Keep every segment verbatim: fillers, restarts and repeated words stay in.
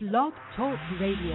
Blog Talk Radio.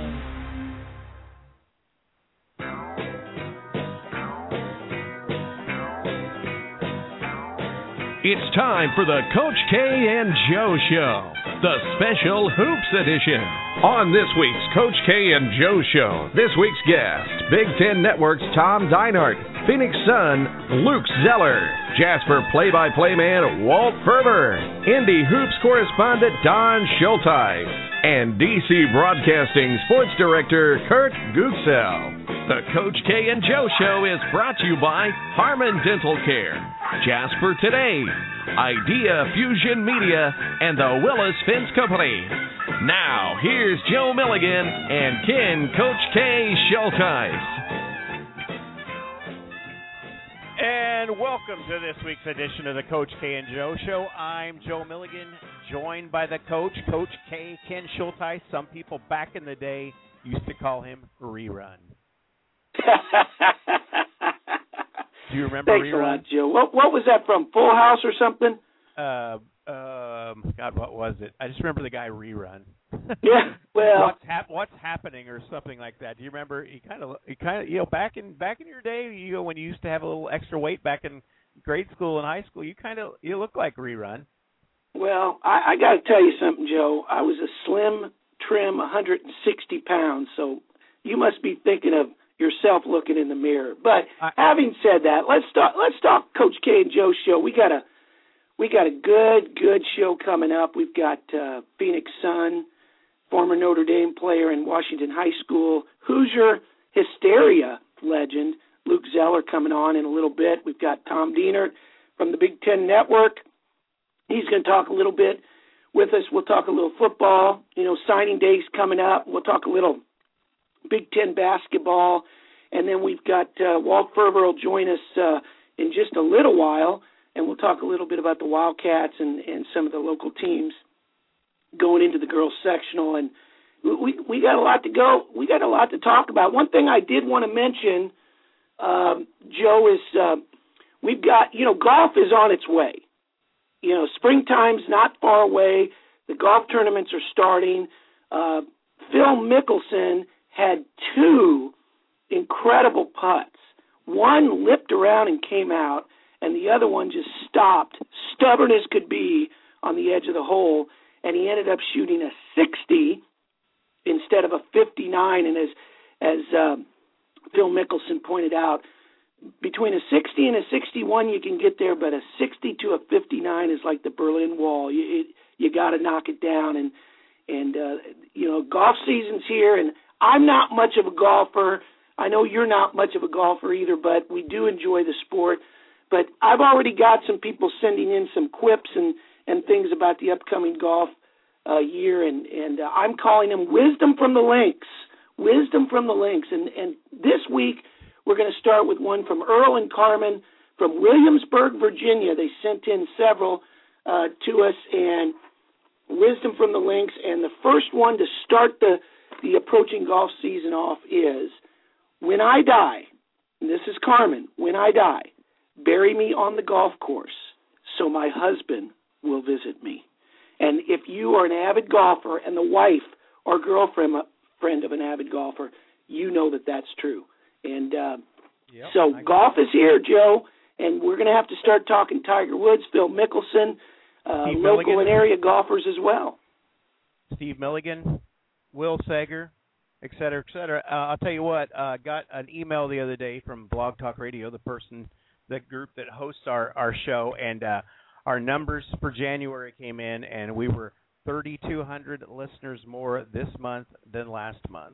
It's time for the Coach K and Joe Show, the special Hoops edition. On this week's Coach K and Joe Show, this week's guest, Big Ten Network's Tom Deinhardt, Phoenix Sun, Luke Zeller, Jasper play-by-play man Walt Ferber, Indy Hoops correspondent Don Schulteis, and D C Broadcasting Sports Director Kurt Gooksell. The Coach K and Joe Show is brought to you by Harmon Dental Care, Jasper Today, Idea Fusion Media, and the Willis Fence Company. Now, here's Joe Milligan and Ken Coach K Schulteis. And welcome to this week's edition of the Coach K and Joe Show. I'm Joe Milligan, joined by the coach, Coach K, Ken Schulteis. Some people back in the day used to call him Rerun. Do you remember Thanks Rerun? a lot, Joe. What, what was that from, Full House or something? Uh, um, God, what was it? I just remember the guy Rerun. Yeah, well, what's, hap- what's happening or something like that? Do you remember? He kind of, he kind of, you know, back in back in your day, you know, when you used to have a little extra weight back in grade school and high school, you kind of, you look like Rerun. well, I, I got to tell you something, Joe. I was a slim, trim, one hundred sixty pounds, so you must be thinking of yourself looking in the mirror. But I, having said that, let's talk. Let's talk Coach K and Joe Show. We got a we got a good good show coming up. We've got uh, Phoenix Sun, former Notre Dame player in Washington High School, Hoosier hysteria legend Luke Zeller coming on in a little bit. We've got Tom Deinhardt from the Big Ten Network. He's going to talk a little bit with us. We'll talk a little football. You know, signing day's coming up. We'll talk a little Big Ten basketball, and then we've got uh, Walt Ferber will join us uh, in just a little while, and we'll talk a little bit about the Wildcats and, and some of the local teams going into the girls sectional. And we we got a lot to go. We got a lot to talk about. One thing I did want to mention, um, Joe, is uh, we've got, you know, golf is on its way. You know, springtime's not far away. The golf tournaments are starting. Uh, Phil Mickelson had two incredible putts. One lipped around and came out, and the other one just stopped, stubborn as could be, on the edge of the hole, and he ended up shooting a sixty instead of a fifty-nine. And as as uh, Phil Mickelson pointed out, between a sixty and a sixty-one you can get there, but a sixty to a fifty-nine is like the Berlin Wall. You it, you got to knock it down, and and uh, you know, golf season's here, and I'm not much of a golfer. I know you're not much of a golfer either, but we do enjoy the sport. But I've already got some people sending in some quips and, and things about the upcoming golf uh, year, and, and uh, I'm calling them Wisdom from the Links. Wisdom from the Links. And, and this week we're going to start with one from Earl and Carmen from Williamsburg, Virginia. They sent in several uh, to us, and Wisdom from the Links. And the first one to start the the approaching golf season off is, when I die, and this is Carmen, when I die, bury me on the golf course so my husband will visit me. And if you are an avid golfer and the wife or girlfriend friend of an avid golfer, you know that that's true. And uh, yep, so golf is here, Joe, and we're going to have to start talking Tiger Woods, Phil Mickelson, uh, local Milligan. and area golfers as well. Steve Milligan, Will Sager, et cetera, et cetera. Uh, I'll tell you what, I uh, got an email the other day from Blog Talk Radio, the person, the group that hosts our, our show, and uh, our numbers for January came in, and we were thirty-two hundred listeners more this month than last month.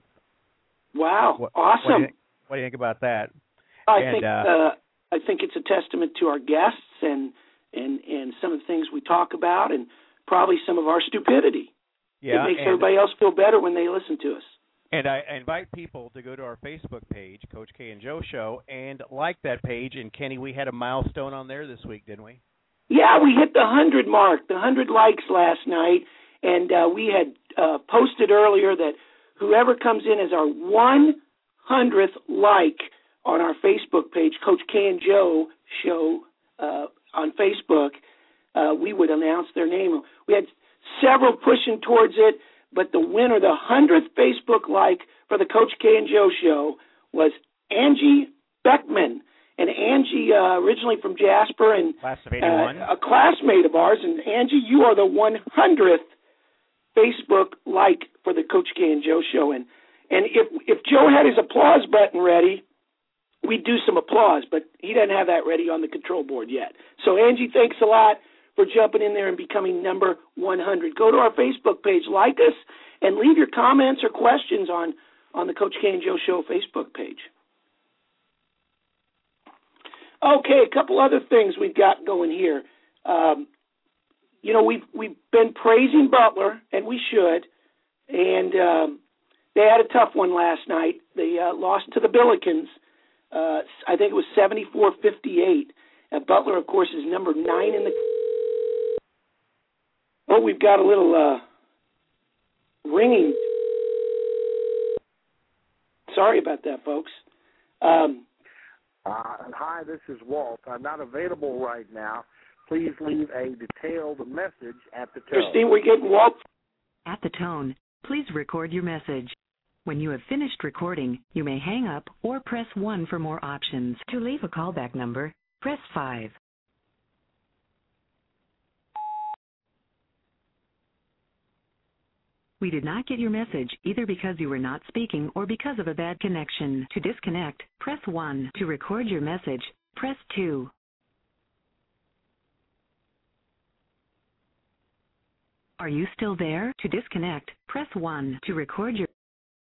Wow, what, awesome. What do, you, what do you think about that? I and, think uh, uh, I think it's a testament to our guests and, and, and some of the things we talk about, and probably some of our stupidity. Yeah, it makes and, everybody else feel better when they listen to us. And I invite people to go to our Facebook page, Coach K and Joe Show, and like that page. And, Kenny, we had a milestone on there this week, didn't we? Yeah, we hit the one hundred mark, the one hundred likes last night. And uh, we had uh, posted earlier that whoever comes in as our one hundredth like on our Facebook page, Coach K and Joe Show uh, on Facebook, uh, we would announce their name. We had several pushing towards it. but the winner, the hundredth Facebook like for the Coach K and Joe Show was Angie Beckman. And Angie, uh, originally from Jasper and Class of eighty-one. Uh, a classmate of ours. And Angie, you are the one hundredth Facebook like for the Coach K and Joe Show. And and if if Joe had his applause button ready, we'd do some applause, but he doesn't have that ready on the control board yet. So Angie, thanks a lot for jumping in there and becoming number one hundred. Go to our Facebook page, like us, and leave your comments or questions on, on the Coach K and Joe Show Facebook page. Okay, a couple other things we've got going here. Um, you know, we've we've been praising Butler, and we should. And um, they had a tough one last night. They uh, lost to the Billikens. Uh, I think it was seventy-four fifty-eight. Uh, Butler, of course, is number nine in the. Oh, we've got a little uh, ringing. Sorry about that, folks. Um, Uh, hi, this is Walt. I'm not available right now. Please leave a detailed message at the tone. Christine, we're getting Walt. At the tone, please record your message. When you have finished recording, you may hang up or press one for more options. To leave a callback number, press five. We did not get your message either because you were not speaking or because of a bad connection. To disconnect, press one. To record your message, press two. Are you still there? To disconnect, press one. To record your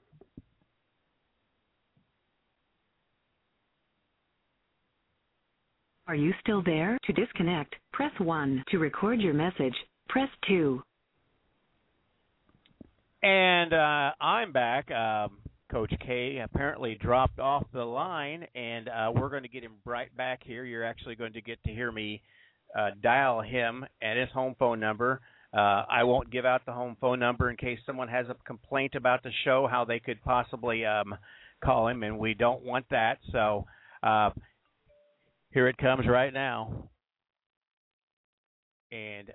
Are you still there? To disconnect, press one. To record your message, press two. And uh, I'm back. Um, Coach K apparently dropped off the line, and uh, we're going to get him right back here. You're actually going to get to hear me uh, dial him at his home phone number. Uh, I won't give out the home phone number in case someone has a complaint about the show, how they could possibly um, call him, and we don't want that. So uh, here it comes right now. And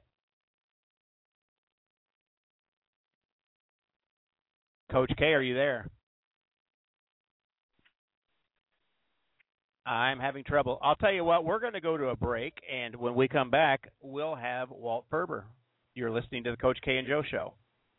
Coach K, are you there? I'm having trouble. I'll tell you what, we're going to go to a break, and when we come back, we'll have Walt Ferber. You're listening to the Coach K and Joe Show.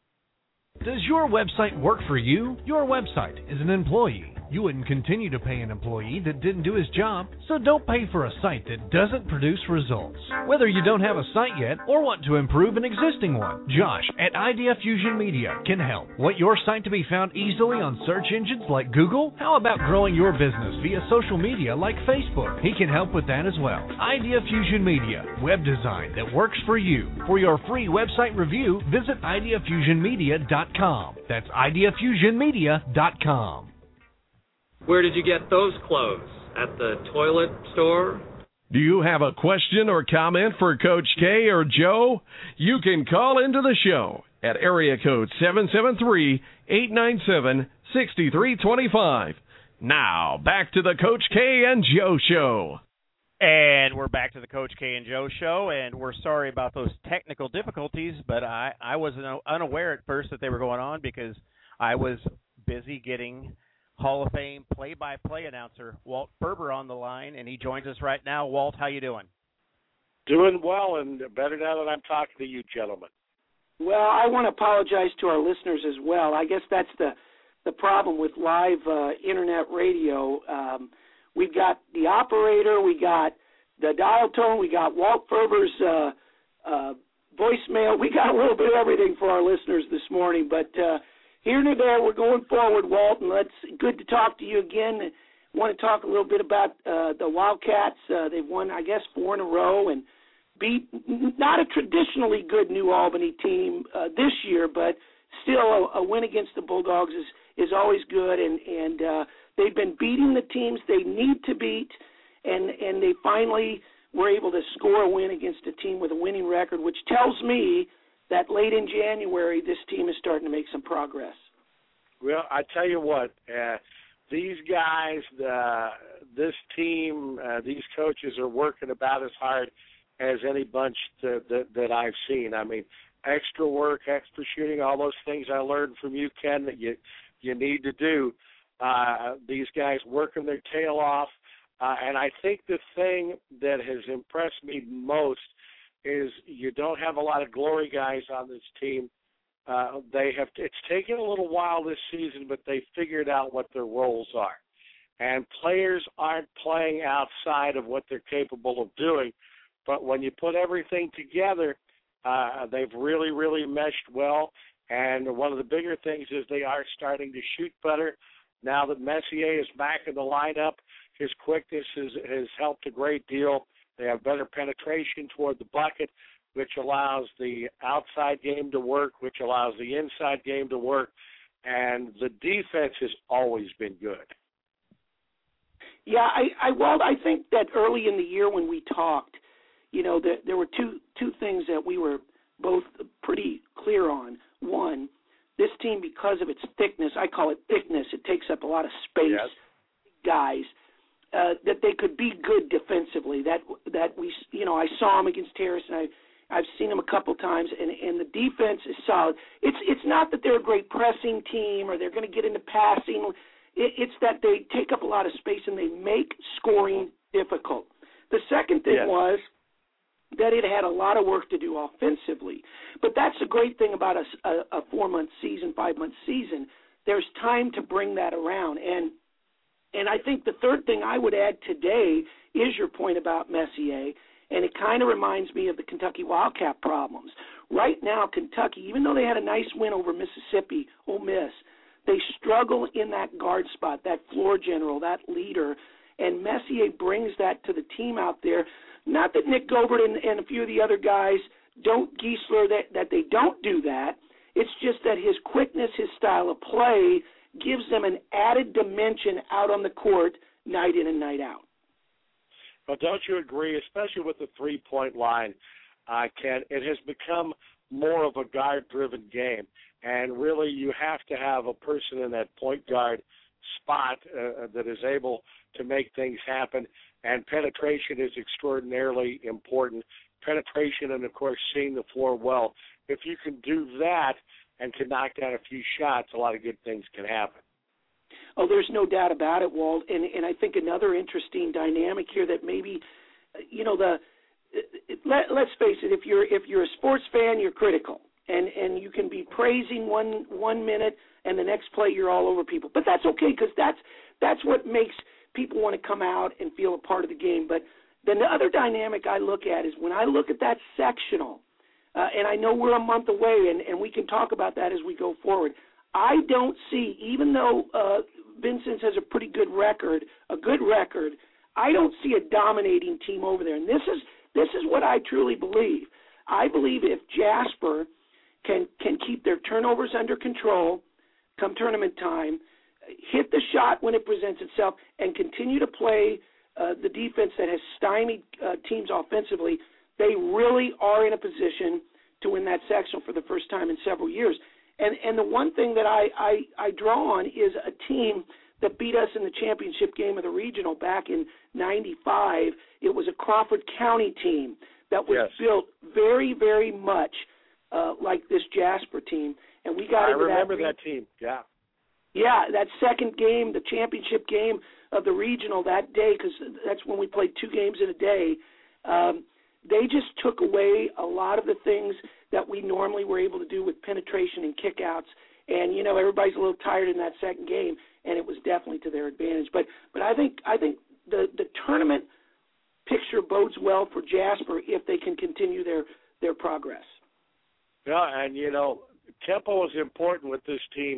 Does your website work for you? Your website is an employee. You wouldn't continue to pay an employee that didn't do his job, so don't pay for a site that doesn't produce results. Whether you don't have a site yet or want to improve an existing one, Josh at Idea Fusion Media can help. Want your site to be found easily on search engines like Google? How about growing your business via social media like Facebook? He can help with that as well. Idea Fusion Media, web design that works for you. For your free website review, visit idea fusion media dot com. That's idea fusion media dot com. Where did you get those clothes? At the toilet store? Do you have a question or comment for Coach K or Joe? You can call into the show at area code seven seven three, eight nine seven, six three two five. Now, back to the Coach K and Joe Show. And we're back to the Coach K and Joe Show, and we're sorry about those technical difficulties, but I, I was unaware at first that they were going on because I was busy getting Hall of Fame play-by-play announcer Walt Ferber on the line, and he joins us right now. Walt, how you doing? Doing well, and better now that I'm talking to you, gentlemen. Well, I want to apologize to our listeners as well. I guess that's the the problem with live uh, internet radio. Um, we've got the operator, we got the dial tone, we got Walt Ferber's uh, uh, voicemail. We got a little bit of everything for our listeners this morning, but uh, here and there, we're going forward, Walt, and let's good to talk to you again. I want to talk a little bit about uh, the Wildcats. Uh, they've won, I guess, four in a row and beat not a traditionally good New Albany team uh, this year, but still a, a win against the Bulldogs is, is always good, and, and uh, they've been beating the teams they need to beat, and, and they finally were able to score a win against a team with a winning record, which tells me that late in January, this team is starting to make some progress. Well, I tell you what, uh, these guys, uh, this team, uh, these coaches are working about as hard as any bunch to, that, that I've seen. I mean, extra work, extra shooting, all those things I learned from you, Ken, that you you need to do. Uh, these guys working their tail off. Uh, and I think the thing that has impressed me most is you don't have a lot of glory guys on this team. Uh, they have. It's taken a little while this season, but they figured out what their roles are. And players aren't playing outside of what they're capable of doing. But when you put everything together, uh, they've really, really meshed well. And one of the bigger things is they are starting to shoot better. Now that Messier is back in the lineup, his quickness has, has helped a great deal. They have better penetration toward the bucket, which allows the outside game to work, which allows the inside game to work. And the defense has always been good. Yeah, I, I Walt, I think that early in the year when we talked, you know, there, there were two two things that we were both pretty clear on. One, this team, because of its thickness, I call it thickness, it takes up a lot of space, yes. guys, uh, that they could be good defensively. That that we, you know, I saw them against Terrace, and I, I've seen them a couple times, and, and the defense is solid. It's it's not that they're a great pressing team or they're going to get into passing. It, it's that they take up a lot of space and they make scoring difficult. The second thing yes. was that it had a lot of work to do offensively. But that's the great thing about a, a, a four-month season, five-month season. There's time to bring that around. And and I think the third thing I would add today is your point about Messier, and it kind of reminds me of the Kentucky Wildcat problems. Right now, Kentucky, even though they had a nice win over Mississippi, Ole Miss, they struggle in that guard spot, that floor general, that leader, and Messier brings that to the team out there. Not that Nick Gobert and, and a few of the other guys don't, Giesler, that, that they don't do that. It's just that his quickness, his style of play gives them an added dimension out on the court night in and night out. Well, don't you agree, especially with the three-point line, uh, Ken, it has become more of a guard-driven game. And really you have to have a person in that point guard spot uh, that is able to make things happen. And penetration is extraordinarily important. Penetration and, of course, seeing the floor well. If you can do that and can knock down a few shots, a lot of good things can happen. Oh, there's no doubt about it, Walt. And, and I think another interesting dynamic here that maybe, you know, the let, let's face it, if you're if you're a sports fan, you're critical. And and you can be praising one one minute and the next play you're all over people. But that's okay because that's, that's what makes people want to come out and feel a part of the game. But then the other dynamic I look at is when I look at that sectional, uh, and I know we're a month away, and, and we can talk about that as we go forward, I don't see, even though uh, Vincennes has a pretty good record, a good record, I don't see a dominating team over there. And this is this is what I truly believe. I believe if Jasper can can keep their turnovers under control come tournament time, hit the shot when it presents itself, and continue to play uh, the defense that has stymied uh, teams offensively, they really are in a position to win that sectional for the first time in several years. And and the one thing that I, I, I draw on is a team that beat us in the championship game of the regional back in ninety-five. It was a Crawford County team that was yes. built very, very much uh, like this Jasper team. And we got I into remember that, that team, yeah. Yeah, that second game, the championship game of the regional that day, because that's when we played two games in a day, um, they just took away a lot of the things that we normally were able to do with penetration and kickouts. And, you know, everybody's a little tired in that second game, and it was definitely to their advantage. But but I think I think the, the tournament picture bodes well for Jasper if they can continue their, their progress. Yeah, and, you know, tempo is important with this team.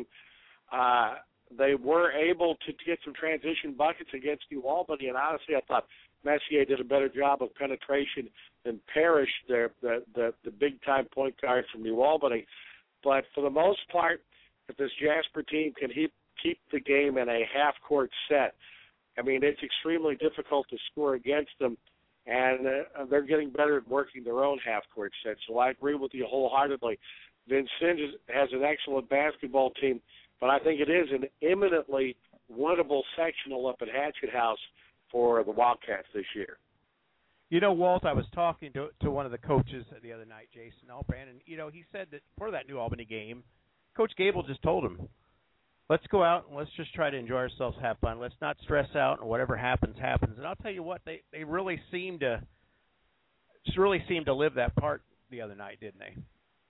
Uh, they were able to get some transition buckets against New Albany, and honestly, I thought Messier did a better job of penetration than Parrish, their, the, the, the big-time point guard from New Albany. But for the most part, if this Jasper team can keep, keep the game in a half-court set, I mean, it's extremely difficult to score against them, and uh, they're getting better at working their own half-court set. So I agree with you wholeheartedly. Vincennes has an excellent basketball team, but I think it is an eminently winnable sectional up at Hatchet House for the Wildcats this year. You know, Walt, I was talking to to one of the coaches the other night, Jason Albrand, and, you know, he said that for that New Albany game, Coach Gable just told him, let's go out and let's just try to enjoy ourselves, have fun. Let's not stress out, and whatever happens, happens. And I'll tell you what, they, they really seemed to just really seemed to live that part the other night, didn't they?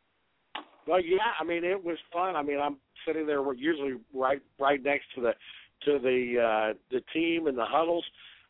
Well, yeah, I mean, it was fun. I mean, I'm sitting there usually right right next to the to the uh, the team and the huddles.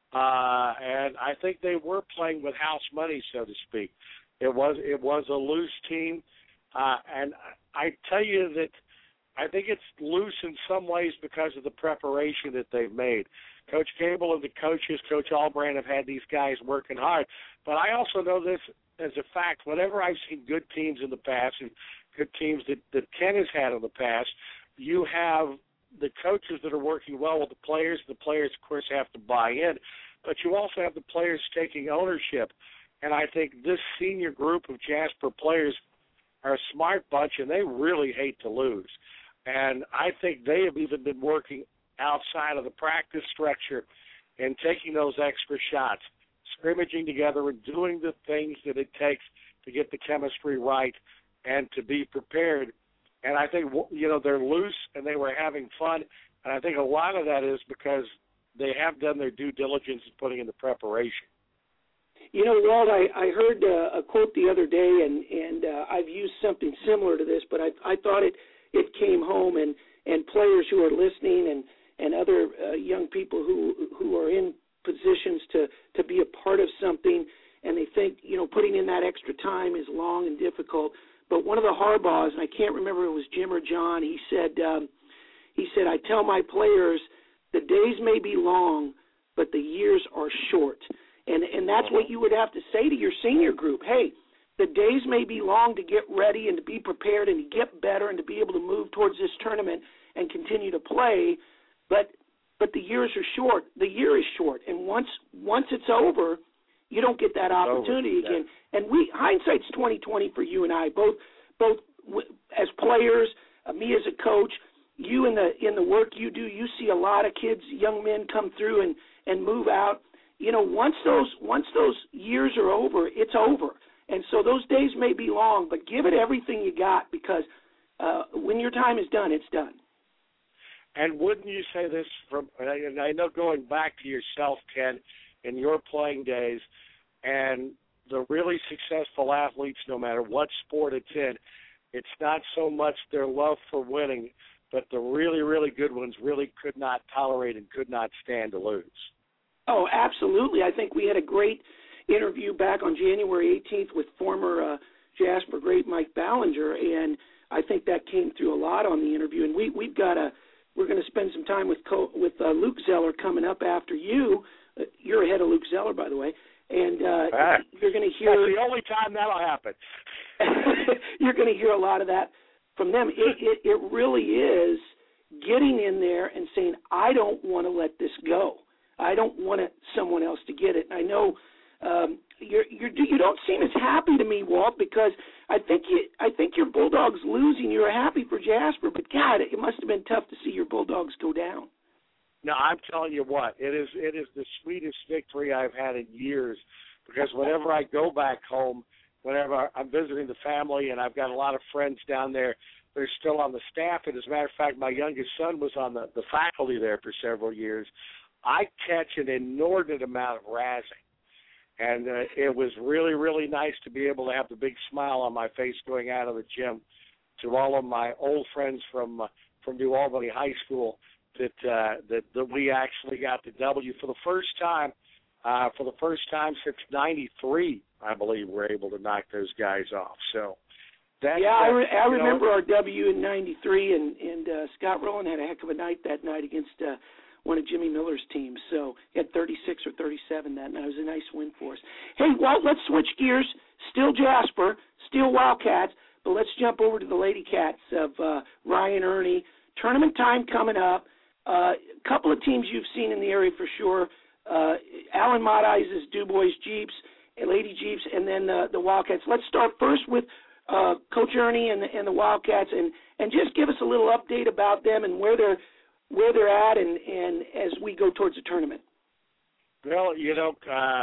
Uh, and I think they were playing with house money, so to speak. It was it was a loose team, uh, and I tell you that I think it's loose in some ways because of the preparation that they've made. Coach Gable and the coaches, Coach Albrand, have had these guys working hard. But I also know this as a fact. Whenever I've seen good teams in the past and good teams that, that Ken has had in the past, you have the coaches that are working well with the players. The players, of course, have to buy in. But you also have the players taking ownership. And I think this senior group of Jasper players are a smart bunch, and they really hate to lose. And I think they have even been working outside of the practice structure and taking those extra shots, scrimmaging together and doing the things that it takes to get the chemistry right and to be prepared. And I think, you know, they're loose and they were having fun. And I think a lot of that is because they have done their due diligence in putting in the preparation. You know, Walt, I, I heard uh, a quote the other day, and, and uh, I've used something similar to this, but I, I thought it, it came home, and, and players who are listening and, and other uh, young people who who are in positions to, to be a part of something, and they think, you know, putting in that extra time is long and difficult. But one of the Harbaughs, and I can't remember if it was Jim or John, he said, um, he said, I tell my players the days may be long, but the years are short. And and that's what you would have to say to your senior group. Hey, the days may be long to get ready and to be prepared and to get better and to be able to move towards this tournament and continue to play, but but the years are short. The year is short, and once once it's over, you don't get that opportunity again. And we hindsight's twenty twenty for you and I, both both as players, uh, me as a coach. You in the in the work you do, you see a lot of kids, young men come through and, and move out. You know, once those once those years are over, it's over. And so those days may be long, but give it everything you got, because uh, when your time is done, it's done. And wouldn't you say this from, and I know going back to yourself, Ken, in your playing days, and the really successful athletes, no matter what sport it's in, it's not so much their love for winning, but the really, really good ones really could not tolerate and could not stand to lose. Oh, absolutely. I think we had a great interview back on January eighteenth with former uh, Jasper great Mike Ballinger, and I think that came through a lot on the interview. And we, we've got a we're going to spend some time with Co- with uh, Luke Zeller coming up after you. Uh, you're ahead of Luke Zeller, by the way, and uh, right. You're going to hear. That's the only time that'll happen. You're going to hear a lot of that from them. It, it, it really is getting in there and saying, I don't want to let this go. I don't want it, someone else to get it. And I know um, you're, you're, you don't seem as happy to me, Walt, because I think you, I think your Bulldogs losing. You're happy for Jasper, but God, it must have been tough to see your Bulldogs go down. No, I'm telling you what, it is it is the sweetest victory I've had in years, because whenever I go back home, whenever I'm visiting the family, and I've got a lot of friends down there, they're still on the staff. And as a matter of fact, my youngest son was on the, the faculty there for several years. I catch an inordinate amount of razzing. And uh, it was really, really nice to be able to have the big smile on my face going out of the gym to all of my old friends from uh, from New Albany High School that, uh, that that we actually got the W for the first time, uh, for the first time since ninety-three, I believe we're able to knock those guys off. So that, yeah, I, re- I remember know, our W in ninety-three, and, and uh, Scott Rowland had a heck of a night that night against uh, one of Jimmy Miller's teams. So he had thirty-six or thirty-seven that night. It was a nice win for us. Hey, well, let's switch gears. Still Jasper, still Wildcats, but let's jump over to the Lady Cats of uh, Ryan Ernie. Tournament time coming up. A uh, couple of teams you've seen in the area for sure. Uh, Alan Mott-Eyes' DuBois Jeeps, Lady Jeeps, and then uh, the Wildcats. Let's start first with uh, Coach Ernie and the, and the Wildcats, and, and just give us a little update about them and where they're where they're at, and, and as we go towards the tournament. Well, you know, uh,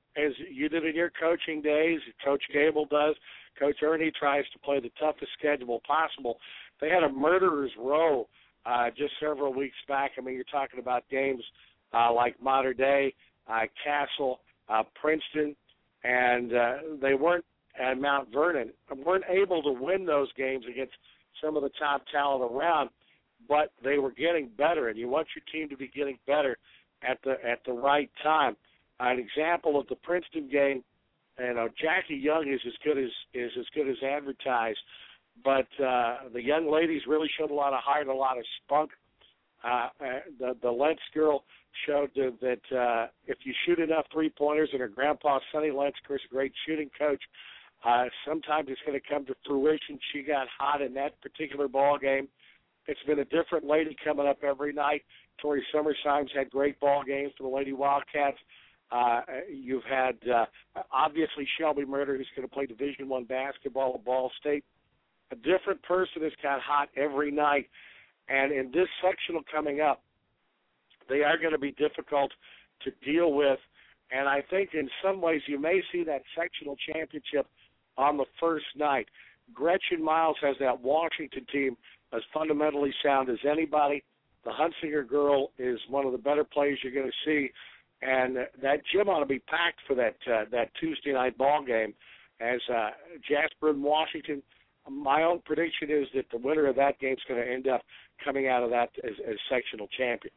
as you did in your coaching days, Coach Gable does, Coach Ernie tries to play the toughest schedule possible. They had a murderer's row uh, just several weeks back. I mean, you're talking about games uh, like Mater Dei, uh, Castle, uh, Princeton, and uh, they weren't at Mount Vernon, weren't able to win those games against some of the top talent around, but they were getting better, and you want your team to be getting better at the at the right time. An example of the Princeton game, you know, Jackie Young is as good as is as good as advertised, but uh, the young ladies really showed a lot of heart, a lot of spunk. Uh, the the Lentz girl showed that uh, if you shoot enough three-pointers, and her grandpa, Sonny Lentz, of course, a great shooting coach, uh, sometimes it's going to come to fruition. She got hot in that particular ball game. It's been a different lady coming up every night. Tori Summersimes had great ball games for the Lady Wildcats. Uh, you've had, uh, obviously, Shelby Murder, who's going to play Division One basketball at Ball State. A different person has got hot every night. And in this sectional coming up, they are going to be difficult to deal with. And I think in some ways you may see that sectional championship on the first night. Gretchen Miles has that Washington team as fundamentally sound as anybody. The Hunsinger girl is one of the better players you're going to see. And that gym ought to be packed for that uh, that Tuesday night ball game. As uh, Jasper and Washington, my own prediction is that the winner of that game is going to end up coming out of that as, as sectional champion.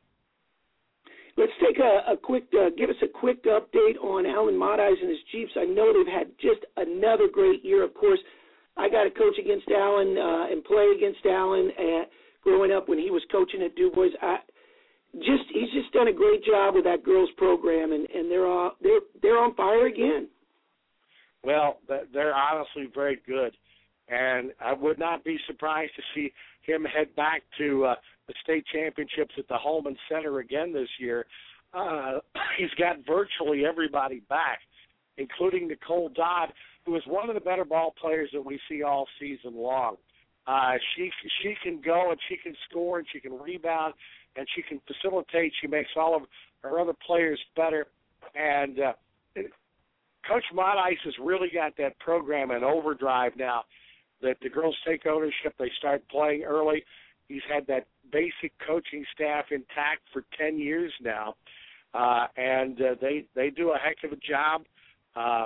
Let's take a, a quick, uh, give us a quick update on Alan Motteis and his Jeeps. I know they've had just another great year. Of course, I got to coach against Alan uh, and play against Alan at, growing up when he was coaching at DuBois. I, just he's just done a great job with that girls program, and, and they're uh, they're they're on fire again. Well, they're honestly very good, and I would not be surprised to see him head back to uh, the state championships at the Holman Center again this year. Uh, he's got virtually everybody back, including Nicole Dodd, who is one of the better ball players that we see all season long. Uh, she she can go and she can score and she can rebound and she can facilitate. She makes all of her other players better. And uh, Coach Motteis has really got that program in overdrive now that the girls take ownership. They start playing early. He's had that basic coaching staff intact for ten years now, uh, and uh, they they do a heck of a job. Uh,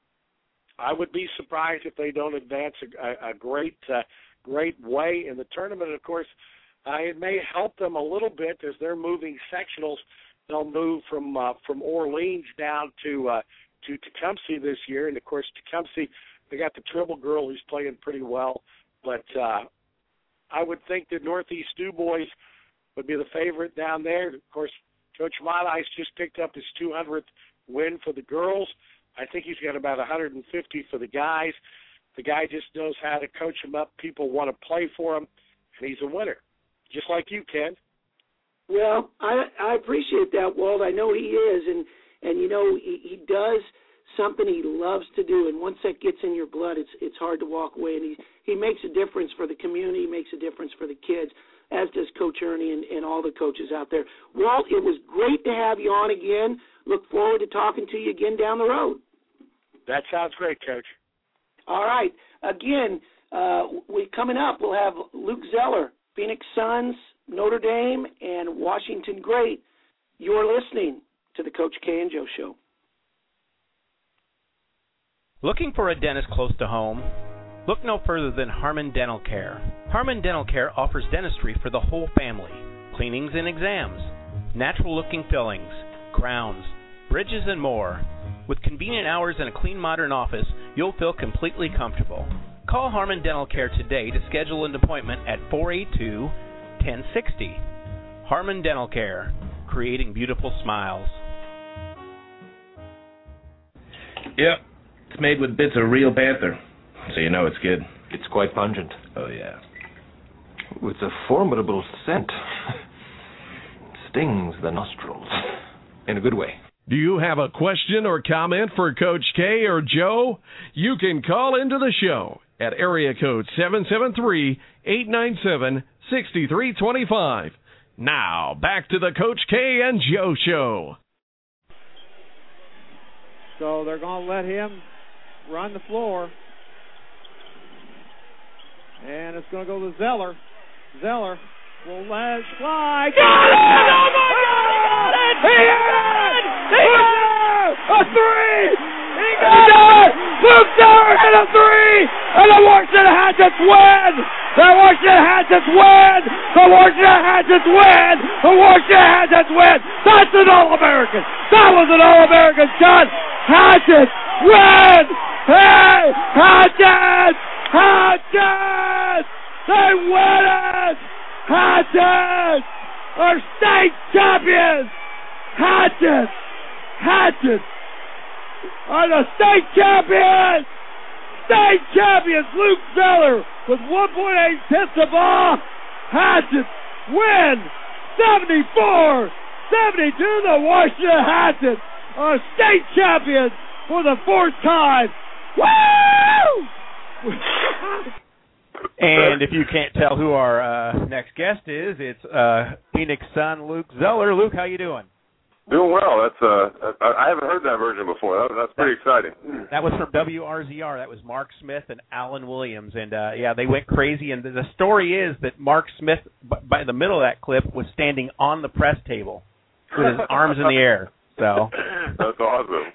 I would be surprised if they don't advance a, a great uh, great way in the tournament. Of course, uh, it may help them a little bit as they're moving sectionals. They'll move from uh, from Orleans down to uh, to Tecumseh this year, and of course Tecumseh, they got the Tribble girl who's playing pretty well, but uh, I would think that Northeast DuBois would be the favorite down there. Of course, Coach Motteis just picked up his two hundredth win for the girls. I think he's got about one hundred fifty for the guys. The guy just knows how to coach them up. People want to play for him, and he's a winner, just like you, Ken. Well, I, I appreciate that, Walt. I know he is, and, and you know, he, he does something he loves to do, and once that gets in your blood, it's it's hard to walk away, and he, he makes a difference for the community, he makes a difference for the kids, as does Coach Ernie and, and all the coaches out there. Walt, it was great to have you on again. Look forward to talking to you again down the road. That sounds great, Coach. All right. Again, uh, we coming up, we'll have Luke Zeller, Phoenix Suns, Notre Dame, and Washington Great. You're listening to the Coach K and Joe Show. Looking for a dentist close to home? Look no further than Harmon Dental Care. Harmon Dental Care offers dentistry for the whole family, cleanings and exams, natural-looking fillings, crowns, bridges, and more. With convenient hours and a clean, modern office, you'll feel completely comfortable. Call Harmon Dental Care today to schedule an appointment at four eight two, one oh six oh. Harmon Dental Care, creating beautiful smiles. Yep, it's made with bits of real panther, so you know it's good. It's quite pungent. Oh, yeah. Ooh, it's a formidable scent. Stings the nostrils. In a good way. Do you have a question or comment for Coach K or Joe? You can call into the show at area code seven seven three, eight nine seven, six three two five. Now, back to the Coach K and Joe Show. So they're going to let him run the floor. And it's going to go to Zeller. Zeller will let it fly. Got it! Oh, my God! He got it! He got it! He got it! A three! He got it! Luke Zeller hit a three! And the Washington Hatchets win! The Washington Hatchets win! The Washington Hatchets win! The Washington Hatchets win! That's an All-American! That was an All-American shot! Hatchets win! Hey! Hatchets! Hatchets! They win it! Hatchets are state champions! Hatchets! Hatchets are the state champions! State champions! Luke Zeller with one point eight hits the ball. Hatchets win seventy-four seventy-two. The Washington Hatchets are state champions for the fourth time. Woo! And if you can't tell who our uh, next guest is, it's uh, Phoenix Sun Luke Zeller. Luke, how you doing? Doing well. That's uh, I haven't heard that version before. That, that's pretty exciting. That was from W R Z R. That was Mark Smith and Alan Williams, and uh, yeah, they went crazy. And the, the story is that Mark Smith, by the middle of that clip, was standing on the press table with his arms in the air. So that's awesome.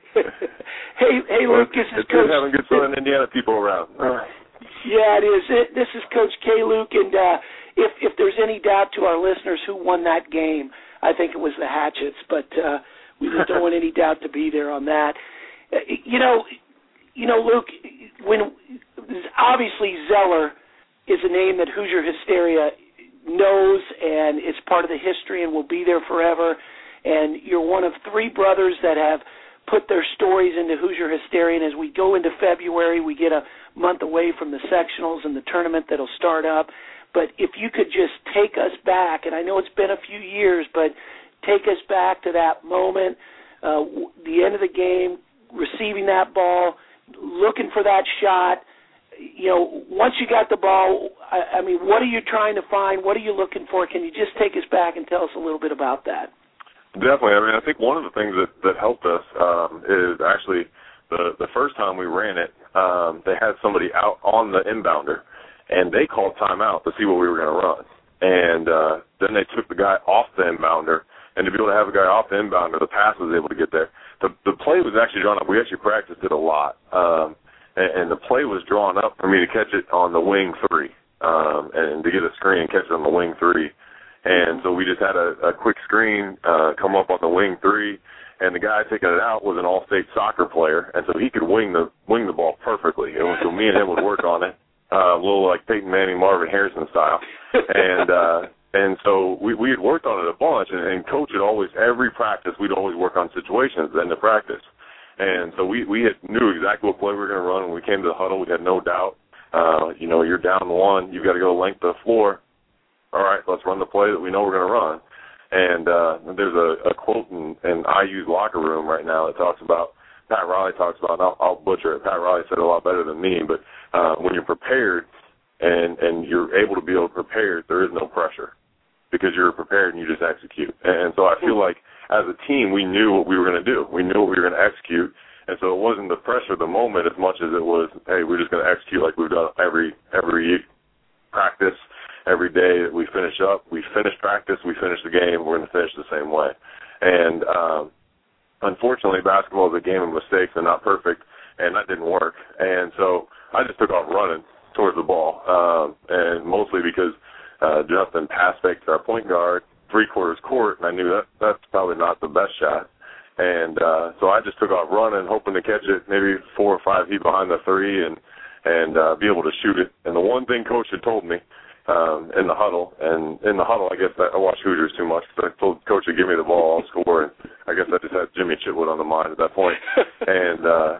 hey, hey, Luke, this is it's Coach. Good having good Southern Indiana people around. Uh, yeah, it is. It, this is Coach K. Luke, and uh, if if there's any doubt to our listeners who won that game, I think it was the Hatchets, but uh, we just don't want any doubt to be there on that. Uh, you know, you know, Luke, when obviously Zeller is a name that Hoosier Hysteria knows, and it's part of the history and will be there forever. And you're one of three brothers that have put their stories into Hoosier Hysteria. And as we go into February, we get a month away from the sectionals and the tournament that'll start up. But if you could just take us back, and I know it's been a few years, but take us back to that moment, uh, the end of the game, receiving that ball, looking for that shot. You know, once you got the ball, I, I mean, what are you trying to find? What are you looking for? Can you just take us back and tell us a little bit about that? Definitely. I mean, I think one of the things that, that helped us um, is actually the, the first time we ran it, um, they had somebody out on the inbounder, and they called timeout to see what we were going to run. And uh, then they took the guy off the inbounder, and to be able to have a guy off the inbounder, the pass was able to get there. The, the play was actually drawn up. We actually practiced it a lot, um, and, and the play was drawn up for me to catch it on the wing three, um, and to get a screen and catch it on the wing three. And so we just had a, a quick screen uh, come up on the wing three, and the guy taking it out was an all-state soccer player, and so he could wing the wing the ball perfectly. And so me and him would work on it, uh, a little like Peyton Manning, Marvin Harrison style. And uh, and so we, we had worked on it a bunch, and, and Coach had always, every practice, we'd always work on situations in the practice. And so we, we had, knew exactly what play we were going to run. When we came to the huddle, we had no doubt. Uh, you know, you're down one, you've got to go length of the floor. All right, let's run the play that we know we're going to run. And uh, there's a, a quote in, in I U's locker room right now that talks about, Pat Riley talks about, and I'll, I'll butcher it, Pat Riley said it a lot better than me, but uh, when you're prepared and, and you're able to be able to prepare, there is no pressure because you're prepared and you just execute. And so I feel like as a team, we knew what we were going to do. We knew what we were going to execute. And so it wasn't the pressure of the moment as much as it was, hey, we're just going to execute like we've done every every practice. Every day that we finish up, we finish practice, we finish the game, we're going to finish the same way. And um, unfortunately, basketball is a game of mistakes and not perfect, and that didn't work. And so I just took off running towards the ball, um, and mostly because uh, Justin passed back to our point guard, three-quarters court, and I knew that that's probably not the best shot. And uh, so I just took off running, hoping to catch it maybe four or five feet behind the three and, and uh, be able to shoot it. And the one thing Coach had told me, Um, in the huddle, and in the huddle, I guess I watched Hoosiers too much because I told Coach to give me the ball, I'll score, and I guess I just had Jimmy Chitwood on the mind at that point. and uh,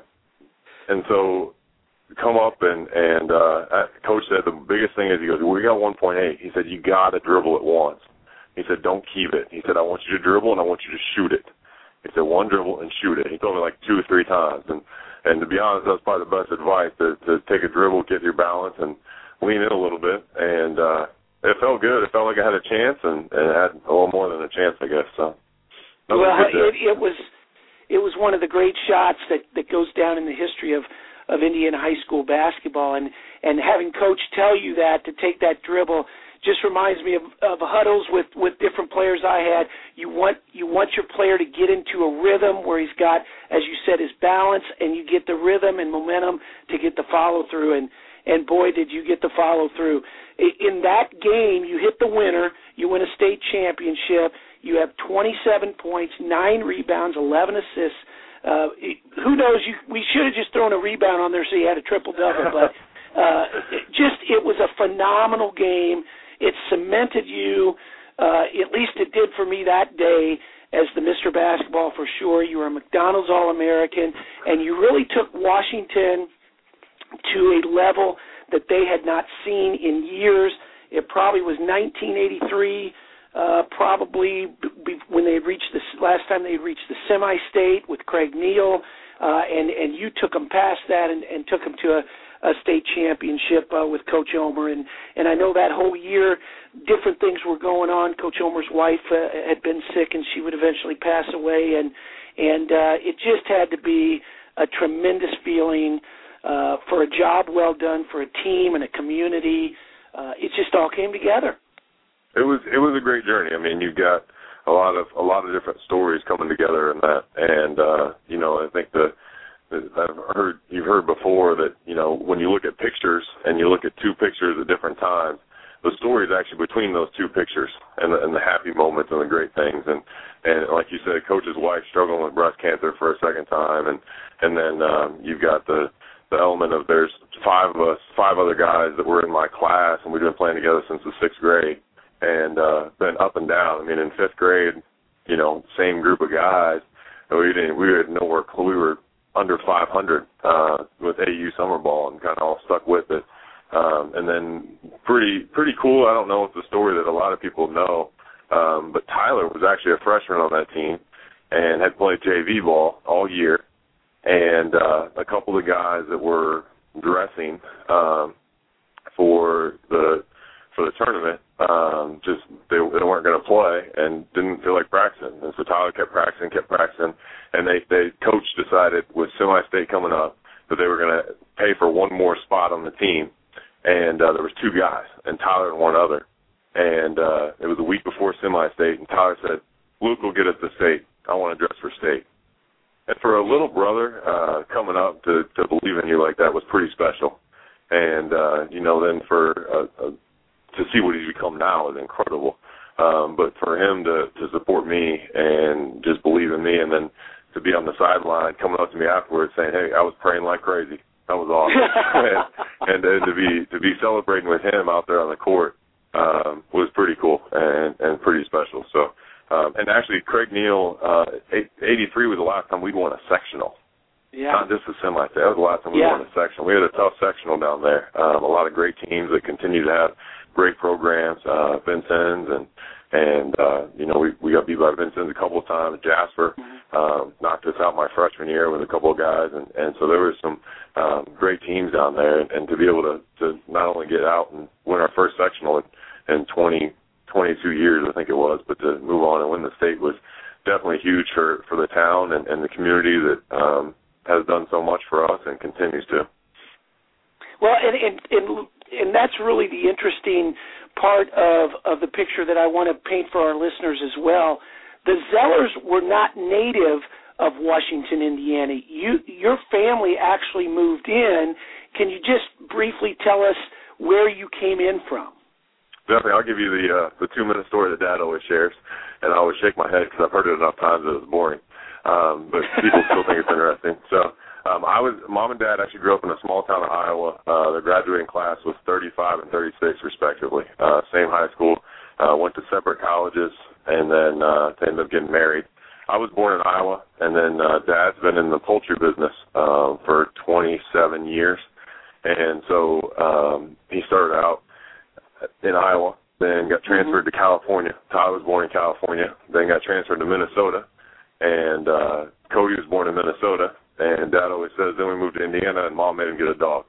and so come up, and, and uh, Coach said the biggest thing is, he goes, we got one point eight. He said, you got to dribble it once. He said, don't keep it. He said, I want you to dribble, and I want you to shoot it. He said, one dribble and shoot it. He told me like two or three times. And, and to be honest, that's probably the best advice, to, to take a dribble, get your balance, and lean in a little bit, and uh, it felt good. It felt like I had a chance, and, and it had a little more than a chance, I guess. So, well, it, it was it was one of the great shots that, that goes down in the history of, of Indiana high school basketball. And, and having Coach tell you that, to take that dribble, just reminds me of, of huddles with, with different players I had. You want you want your player to get into a rhythm where he's got, as you said, his balance, and you get the rhythm and momentum to get the follow-through. And, and boy, did you get the follow-through. In that game, you hit the winner. You win a state championship. You have twenty-seven points, nine rebounds, eleven assists. Uh, who knows? You, we should have just thrown a rebound on there so you had a triple-double. But uh, it just it was a phenomenal game. It cemented you, uh, at least it did for me that day, as the Mister Basketball for sure. You were a McDonald's All-American, and you really took Washington to a level that they had not seen in years. It probably was nineteen eighty-three, uh, probably b- b- when they had reached the last time they had reached the semi-state with Craig Neal, uh, and and you took them past that and, and took them to a, a state championship uh, with Coach Omer. And and I know that whole year different things were going on. Coach Omer's wife uh, had been sick, and she would eventually pass away, and and uh, it just had to be a tremendous feeling. Uh, for a job well done, for a team and a community, uh, it just all came together. It was it was a great journey. I mean, you've got a lot of a lot of different stories coming together in that, and uh, you know, I think the, the I've heard you've heard before that you know when you look at pictures and you look at two pictures at different times, the story is actually between those two pictures and the, and the happy moments and the great things. And and like you said, Coach's wife struggling with breast cancer for a second time, and and then um, you've got the the element of there's five of us, five other guys that were in my class, and we've been playing together since the sixth grade, and uh, been up and down. I mean, in fifth grade, you know, same group of guys, and we didn't, we had nowhere, we were under five hundred uh, with A U summer ball, and kind of all stuck with it. Um, and then pretty, pretty cool. I don't know if it's a story that a lot of people know, um, but Tyler was actually a freshman on that team, and had played J V ball all year. And uh, a couple of guys that were dressing um, for the for the tournament um, just they, they weren't going to play and didn't feel like practicing. And so Tyler kept practicing, kept practicing, and they they coach decided with semi-state coming up that they were going to pay for one more spot on the team. And uh, there was two guys, and Tyler and one other. And uh, it was a week before semi-state, and Tyler said, "Luke will get us to state. I want to dress for state." And for a little brother uh, coming up to, to believe in you like that was pretty special. And, uh, you know, then for uh, uh, to see what he's become now is incredible. Um, but for him to, to support me and just believe in me, and then to be on the sideline coming up to me afterwards saying, "Hey, I was praying like crazy. That was awesome." and, and then to be to be celebrating with him out there on the court um, was pretty cool and, and pretty special. So. Um, and actually, Craig Neal, uh, eighty-three was the last time we won a sectional. Yeah. Not just a semi-state. That was the last time we yeah. won a sectional. We had a tough sectional down there. Um, a lot of great teams that continue to have great programs. Uh, Vincennes and and uh, you know we we got beat by Vincennes a couple of times. Jasper um, knocked us out my freshman year with a couple of guys, and, and so there were some um, great teams down there. And, and to be able to, to not only get out and win our first sectional in, in twenty. twenty-two years, I think it was, but to move on and win the state was definitely huge for, for the town and, and the community that um, has done so much for us and continues to. Well, and, and, and, and that's really the interesting part of, of the picture that I want to paint for our listeners as well. The Zellers were not native of Washington, Indiana. You, your family actually moved in. Can you just briefly tell us where you came in from? Definitely. I'll give you the uh, the two-minute story that Dad always shares, and I always shake my head because I've heard it enough times that it's boring. Um, but people still think it's interesting. So um, I was Mom and Dad actually grew up in a small town of Iowa. Uh, their graduating class was thirty-five and thirty-six, respectively. Uh, same high school. Uh, went to separate colleges, and then uh, they ended up getting married. I was born in Iowa, and then uh, Dad's been in the poultry business uh, for twenty-seven years. And so um, he started out in Iowa, then got transferred mm-hmm. to California. Todd was born in California, then got transferred to Minnesota, and uh, Cody was born in Minnesota, and Dad always says, then we moved to Indiana, and Mom made him get a dog.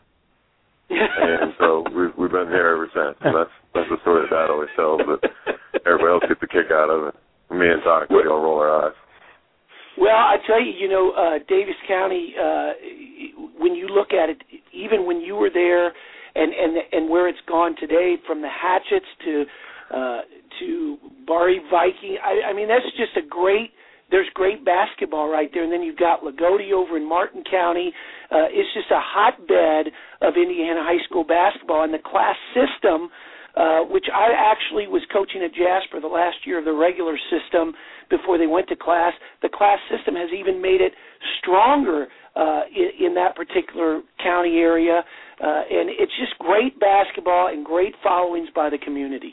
And so we've, we've been here ever since, and that's that's the story that Dad always tells, but everybody else gets a kick out of it. Me and Todd and Cody all roll our eyes. Well, I tell you, you know, uh, Davis County, uh, when you look at it, even when you were there and, and, and where it's gone today, from the Hatchets to uh, to Barry Viking, I, I mean, that's just a great, there's great basketball right there. And then you've got Lagodi over in Martin County. Uh, it's just a hotbed of Indiana high school basketball. And the class system, Uh, which I actually was coaching at Jasper the last year of the regular system before they went to class. The class system has even made it stronger uh, in, in that particular county area, uh, and it's just great basketball and great followings by the community.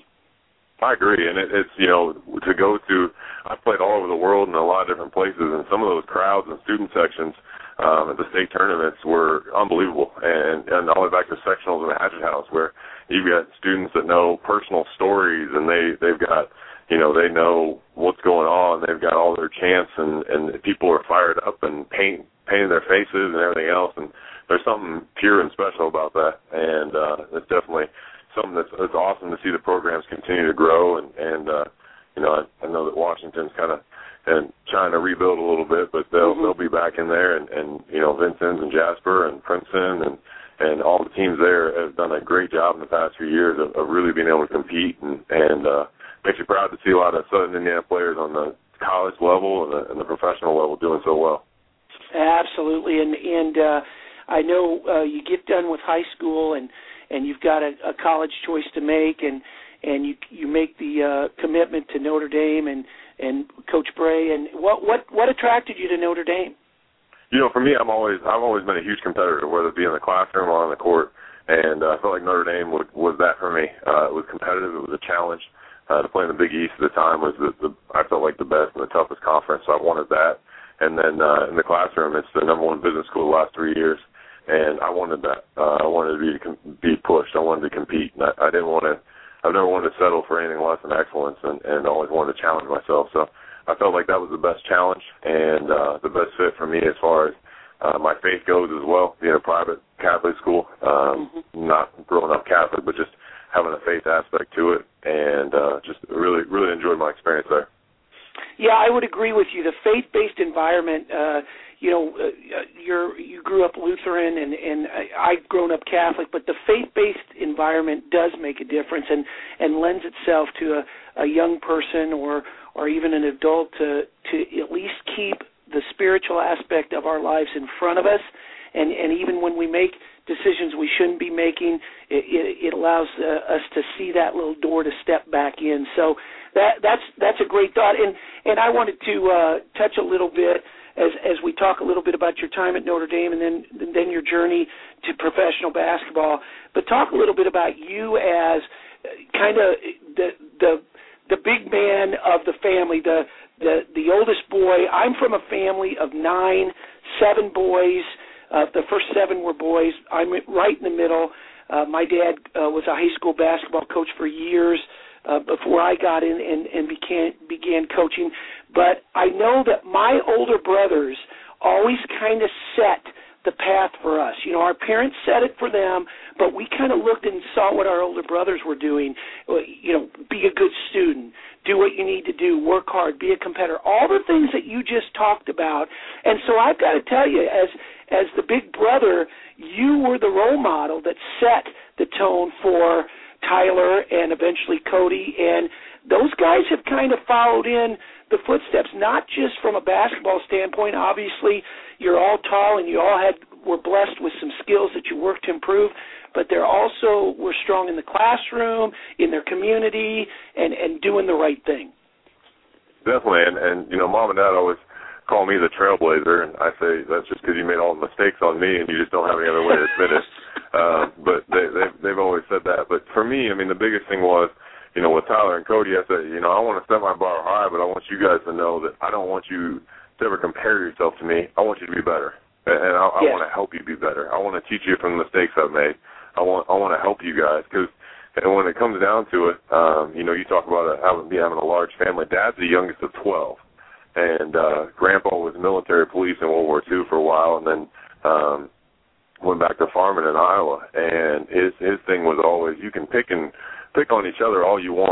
I agree, and it, it's, you know, to go to, I've played all over the world in a lot of different places, and some of those crowds and student sections um, at the state tournaments were unbelievable, and, and all the way back to sectionals in the Hatchet House, where you've got students that know personal stories, and they, they've got, you know, they know what's going on, they've got all their chants, and, and people are fired up and paint, painting their faces and everything else, and there's something pure and special about that, and uh, it's definitely something that's it's awesome to see the programs continue to grow, and, and uh, you know, I, I know that Washington's kind of and trying to rebuild a little bit, but they'll mm-hmm. they'll be back in there, and, and you know, Vincennes and Jasper and Princeton and and all the teams there have done a great job in the past few years of, of really being able to compete, and, and uh, makes you proud to see a lot of Southern Indiana players on the college level and the, and the professional level doing so well. Absolutely, and and uh, I know uh, you get done with high school, and, and you've got a, a college choice to make, and and you you make the uh, commitment to Notre Dame and, and Coach Bray. And what what what attracted you to Notre Dame? You know, for me, I'm always I've always been a huge competitor, whether it be in the classroom or on the court, and uh, I felt like Notre Dame would, was that for me. Uh, it was competitive. It was a challenge. Uh, to play in the Big East at the time was the, the I felt like the best and the toughest conference, so I wanted that. And then uh, in the classroom, it's the number one business school the last three years, and I wanted that. Uh, I wanted to be be pushed. I wanted to compete. And I, I didn't want to. I've never wanted to settle for anything less than excellence, and, and always wanted to challenge myself. So I felt like that was the best challenge and uh, the best fit for me as far as uh, my faith goes as well. Being a private Catholic school, um, mm-hmm. not growing up Catholic, but just having a faith aspect to it, and uh, just really, really enjoyed my experience there. Yeah, I would agree with you. The faith-based environment, uh, you know, uh, you're, you grew up Lutheran, and, and I, I've grown up Catholic, but the faith-based environment does make a difference and, and lends itself to a, a young person or or even an adult to, to at least keep the spiritual aspect of our lives in front of us. And, and even when we make decisions we shouldn't be making, it, it, it allows uh, us to see that little door to step back in. So that, that's that's a great thought. And and I wanted to uh, touch a little bit as as we talk a little bit about your time at Notre Dame, and then and then your journey to professional basketball. But talk a little bit about you as kind of the the the big man of the family, the the the oldest boy. I'm from a family of nine, seven boys. Uh, the first seven were boys. I'm right in the middle. Uh, my dad uh, was a high school basketball coach for years uh, before I got in and, and began, began coaching. But I know that my older brothers always kind of set the path for us. You know, our parents set it for them, but we kind of looked and saw what our older brothers were doing. You know, be a good student, do what you need to do, work hard, be a competitor, all the things that you just talked about. And so I've got to tell you, as as the big brother, you were the role model that set the tone for Tyler and eventually Cody, and those guys have kind of followed in the footsteps, not just from a basketball standpoint. Obviously, you're all tall and you all had were blessed with some skills that you worked to improve, but they're also were strong in the classroom, in their community, and, and doing the right thing. Definitely, and, and, you know, Mom and Dad always call me the trailblazer, and I say that's just because you made all the mistakes on me and you just don't have any other way to admit it. Uh, but they, they've, they've always said that. But for me, I mean, the biggest thing was, you know, with Tyler and Cody, I said, you know, I want to set my bar high, but I want you guys to know that I don't want you to ever compare yourself to me. I want you to be better, and I, I yeah. want to help you be better. I want to teach you from the mistakes I've made. I want I want to help you guys, because and when it comes down to it, um, you know, you talk about it, having, having a large family. Dad's the youngest of twelve. And uh, Grandpa was military police in World War Two for a while, and then um, went back to farming in Iowa. And his his thing was always, you can pick and pick on each other all you want,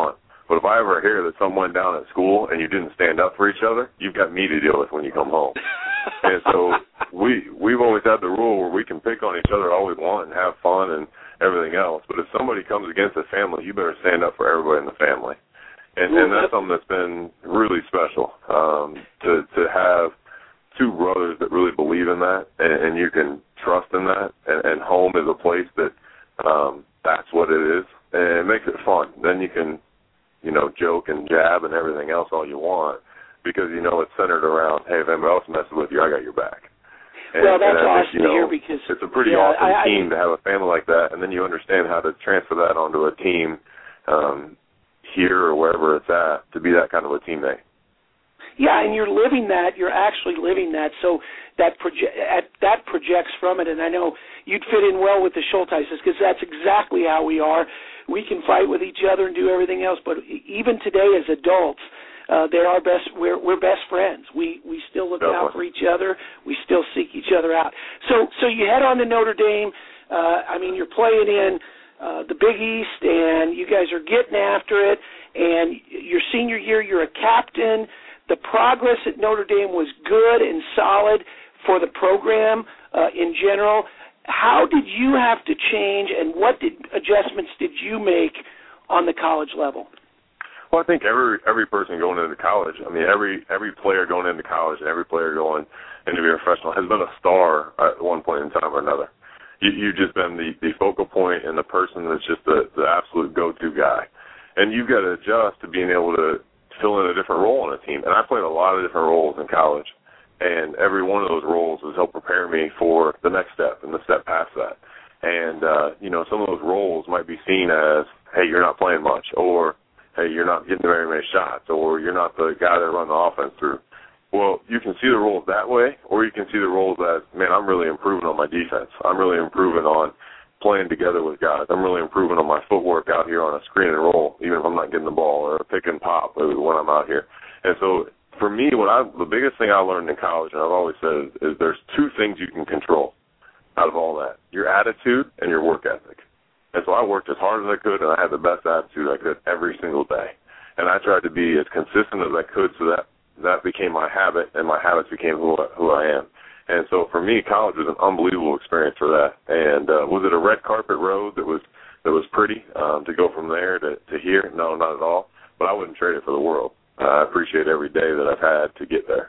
But if I ever hear that someone down at school and you didn't stand up for each other, you've got me to deal with when you come home. And so we, we've always had the rule where we can pick on each other all we want and have fun and everything else. But if somebody comes against the family, you better stand up for everybody in the family. And, and that's something that's been really special, um, to, to have two brothers that really believe in that, and, and you can trust in that. And, and home is a place that um, that's what it is. And it makes it fun. Then you can, you know, joke and jab and everything else all you want, because you know it's centered around, hey, if anybody else messes with you, I got your back. And, well, that's and awesome think, you know, to hear, because it's a pretty yeah, awesome I, team I, to have a family like that, and then you understand how to transfer that onto a team um, here or wherever it's at to be that kind of a teammate. Yeah, and you're living that. You're actually living that. So that proje- at, that projects from it. And I know you'd fit in well with the Schulteises, because that's exactly how we are. We can fight with each other and do everything else, but even today as adults, uh, they're our best. We're we're best friends. We we still look Definitely. out for each other. We still seek each other out. So so you head on to Notre Dame. Uh, I mean, you're playing in uh, the Big East, and you guys are getting after it. And your senior year, you're a captain. The progress at Notre Dame was good and solid for the program uh, in general. How did you have to change, and what did adjustments did you make on the college level? Well, I think every every person going into college, I mean, every every player going into college and every player going into being a professional has been a star at one point in time or another. You, you've just been the, the focal point and the person that's just the, the absolute go-to guy. And you've got to adjust to being able to fill in a different role on a team. And I played a lot of different roles in college, and every one of those roles has helped prepare me for the next step and the step past that. And, uh, you know, some of those roles might be seen as, hey, you're not playing much, or, hey, you're not getting very many shots, or you're not the guy that run the offense through. Well, you can see the roles that way, or you can see the roles as, man, I'm really improving on my defense. I'm really improving on playing together with guys. I'm really improving on my footwork out here on a screen and roll, even if I'm not getting the ball, or a pick and pop when I'm out here. And so for me, what I the biggest thing I learned in college, and I've always said, is, is there's two things you can control out of all that: your attitude and your work ethic. And so I worked as hard as I could, and I had the best attitude I could every single day. And I tried to be as consistent as I could, so that that became my habit, and my habits became who I, who I am. And so for me, college was an unbelievable experience for that. And uh, was it a red carpet road that was that was pretty um, to go from there to, to here? No, not at all. But I wouldn't trade it for the world. Uh, I appreciate every day that I've had to get there.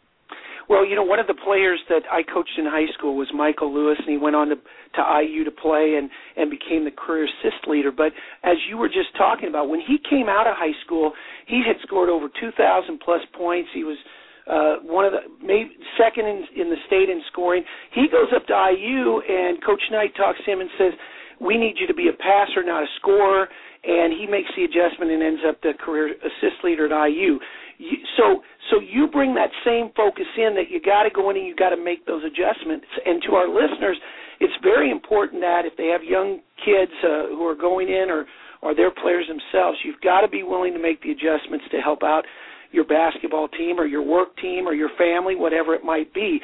Well, you know, one of the players that I coached in high school was Michael Lewis, and he went on to, to I U to play and, and became the career assist leader. But as you were just talking about, when he came out of high school, he had scored over two thousand plus points. He was Uh, one of the maybe second in, in the state in scoring. He goes up to I U, and Coach Knight talks to him and says, "We need you to be a passer, not a scorer." And he makes the adjustment and ends up the career assist leader at I U. You, so, so you bring that same focus in that you got to go in and you got to make those adjustments. And to our listeners, it's very important that if they have young kids uh, who are going in, or or they're players themselves, you've got to be willing to make the adjustments to help out your basketball team or your work team or your family, whatever it might be.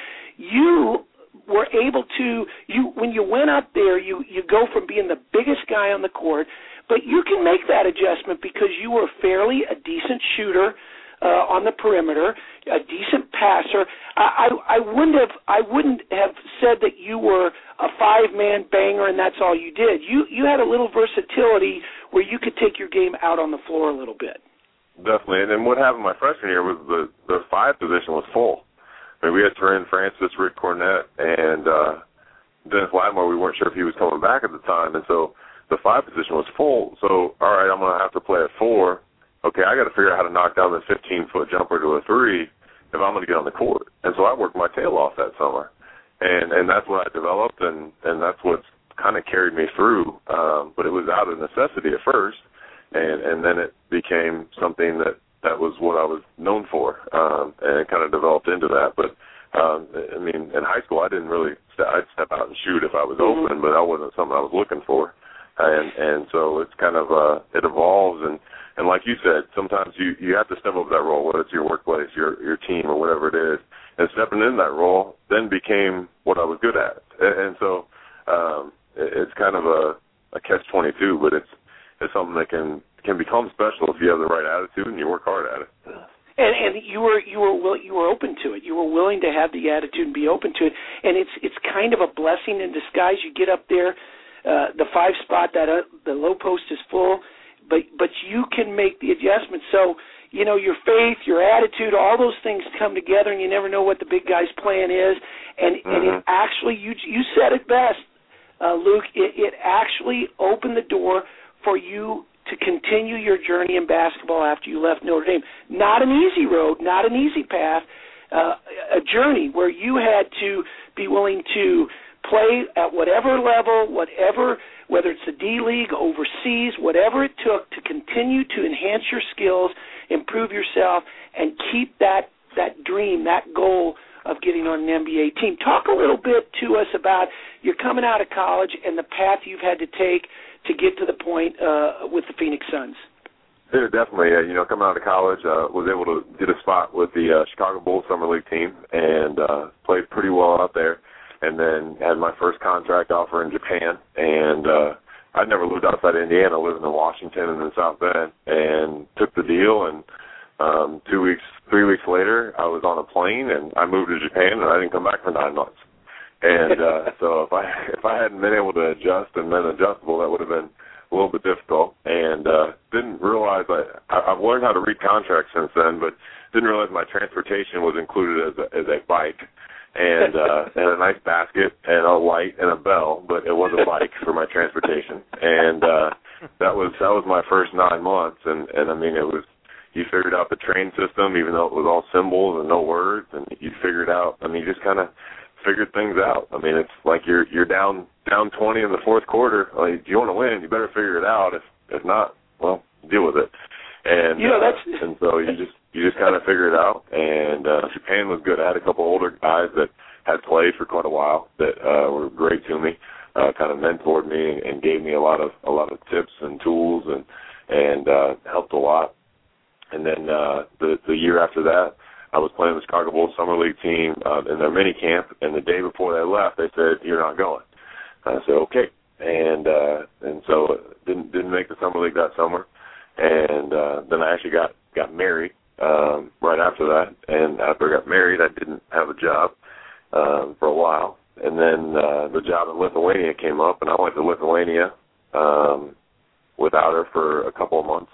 You were able to, you when you went up there, you, you go from being the biggest guy on the court, but you can make that adjustment because you were fairly a decent shooter uh, on the perimeter, a decent passer. I, I, I wouldn't have I wouldn't have said that you were a five-man banger and that's all you did. You you had a little versatility where you could take your game out on the floor a little bit. Definitely. And then what happened my freshman year was the, the five position was full. I mean, we had Terran Francis, Rick Cornett, and uh, Dennis Lattimore. We weren't sure if he was coming back at the time. And so the five position was full. So, all right, I'm going to have to play at four. Okay, I got to figure out how to knock down the fifteen-foot jumper to a three if I'm going to get on the court. And so I worked my tail off that summer. And and that's what I developed, and, and that's what's kind of carried me through. Um, but it was out of necessity at first. And, and then it became something that, that was what I was known for, um, and it kind of developed into that. But, um, I mean, in high school, I didn't really st- – I'd step out and shoot if I was mm-hmm. open, but that wasn't something I was looking for. And and so it's kind of uh, – it evolves. And, and like you said, sometimes you, you have to step up that role, whether it's your workplace, your, your team, or whatever it is. And stepping in that role then became what I was good at. And, and so um, it, it's kind of a, a catch twenty-two, but it's, it's something that can, can become special if you have the right attitude and you work hard at it. And, and you were you were will, you were open to it. You were willing to have the attitude and be open to it. And it's it's kind of a blessing in disguise. You get up there, uh, the five spot, that uh, the low post is full, but but you can make the adjustment. So you know your faith, your attitude, all those things come together, and you never know what the big guy's plan is. And mm-hmm. and it actually, you you said it best, uh, Luke. It, it actually opened the door for you to continue your journey in basketball after you left Notre Dame. Not an easy road, not an easy path, uh, a journey where you had to be willing to play at whatever level, whatever, whether it's the D-League, overseas, whatever it took to continue to enhance your skills, improve yourself, and keep that, that dream, that goal of getting on an N B A team. Talk a little bit to us about you're coming out of college and the path you've had to take to get to the point uh, with the Phoenix Suns. Yeah, definitely. Uh, you know, coming out of college, uh, was able to get a spot with the uh, Chicago Bulls Summer League team and uh, played pretty well out there. And then had my first contract offer in Japan. And uh, I'd never lived outside Indiana, living in Washington and in South Bend, and took the deal. And um, two weeks, three weeks later, I was on a plane, and I moved to Japan, and I didn't come back for nine months. And uh, so if I if I hadn't been able to adjust and been adjustable, that would have been a little bit difficult. And uh, didn't realize I, I've learned how to read contracts since then, but didn't realize my transportation was included as a, as a bike and uh, and a nice basket and a light and a bell, but it was a bike for my transportation. And uh, that was that was my first nine months. And, and I mean, it was you figured out the train system, even though it was all symbols and no words, and you figured out. I mean, you just kind of figured things out. I mean, it's like you're you're down down twenty in the fourth quarter. Like, if you want to win, you better figure it out. If if not, well, deal with it. And you know, uh, that's... and so you just you just kind of figure it out. And uh, Japan was good. I had a couple older guys that had played for quite a while that uh, were great to me, uh, kind of mentored me and, and gave me a lot of a lot of tips and tools and and uh, helped a lot. And then uh, the the year after that, I was playing the Chicago Bulls Summer League team uh, in their mini camp, and the day before they left, they said, "You're not going." And I said, "Okay," and uh, and so didn't didn't make the Summer League that summer, and uh, then I actually got got married um, right after that, and after I got married, I didn't have a job um, for a while, and then uh, the job in Lithuania came up, and I went to Lithuania um, without her for a couple of months,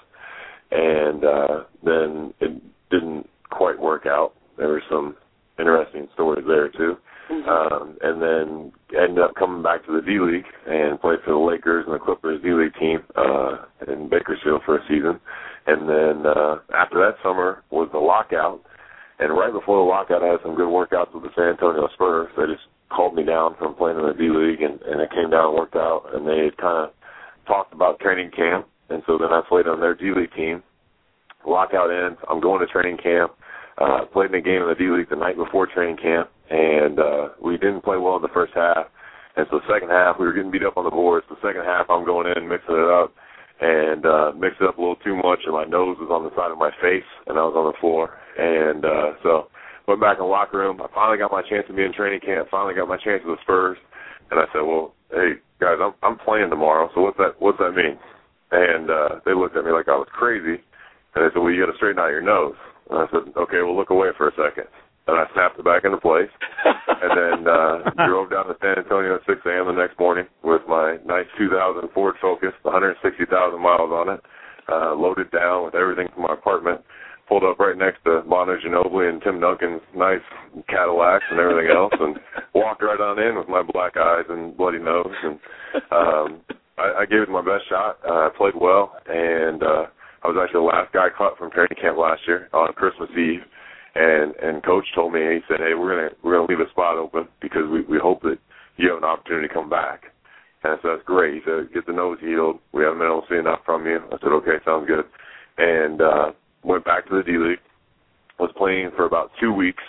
and uh, then it didn't quite work out. There were some interesting stories there too. Mm-hmm. Um, and then ended up coming back to the D-League and played for the Lakers and the Clippers D-League team uh, in Bakersfield for a season. And then uh, after that summer was the lockout. And right before the lockout, I had some good workouts with the San Antonio Spurs. They just called me down from playing in the D-League, and, and I came down and worked out. And they had kind of talked about training camp. And so then I played on their D-League team. Lockout ends. I'm going to training camp. Uh, played in a game in the D-League the night before training camp, and uh, we didn't play well in the first half. And so the second half, we were getting beat up on the boards. The second half, I'm going in, mixing it up, and uh, mixed it up a little too much, and my nose was on the side of my face, and I was on the floor. And uh, so went back in the locker room. I finally got my chance to be in training camp, finally got my chance with the Spurs. And I said, well, hey, guys, I'm, I'm playing tomorrow, so what's that, what's that mean? And uh, they looked at me like I was crazy. And they said, well, you got to straighten out your nose. And I said, okay, well, look away for a second. And I snapped it back into place and then uh, drove down to San Antonio at six a.m. the next morning with my nice two thousand Ford Focus, one hundred sixty thousand miles on it, uh, loaded down with everything from my apartment, pulled up right next to Bono Ginobili and Tim Duncan's nice Cadillacs and everything else, and walked right on in with my black eyes and bloody nose. And um, I, I gave it my best shot. Uh, I played well, and uh, I was actually the last guy cut from training camp last year on Christmas Eve, and and Coach told me, he said, hey, we're gonna we're gonna leave a spot open because we, we hope that you have an opportunity to come back. And I said, that's great. He said, get the nose healed. We haven't been able to see enough from you. I said, okay, sounds good. And uh, went back to the D-League. Was playing for about two weeks,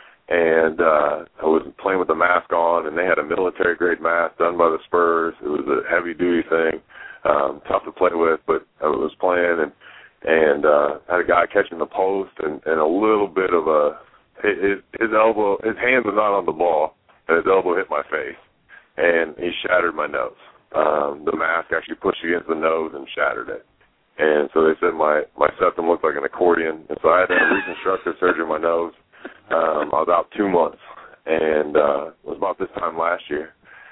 and uh, I was playing with the mask on, and they had a military-grade mask done by the Spurs. It was a heavy-duty thing, um, tough to play with, but I was playing, and and uh, had a guy catching the post, and, and a little bit of a his, his elbow, his hand was not on the ball, and his elbow hit my face, and he shattered my nose. Um, the mask actually pushed against the nose and shattered it. And so they said my, my septum looked like an accordion. And so I had to have reconstructive surgery on my nose. Um, I was out two months. And uh, it was about this time last year.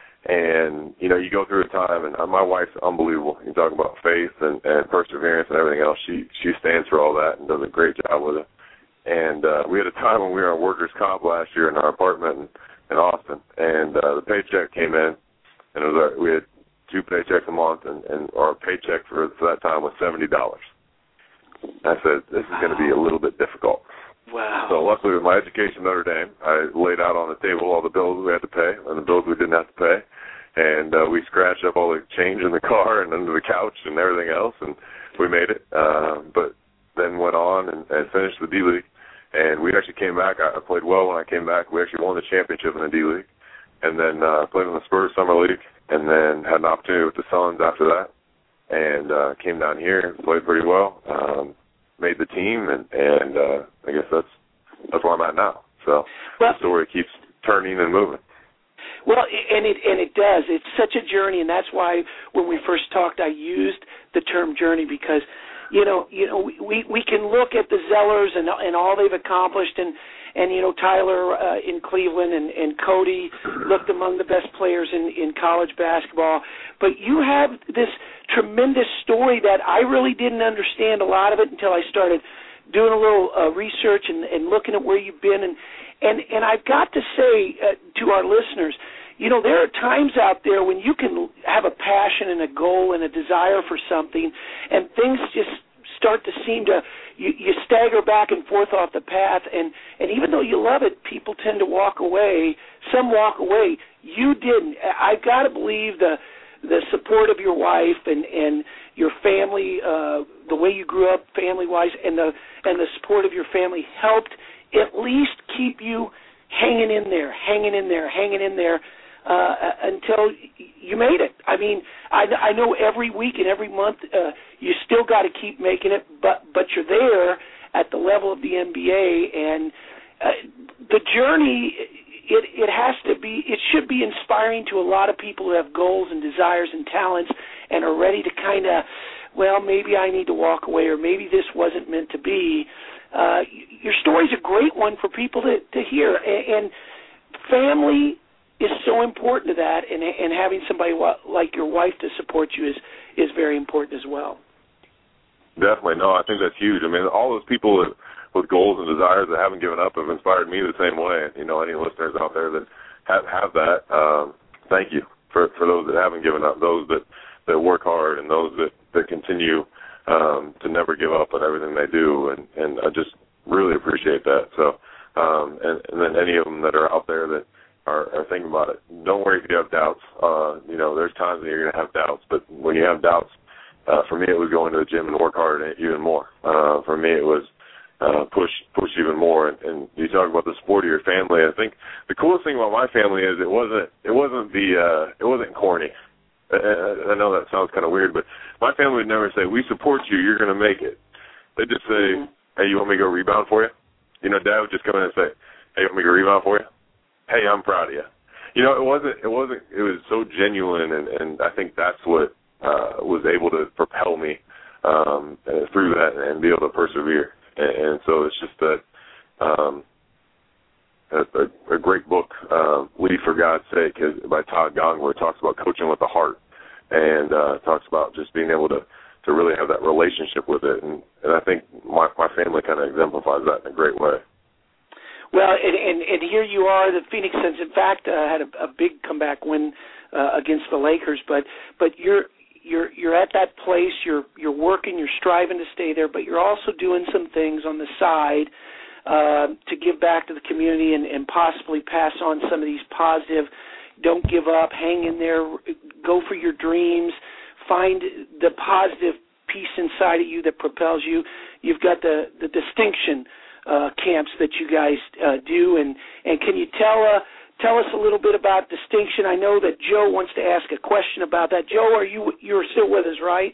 And, you know, you go through a time, and my wife's unbelievable. You talk about faith and, and perseverance and everything else. She she stands for all that and does a great job with it. And uh, we had a time when we were on workers' comp last year in our apartment in, in Austin, and uh, the paycheck came in, and it was our, we had two paychecks a month, and, and our paycheck for, for that time was seventy dollars. I said, this is going to be a little bit difficult. Wow. So luckily with my education at Notre Dame, I laid out on the table all the bills we had to pay and the bills we didn't have to pay. And uh, we scratched up all the change in the car and under the couch and everything else, and we made it. Uh, but then went on and, and finished the D-League. And we actually came back. I, I played well when I came back. We actually won the championship in the D-League. And then uh, played in the Spurs Summer League, and then had an opportunity with the Suns after that. And uh, came down here, played pretty well. Um, made the team, and, and uh, I guess that's that's where I'm at now. So well, the story keeps turning and moving. Well, and it and it does. It's such a journey, and that's why when we first talked, I used the term journey because, you know, you know, we we can look at the Zellers and and all they've accomplished, and and you know Tyler uh, in Cleveland and, and Cody looked among the best players in, in college basketball. But you have this tremendous story that I really didn't understand a lot of it until I started doing a little uh, research and, and looking at where you've been. And and, and I've got to say uh, to our listeners, you know, there are times out there when you can have a passion and a goal and a desire for something, and things just start to seem to, you, you stagger back and forth off the path, and, and even though you love it, people tend to walk away. Some walk away. You didn't. I've got to believe the the support of your wife and, and your family, uh, the way you grew up family-wise, and the and the support of your family helped at least keep you hanging in there, hanging in there, hanging in there uh, until you made it. I mean, I, I know every week and every month uh, you still got to keep making it, but but you're there at the level of the N B A, and uh, the journey. It, it has to be, it should be inspiring to a lot of people who have goals and desires and talents and are ready to kind of, well, maybe I need to walk away, or maybe this wasn't meant to be. Uh, your story's a great one for people to, to hear, and, and family is so important to that, and, and having somebody like your wife to support you is, is very important as well. Definitely. No, I think that's huge. I mean, all those people that with goals and desires that haven't given up have inspired me the same way. You know, any listeners out there that have, have that, um, thank you for, for those that haven't given up, those that, that work hard, and those that, that continue um, to never give up on everything they do. And, and I just really appreciate that. So, um, and, and then any of them that are out there that are, are thinking about it, don't worry if you have doubts. Uh, you know, there's times that you're going to have doubts, but when you have doubts, uh, for me it was going to the gym and work hard even more. Uh, for me it was Uh, push push even more, and, and you talk about the support of your family. I think the coolest thing about my family is it wasn't it wasn't the uh, it wasn't corny. I, I know that sounds kind of weird, but my family would never say, "We support you. You're going to make it." They just say, mm-hmm. "Hey, you want me to go rebound for you?" You know, Dad would just come in and say, "Hey, you want me to go rebound for you?" "Hey, I'm proud of you." You know, it wasn't it wasn't it was so genuine, and, and I think that's what uh, was able to propel me um, through that and be able to persevere. And so it's just that um, a, a great book, uh, Lead for God's Sake, by Todd Gong, where it talks about coaching with the heart, and uh, talks about just being able to, to really have that relationship with it. And, and I think my, my family kind of exemplifies that in a great way. Well, and, and, and here you are, the Phoenix Suns, in fact, uh, had a, a big comeback win uh, against the Lakers, but but you're You're you're at that place. You're you're working. You're striving to stay there, but you're also doing some things on the side uh, to give back to the community and, and possibly pass on some of these positive. Don't give up. Hang in there. Go for your dreams. Find the positive piece inside of you that propels you. You've got the the distinction uh, camps that you guys uh, do, and and can you tell? Uh, Tell us a little bit about distinction. I know that Joe wants to ask a question about that. Joe, are you you're still with us, right?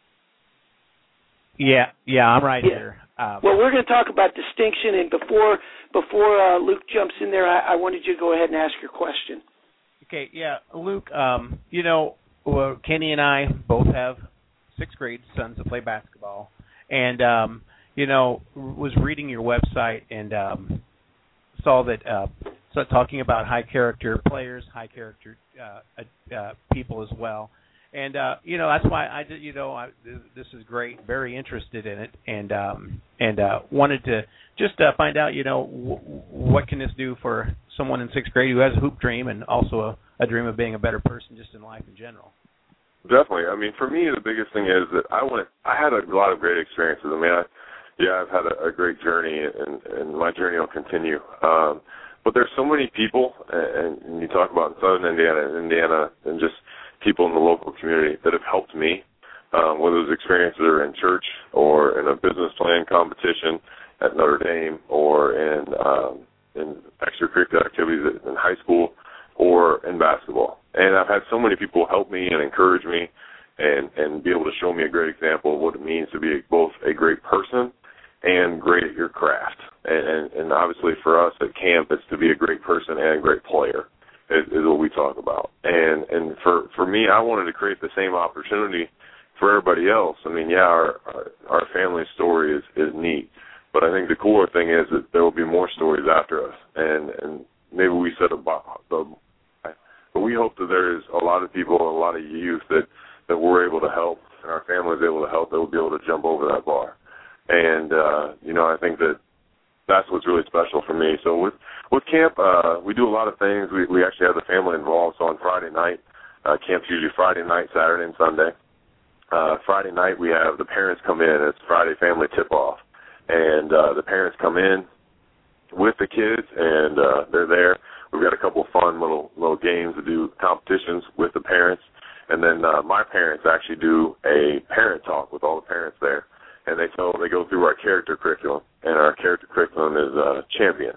Yeah, yeah, I'm right yeah. here. Um, well, we're going to talk about distinction, and before before uh, Luke jumps in there, I, I wanted you to go ahead and ask your question. Okay, yeah, Luke. Um, you know, well, Kenny and I both have sixth grade sons that play basketball, and um, you know, was reading your website and um, saw that uh, so talking about high character players, high character uh, uh, people as well. And, uh, you know, that's why I did, you know, I, this is great, very interested in it, and um, and uh, wanted to just uh, find out, you know, w- what can this do for someone in sixth grade who has a hoop dream and also a, a dream of being a better person just in life in general. Definitely. I mean, for me, the biggest thing is that I went, I had a lot of great experiences. I mean, I, yeah, I've had a, a great journey, and, and my journey will continue. Um, but there's so many people, and, and you talk about Southern Indiana, and Indiana, and just people in the local community that have helped me, um, whether those experiences are in church or in a business plan competition at Notre Dame or in um, in extracurricular activities in high school or in basketball. And I've had so many people help me and encourage me and, and be able to show me a great example of what it means to be both a great person and great at your craft. And, and, and obviously for us at camp, it's to be a great person and a great player. Is, is what we talk about. And and for, for me, I wanted to create the same opportunity for everybody else. I mean, yeah, our our, our family story is, is neat, but I think the cooler thing is that there will be more stories after us. And, and maybe we set a bar, but we hope that there is a lot of people, a lot of youth that, that we're able to help, and our family is able to help, that will be able to jump over that bar. And, uh, you know, I think that that's what's really special for me. So with with camp, uh, we do a lot of things. We we actually have the family involved. So on Friday night, uh, camp's usually Friday night, Saturday, and Sunday. Uh, Friday night we have the parents come in. It's Friday family tip-off, and uh, the parents come in with the kids, and uh, they're there. We've got a couple of fun little little games to do, competitions with the parents, and then uh, my parents actually do a parent talk with all the parents there. And they tell they go through our character curriculum, and our character curriculum is uh, Champion.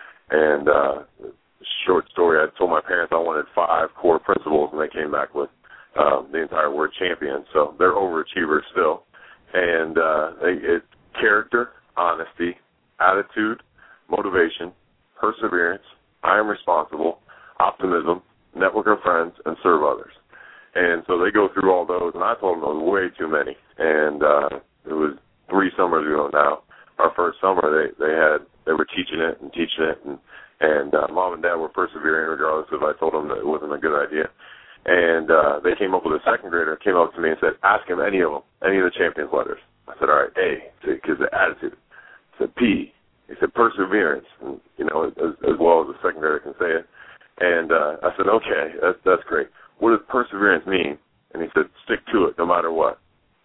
And uh, short story, I told my parents I wanted five core principles, and they came back with um, the entire word champion. So they're overachievers still. And uh, they, it's character, honesty, attitude, motivation, perseverance, I am responsible, optimism, network of friends, and serve others. And so they go through all those, and I told them there was way too many. And uh, it was three summers ago now. Our first summer, they they had they were teaching it and teaching it, and and uh, mom and dad were persevering regardless if I told them that it wasn't a good idea. And uh, they came up with a second grader, came up to me and said, "Ask him any of them, any of the champions letters." I said, "All right, A, because the attitude." I said, "P." He said, "Perseverance," and, you know, as, as well as the second grader can say it. And uh, I said, "Okay, that's that's great. What does perseverance mean?" And he said, "Stick to it, no matter what."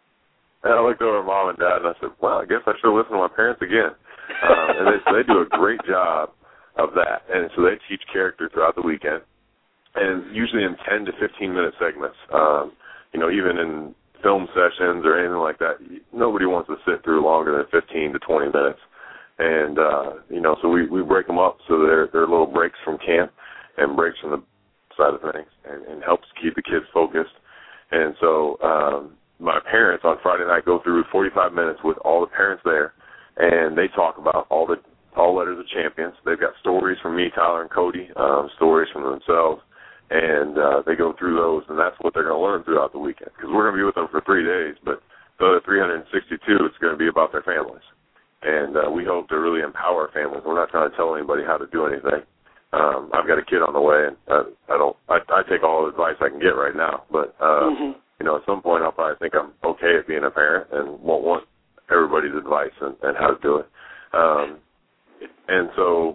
And I looked over at mom and dad, and I said, "Well, I guess I should listen to my parents again." Uh, and they, so they do a great job of that. And so they teach character throughout the weekend, and usually in ten to fifteen minute segments. Um, you know, even in film sessions or anything like that, nobody wants to sit through longer than fifteen to twenty minutes. And, uh, you know, so we, we break them up so they're, they're little breaks from camp and breaks from the side of things, and, and helps keep the kids focused. And so um, my parents on Friday night go through forty-five minutes with all the parents there, and they talk about all the all letters of champions. They've got stories from me, Tyler, and Cody, um, stories from themselves, and uh, they go through those, and that's what they're going to learn throughout the weekend, because we're going to be with them for three days, but the other three hundred sixty-two, it's going to be about their families. And uh, we hope to really empower families. We're not trying to tell anybody how to do anything. Um, I've got a kid on the way, and I, I don't. I, I take all the advice I can get right now. But uh, mm-hmm. you know, at some point, I'll probably think I'm okay at being a parent, and won't want everybody's advice and, and how to do it. Um, and so,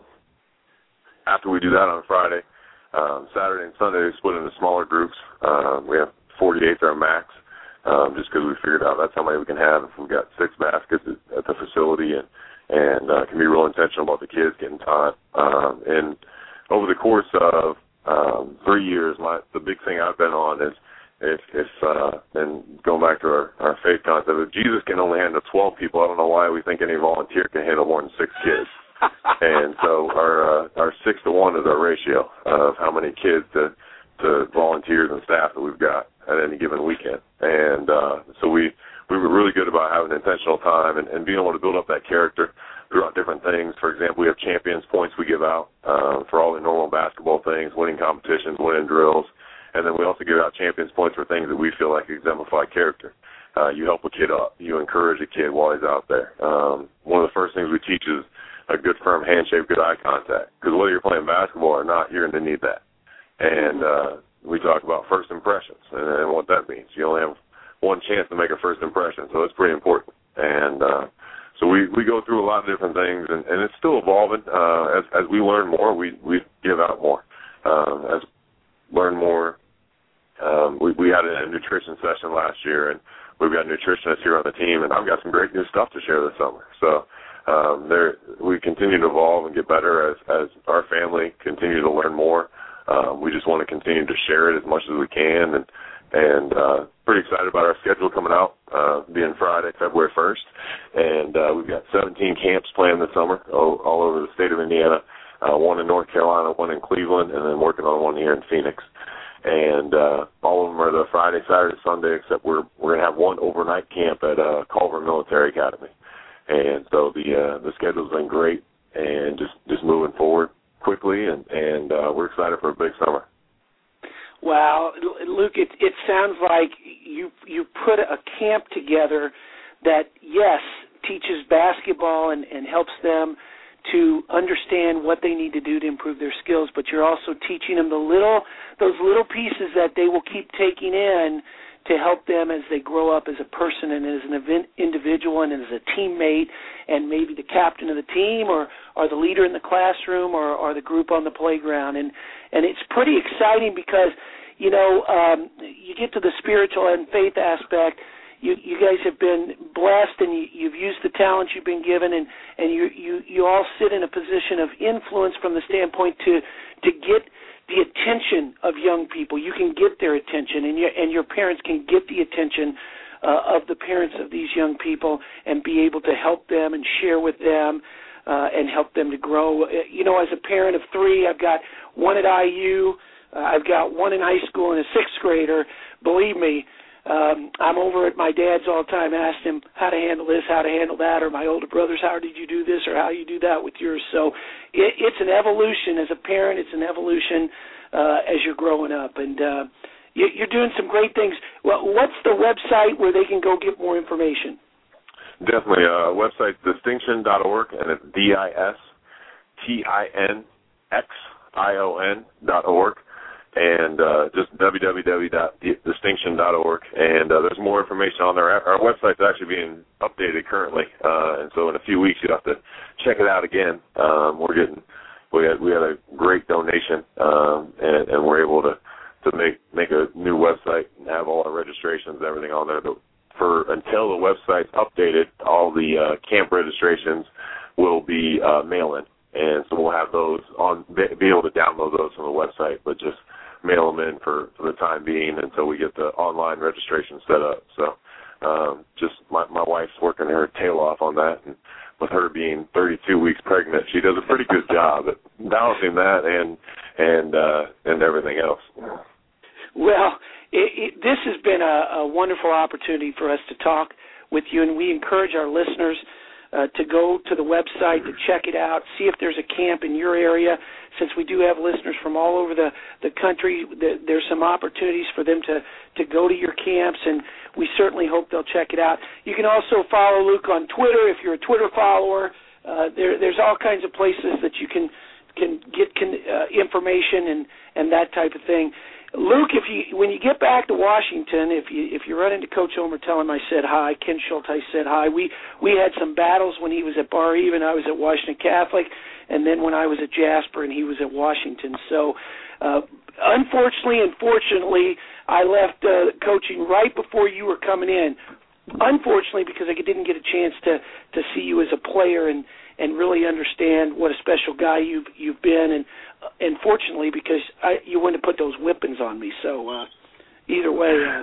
after we do that on Friday, um, Saturday and Sunday, we split into smaller groups. Um, we have forty-eight there max, um, just because we figured out that's how many we can have if we've got six baskets at, at the facility, and and uh, can be real intentional about the kids getting time. Um, and over the course of um, three years, my, the big thing I've been on is if, if uh, and going back to our, our faith concept, if Jesus can only handle twelve people, I don't know why we think any volunteer can handle more than six kids. And so our uh, our six to one is our ratio of how many kids to, to volunteers and staff that we've got at any given weekend. And uh, so we, we were really good about having intentional time and, and being able to build up that character throughout different things. For example, we have champions points we give out uh, for all the normal basketball things, winning competitions, winning drills. And then we also give out champions points for things that we feel like exemplify character. Uh, you a good firm handshake, good eye contact. Because whether you're playing basketball or not, you're going to need that. And uh, we talk about first impressions and, and what that means. You only have one chance to make a first impression, so it's pretty important. And uh, so we, we go through a lot of different things, and, and it's still evolving. Uh, as, as we learn more, we, we give out more. Uh, as learn more, um, we, we had a nutrition session last year, and we've got nutritionists here on the team, and I've got some great new stuff to share this summer. So um, there, we continue to evolve and get better as, as our family continue to learn more. Um, we just want to continue to share it as much as we can, and and uh, pretty excited about our schedule coming out, uh, being Friday, February first. And uh, we've got seventeen camps planned this summer all, all over the state of Indiana, uh, one in North Carolina, one in Cleveland, and then working on one here in Phoenix. And uh, all of them are the Friday, Saturday, Sunday, except we're we're going to have one overnight camp at uh, Culver Military Academy. And so the uh, the schedule's been great, and just, just moving forward quickly, and, and uh, we're excited for a big summer. Wow, Luke, it, it sounds like you you put a camp together that, yes, teaches basketball and, and helps them to understand what they need to do to improve their skills, but you're also teaching them the little those little pieces that they will keep taking in to help them as they grow up as a person and as an event, individual and as a teammate and maybe the captain of the team or, or the leader in the classroom or, or the group on the playground. And, and it's pretty exciting because, you know, um, you get to the spiritual and faith aspect. You, you guys have been blessed, and you, you've used the talents you've been given, and, and you, you, you all sit in a position of influence from the standpoint to to get the attention of young people. You can get their attention, and your, and your parents can get the attention uh, of the parents of these young people and be able to help them and share with them uh, and help them to grow. You know, as a parent of three, I've got one at I U, uh, I've got one in high school and a sixth grader. Believe me, Um, I'm over at my dad's all the time, asking him how to handle this, how to handle that, or my older brothers, how did you do this, or how you do that with yours. So it, it's an evolution as a parent. It's an evolution uh, as you're growing up, and uh, you, you're doing some great things. Well, what's the website where they can go get more information? Definitely. Uh, website distinction dot org, and it's D I S T I N X I O N dot org. And uh, just w w w dot distinction dot org, and uh, there's more information on there. Our website's actually being updated currently, uh, and so in a few weeks you'll have to check it out again. Um, we're getting we had we had a great donation, um, and, and we're able to, to make make a new website and have all our registrations and everything on there. But for until the website's updated, all the uh, camp registrations will be uh, mail-in, and so we'll have those on be able to download those from the website, but just mail them in for, for the time being until we get the online registration set up. So um, just my, my wife's working her tail off on that, and with her being thirty-two weeks pregnant, she does a pretty good job at balancing that and and uh, and everything else. Well, it, it, this has been a, a wonderful opportunity for us to talk with you, and we encourage our listeners Uh, to go to the website, to check it out, see if there's a camp in your area. Since we do have listeners from all over the, the country, the, there's some opportunities for them to, to go to your camps, and we certainly hope they'll check it out. You can also follow Luke on Twitter if you're a Twitter follower. Uh, there, there's all kinds of places that you can can get can, uh, information and, and that type of thing. Luke, if you when you get back to Washington, if you if you run into Coach Omer, tell him I said hi. Ken Schultz said hi. We we had some battles when he was at Bar Even. I was at Washington Catholic, and then when I was at Jasper and he was at Washington. So, uh, unfortunately and fortunately, I left uh, coaching right before you were coming in. Unfortunately, because I didn't get a chance to to see you as a player and. and really understand what a special guy you've you've been, and and fortunately because I, you wouldn't have put those whippings on me. So uh, either way, uh,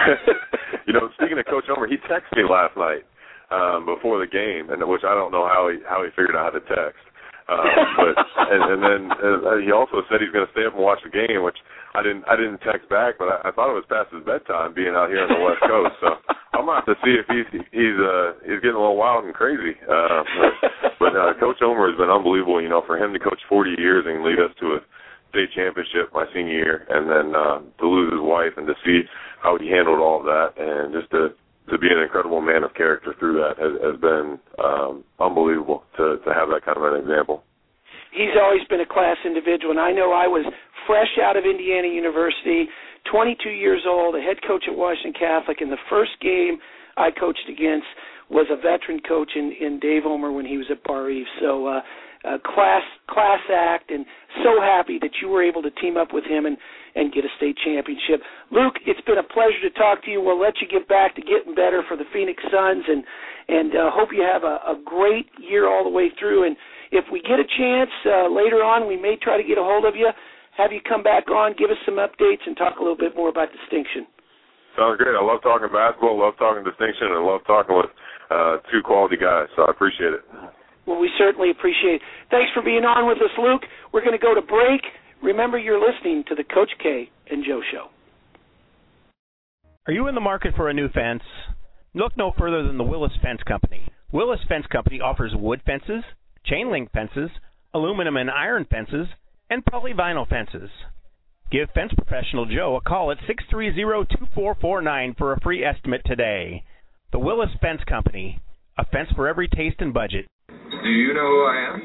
you know, speaking of Coach Omer, he texted me last night um, before the game, and which I don't know how he how he figured out how to text. Um, but and, and then uh, he also said he's going to stay up and watch the game, which I didn't I didn't text back, but I, I thought it was past his bedtime being out here on the West Coast. So I'm gonna have to see if he's he's uh, he's getting a little wild and crazy. Uh, but but uh, Coach Omer has been unbelievable. You know, for him to coach forty years and lead us to a state championship my senior year, and then uh, to lose his wife and to see how he handled all of that, and just to to be an incredible man of character through that has, has been um, unbelievable to, to have that kind of an example. He's always been a class individual, and I know I was fresh out of Indiana University, twenty-two years old, a head coach at Washington Catholic, and the first game I coached against was a veteran coach in, in Dave Omer when he was at Bar Eve. So uh, uh, class class act, and so happy that you were able to team up with him and, and get a state championship. Luke, it's been a pleasure to talk to you. We'll let you get back to getting better for the Phoenix Suns, and, and uh, hope you have a, a great year all the way through. And if we get a chance uh, later on, we may try to get a hold of you, have you come back on, give us some updates, and talk a little bit more about Distinction. Sounds great. I love talking basketball, love talking Distinction, and love talking with uh, two quality guys, so I appreciate it. Well, we certainly appreciate it. Thanks for being on with us, Luke. We're going to go to break. Remember, you're listening to the Coach K and Joe Show. Are you in the market for a new fence? Look no further than the Willis Fence Company. Willis Fence Company offers wood fences, chain link fences, aluminum and iron fences, and polyvinyl fences. Give fence professional Joe a call at six three zero, two four four nine for a free estimate today. The Willis Fence Company, a fence for every taste and budget. Do you know who I am?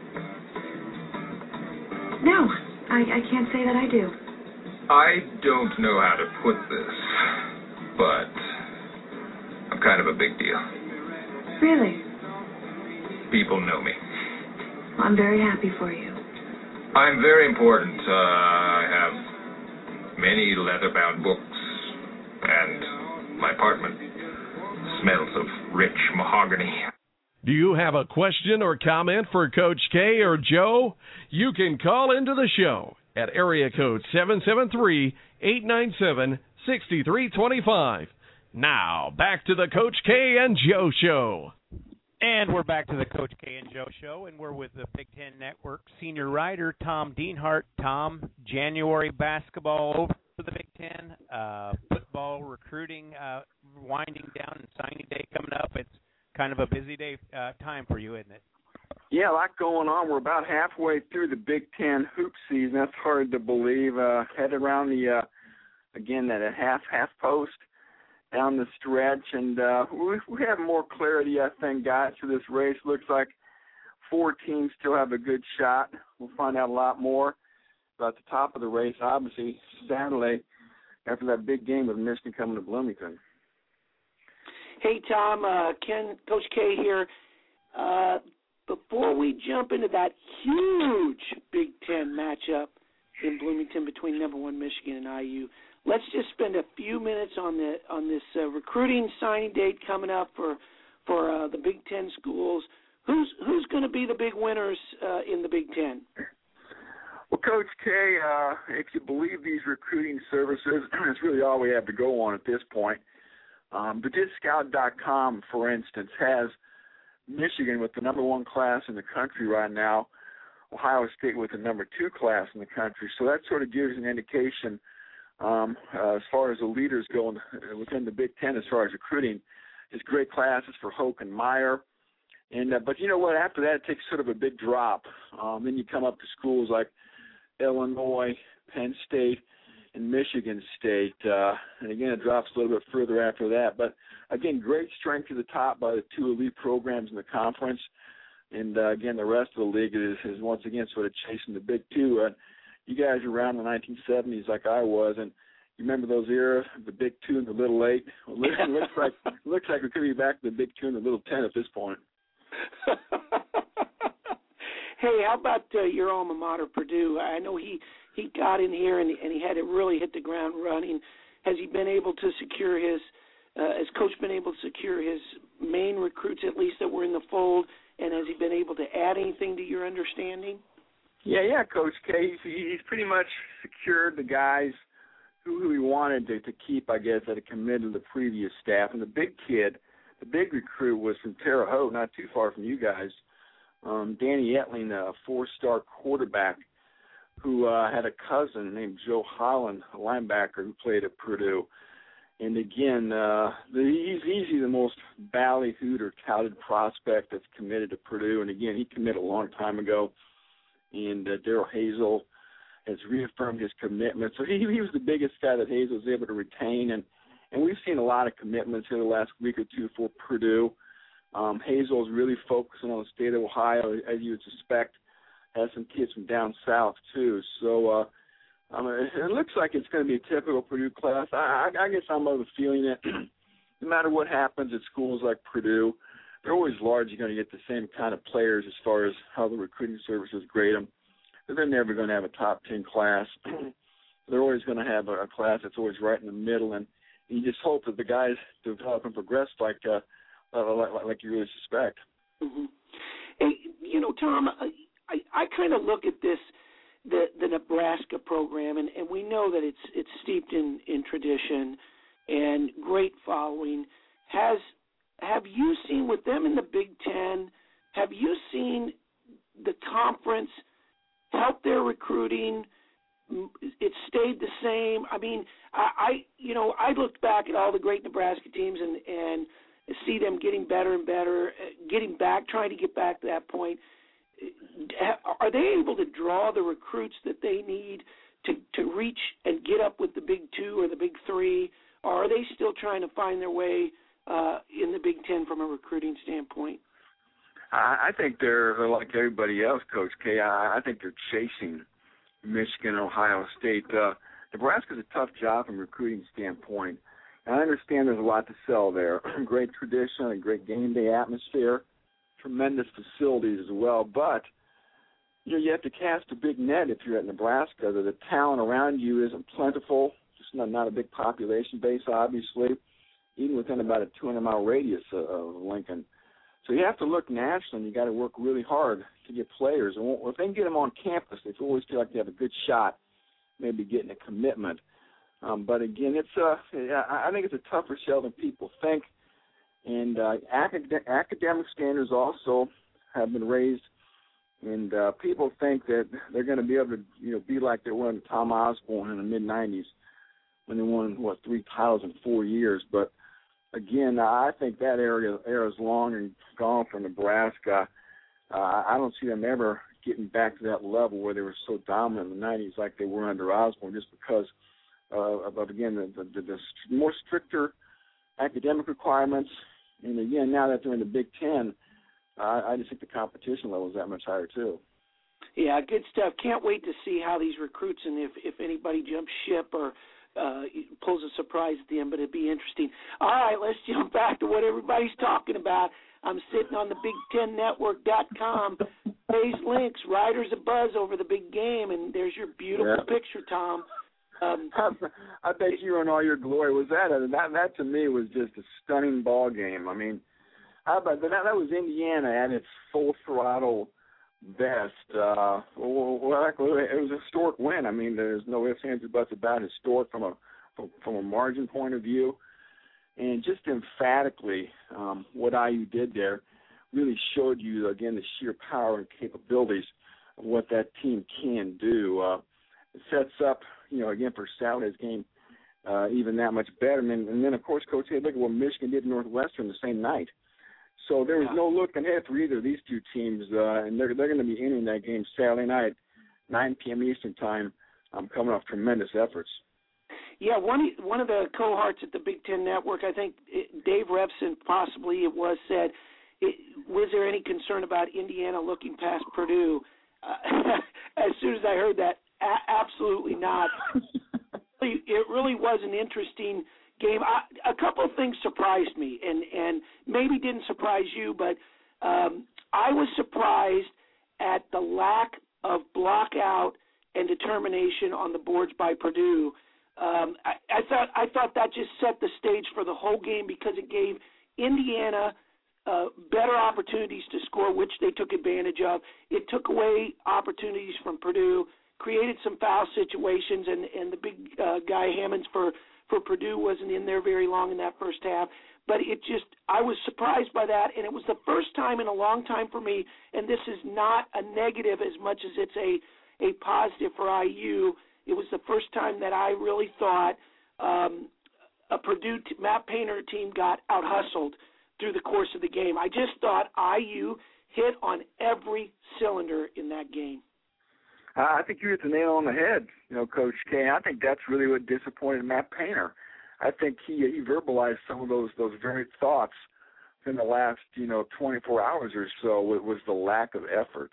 No, I, I can't say that I do. I don't know how to put this, but I'm kind of a big deal. Really? People know me. I'm very happy for you. I'm very important. Uh, I have many leather-bound books, and my apartment smells of rich mahogany. Do you have a question or comment for Coach K or Joe? You can call into the show at area code seven seven three, eight nine seven, six three two five. Now, back to the Coach K and Joe Show. And we're back to the Coach K and Joe Show, and we're with the Big Ten Network senior writer, Tom Dienhart. Tom, January basketball over for the Big Ten, uh, football recruiting uh, winding down, and signing day coming up. It's kind of a busy day uh, time for you, isn't it? Yeah, a lot going on. We're about halfway through the Big Ten hoop season. That's hard to believe. Uh, headed around the, uh, again, that half half post down the stretch, and uh, we, we have more clarity, I think, guys, for this race. Looks like four teams still have a good shot. We'll find out a lot more about the top of the race, obviously, Saturday after that big game with Michigan coming to Bloomington. Hey, Tom, uh, Ken, Coach K here. Uh, before we jump into that huge Big Ten matchup in Bloomington between number one Michigan and I U, let's just spend a few minutes on the on this uh, recruiting signing date coming up for for uh, the Big Ten schools. Who's who's going to be the big winners uh, in the Big Ten? Well, Coach K, uh, if you believe these recruiting services, it's really all we have to go on at this point. Um, the Div Scout dot com, for instance, has Michigan with the number one class in the country right now, Ohio State with the number two class in the country. So that sort of gives an indication um, uh, as far as the leaders go in, within the Big Ten as far as recruiting. It's great classes for Hoke and Meyer. And uh, but you know what? After that, it takes sort of a big drop. Um, then you come up to schools like Illinois, Penn State, and Michigan State. Uh, and, again, it drops a little bit further after that. But, again, great strength to the top by the two elite programs in the conference. And, uh, again, the rest of the league is, is once again sort of chasing the big two. Uh, you guys were around in the nineteen seventies like I was, and you remember those eras, the big two and the little eight? Well, it looks like, it looks like we could be back to the big two and the little ten at this point. Hey, how about uh, your alma mater, Purdue? I know he, he got in here and, and he had to really hit the ground running. Has he been able to secure his, uh, has Coach been able to secure his main recruits at least that were in the fold, and has he been able to add anything to your understanding? Yeah, yeah, Coach K. He's, he's pretty much secured the guys who, who he wanted to, to keep, I guess, that had committed to the previous staff. And the big kid, the big recruit was from Terre Haute, not too far from you guys. Um, Danny Etling, a four-star quarterback who uh, had a cousin named Joe Holland, a linebacker who played at Purdue. And, again, uh, the, he's easily the most ballyhooed or touted prospect that's committed to Purdue. And, again, he committed a long time ago. And uh, Darrell Hazel has reaffirmed his commitment. So he, he was the biggest guy that Hazel was able to retain. And, And we've seen a lot of commitments here the last week or two for Purdue. Um, Hazel is really focusing on the state of Ohio, as you would suspect. Has some kids from down south, too. So uh, I mean, it looks like it's going to be a typical Purdue class. I, I, I guess I'm of the feeling that no matter what happens at schools like Purdue, they're always largely going to get the same kind of players as far as how the recruiting services grade them. They're never going to have a top ten class. They're always going to have a, a class that's always right in the middle, and you just hope that the guys develop and progress like uh, uh, like, like you really suspect. Mm-hmm. Hey, you know, Tom, I, I kind of look at this, the the Nebraska program, and, and we know that it's it's steeped in, in tradition and great following. Has have you seen with them in the Big Ten? Have you seen the conference help their recruiting? It stayed the same. I mean, I, I you know I looked back at all the great Nebraska teams and and see them getting better and better, getting back, trying to get back to that point. Are they able to draw the recruits that they need to, to reach and get up with the Big Two or the Big Three, or are they still trying to find their way uh, in the Big Ten from a recruiting standpoint? I think they're, they're like everybody else, Coach K. I, I think they're chasing Michigan and Ohio State. Uh, Nebraska's a tough job from a recruiting standpoint. And I understand there's a lot to sell there. Great tradition, a great game day atmosphere, tremendous facilities as well. But you know, you have to cast a big net if you're at Nebraska. The, the talent around you isn't plentiful. Just not, not a big population base, obviously, even within about a two hundred mile radius of, of Lincoln. So you have to look nationally, and you got to work really hard to get players. And if they can get them on campus, they always feel like they have a good shot, maybe getting a commitment. Um, but again, it's uh, I think it's a tougher sell than people think. And uh, acad- academic standards also have been raised, and uh, people think that they're going to be able to, you know, be like they were in Tom Osborne in the mid nineties when they won what three titles in four years. But again, I think that area era is long and gone for Nebraska. Uh, I don't see them ever getting back to that level where they were so dominant in the nineties like they were under Osborne, just because uh, of, again, the, the, the more stricter academic requirements. And again, now that they're in the Big Ten, uh, I just think the competition level is that much higher too. Yeah, good stuff. Can't wait to see how these recruits and if, if anybody jumps ship or uh, pulls a surprise at the end, but it'd be interesting. All right, let's jump back to what everybody's talking about. I'm sitting on the Big Ten Network dot com. Pays links, Riders a buzz over the big game, and there's your beautiful yeah. picture, Tom. Um, I bet you in all your glory. Was that a, that that to me was just a stunning ball game. I mean, how about that? That was Indiana at its full throttle best. Uh, well, it was a historic win. I mean, there's no ifs, ands, or buts about it. Historic from a from, from a margin point of view, and just emphatically, um, what I U did there really showed you again the sheer power and capabilities of what that team can do. Uh, it sets up, you know, again for Saturday's game, uh, even that much better. And then, and then of course, Coach, hey, look at what Michigan did to Northwestern the same night. So there was no looking ahead for either of these two teams, uh, and they're they're going to be entering that game Saturday night, nine p.m. Eastern time, um, coming off tremendous efforts. Yeah, one one of the cohorts at the Big Ten Network, I think it, Dave Repson possibly it was said, it, was there any concern about Indiana looking past Purdue? Uh, as soon as I heard that, a- absolutely not. It really was an interesting game. I, a couple of things surprised me, and, and maybe didn't surprise you, but um, I was surprised at the lack of block out and determination on the boards by Purdue. Um, I, I thought I thought that just set the stage for the whole game because it gave Indiana uh, better opportunities to score, which they took advantage of. It took away opportunities from Purdue, created some foul situations, and, and the big uh, guy Hammonds for, for Purdue wasn't in there very long in that first half. But it just, I was surprised by that, and it was the first time in a long time for me, and this is not a negative as much as it's a, a positive for I U. It was the first time that I really thought um, a Purdue, t- Matt Painter team got out-hustled through the course of the game. I just thought I U hit on every cylinder in that game. I think you hit the nail on the head, you know, Coach K. I think that's really what disappointed Matt Painter. I think he he verbalized some of those those very thoughts in the last, you know, twenty-four hours or so. It was the lack of effort.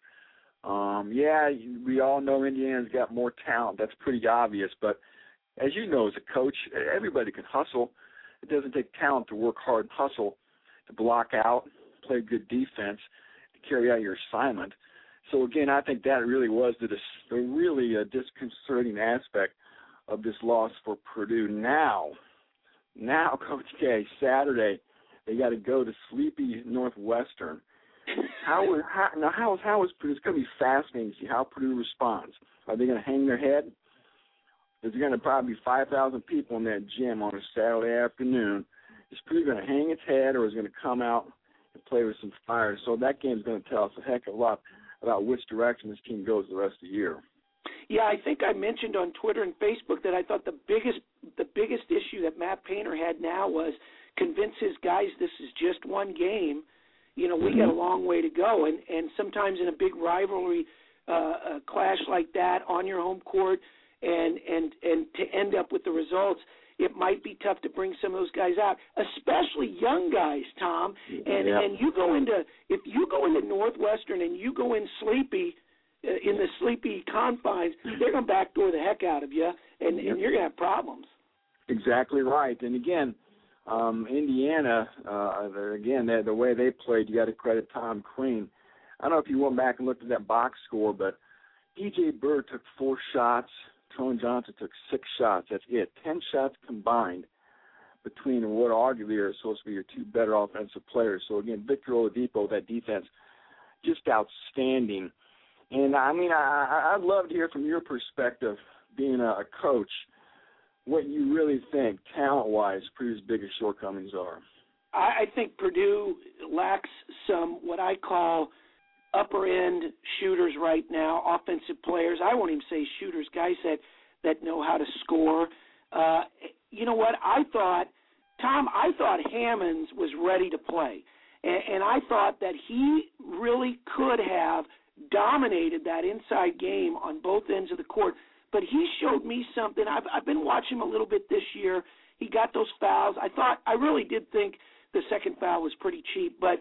Um, yeah, we all know Indiana's got more talent. That's pretty obvious. But as you know, as a coach, everybody can hustle. It doesn't take talent to work hard and hustle, to block out, play good defense, to carry out your assignment. So, again, I think that really was the, the really uh, disconcerting aspect of this loss for Purdue. Now, now, Coach K, Saturday, they got to go to sleepy Northwestern. How, how now? How is how is Purdue? It's going to be fascinating to see how Purdue responds. Are they going to hang their head? There's going to probably be five thousand people in that gym on a Saturday afternoon. Is Purdue going to hang its head, or is it going to come out and play with some fire? So that game's going to tell us a heck of a lot about which direction this team goes the rest of the year. Yeah, I think I mentioned on Twitter and Facebook that I thought the biggest the biggest issue that Matt Painter had now was convince his guys this is just one game. You know, we got a long way to go, and, and sometimes in a big rivalry uh, a clash like that on your home court, and, and, and to end up with the results, it might be tough to bring some of those guys out, especially young guys, Tom. And yeah. and you go into if you go into Northwestern and you go in sleepy uh, in the sleepy confines, they're going to backdoor the heck out of you, and, and you're going to have problems. Exactly right. And again, um, Indiana, uh, again, the way they played, you got to credit Tom Crean. I don't know if you went back and looked at that box score, but D J Bird took four shots. Tone Johnson took six shots. That's it. Ten shots combined between what arguably are supposed to be your two better offensive players. So, again, Victor Oladipo, that defense, just outstanding. And, I mean, I, I'd love to hear from your perspective, being a, a coach, what you really think, talent-wise, Purdue's biggest shortcomings are. I, I think Purdue lacks some what I call upper-end shooters right now, offensive players. I won't even say shooters, guys that, that know how to score. Uh, you know what? I thought, Tom, I thought Hammonds was ready to play. And, and I thought that he really could have dominated that inside game on both ends of the court. But he showed me something. I've, I've been watching him a little bit this year. He got those fouls. I thought, I really did think the second foul was pretty cheap. But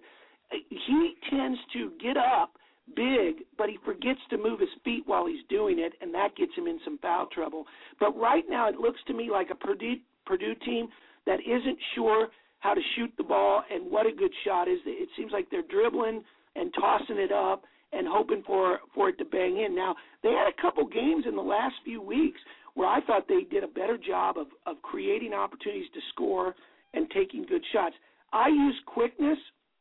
he tends to get up big, but he forgets to move his feet while he's doing it, and that gets him in some foul trouble. But right now it looks to me like a Purdue, Purdue team that isn't sure how to shoot the ball and what a good shot is. It seems like they're dribbling and tossing it up and hoping for, for it to bang in. Now, they had a couple games in the last few weeks where I thought they did a better job of, of creating opportunities to score and taking good shots. I use quickness,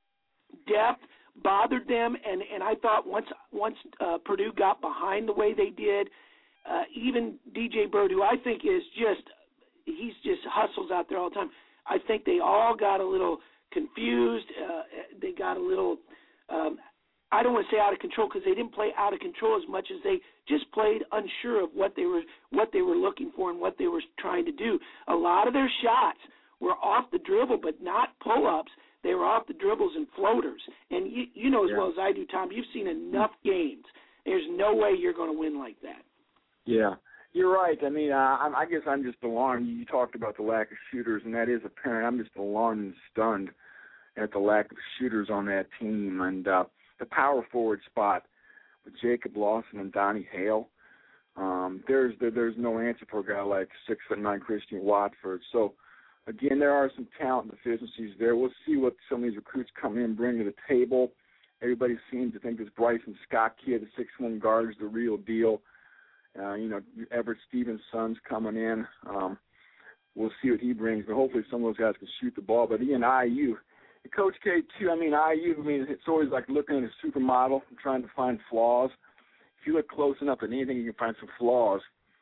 depth, bothered them, and, and I thought once once uh, Purdue got behind the way they did, uh, even D J Bird, who I think is just, he's just hustles out there all the time, I think they all got a little confused. Uh, they got a little, um, I don't want to say out of control because they didn't play out of control as much as they just played unsure of what they were what they were looking for and what they were trying to do. A lot of their shots were off the dribble, but not pull-ups. They were off the dribbles and floaters. And you, you know as yeah. well as I do, Tom, you've seen enough games. There's no way you're going to win like that. Yeah, you're right. I mean, uh, I guess I'm just alarmed. You talked about the lack of shooters, and that is apparent. I'm just alarmed and stunned at the lack of shooters on that team. And uh, the power forward spot with Jacob Lawson and Donnie Hale, um, there's there, there's no answer for a guy like six foot nine Christian Watford. So, again, there are some talent deficiencies there. We'll see what some of these recruits come in and bring to the table. Everybody seems to think this Bryson Scott kid, the six one guard, is the real deal. Uh, you know, Everett Stevenson's coming in. Um, we'll see what he brings, but hopefully some of those guys can shoot the ball. But again, I U, and Coach K too. I mean, I U. I mean, it's always like looking at a supermodel and trying to find flaws. If you look close enough at anything, you can find some flaws.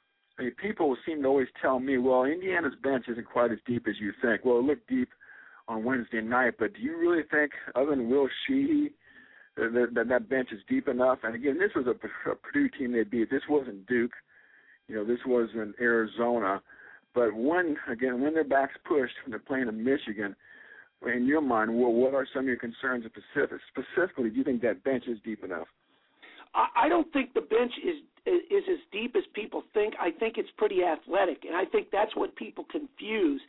I mean, people seem to always tell me, well, Indiana's bench isn't quite as deep as you think. Well, it looked deep on Wednesday night, but do you really think, other than Will Sheehy, that, that that bench is deep enough? And, again, this was a, a Purdue team they beat. This wasn't Duke. You know, this wasn't Arizona. But when, again, when their back's pushed, when they're playing in Michigan, in your mind, well, what are some of your concerns specifically? Do you think that bench is deep enough? I don't think the bench is is as deep as people think. I think it's pretty athletic, and I think that's what people confuse.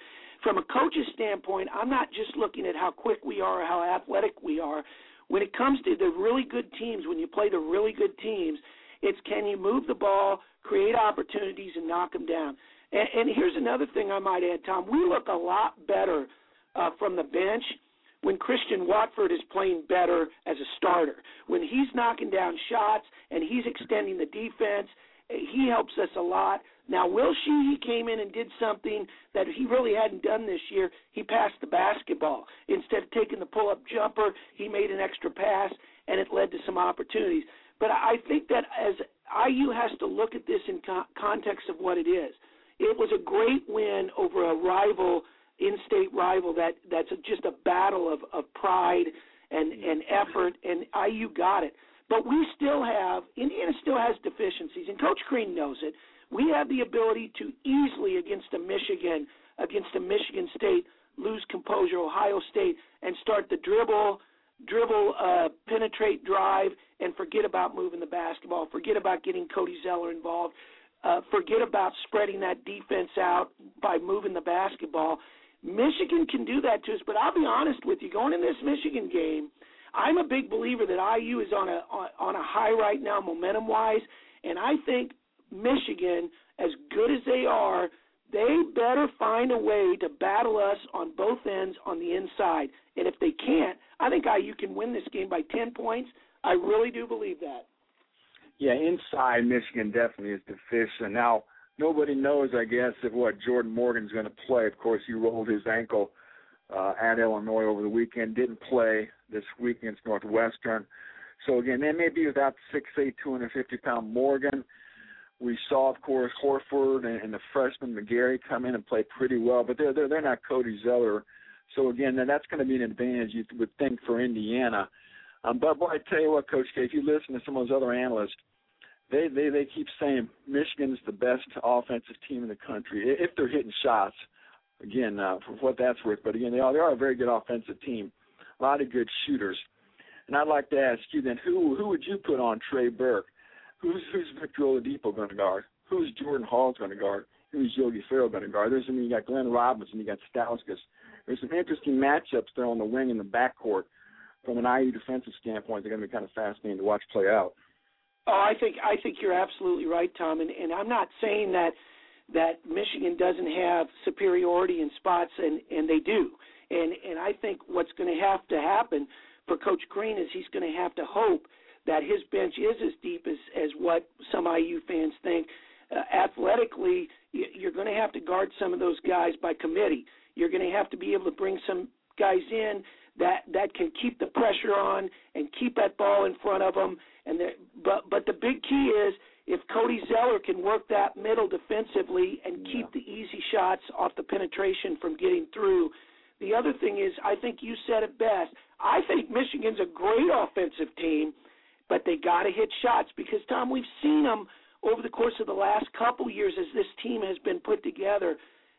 from a coach's standpoint, I'm not just looking at how quick we are or how athletic we are. When it comes to the really good teams, when you play the really good teams, it's can you move the ball, create opportunities, and knock them down. And, and here's another thing I might add, Tom. We look a lot better uh, from the bench when Christian Watford is playing better as a starter. When he's knocking down shots and he's extending the defense, he helps us a lot. Now, Will Sheehy came in and did something that he really hadn't done this year. He passed the basketball. Instead of taking the pull-up jumper, he made an extra pass, and it led to some opportunities. But I think that as I U has to look at this in co- context of what it is. It was a great win over a rival, in-state rival, that, that's a, just a battle of, of pride and, and effort, and I U got it. But we still have, Indiana still has deficiencies, and Coach Crean knows it. We have the ability to easily, against a Michigan, against a Michigan State, lose composure, Ohio State, and start the dribble, dribble, uh, penetrate, drive, and forget about moving the basketball, forget about getting Cody Zeller involved, uh, forget about spreading that defense out by moving the basketball. Michigan can do that to us, but I'll be honest with you, going in this Michigan game, I'm a big believer that I U is on a on, on a high right now, momentum-wise, and I think Michigan, as good as they are, they better find a way to battle us on both ends on the inside. And if they can't, I think I U can win this game by ten points. I really do believe that. Yeah, inside Michigan definitely is deficient. Now, nobody knows, I guess, if what Jordan Morgan's going to play. Of course, he rolled his ankle uh, at Illinois over the weekend, didn't play this week against Northwestern. So, again, they may be without six eight, two hundred fifty pound Morgan. We saw, of course, Horford and, and the freshman McGarry come in and play pretty well, but they're, they're, they're not Cody Zeller. So, again, that's going to be an advantage, you would think, for Indiana. Um, but, boy, I tell you what, Coach K, if you listen to some of those other analysts, they, they, they keep saying Michigan's the best offensive team in the country, if they're hitting shots, again, uh, for what that's worth. But, again, they are, they are a very good offensive team, a lot of good shooters. And I'd like to ask you then, who who would you put on Trey Burke? Who's who's Victor Oladipo going to guard? Who's Jordan Hall going to guard? Who's Yogi Ferrell going to guard? There's I mean, you got Glenn Robinson, you got Stauskas. There's some interesting matchups there on the wing and the backcourt. From an I U defensive standpoint, they're going to be kind of fascinating to watch play out. Oh, I think I think you're absolutely right, Tom. And, and I'm not saying that that Michigan doesn't have superiority in spots, and, and they do. And and I think what's going to have to happen for Coach Crean is he's going to have to hope that his bench is as deep as, as what some I U fans think. Uh, athletically, you're going to have to guard some of those guys by committee. You're going to have to be able to bring some guys in that, that can keep the pressure on and keep that ball in front of them. And but but the big key is if Cody Zeller can work that middle defensively and keep yeah. the easy shots off the penetration from getting through. The other thing is, I think you said it best. I think Michigan's a great offensive team, but they got to hit shots because, Tom, we've seen them over the course of the last couple years as this team has been put together.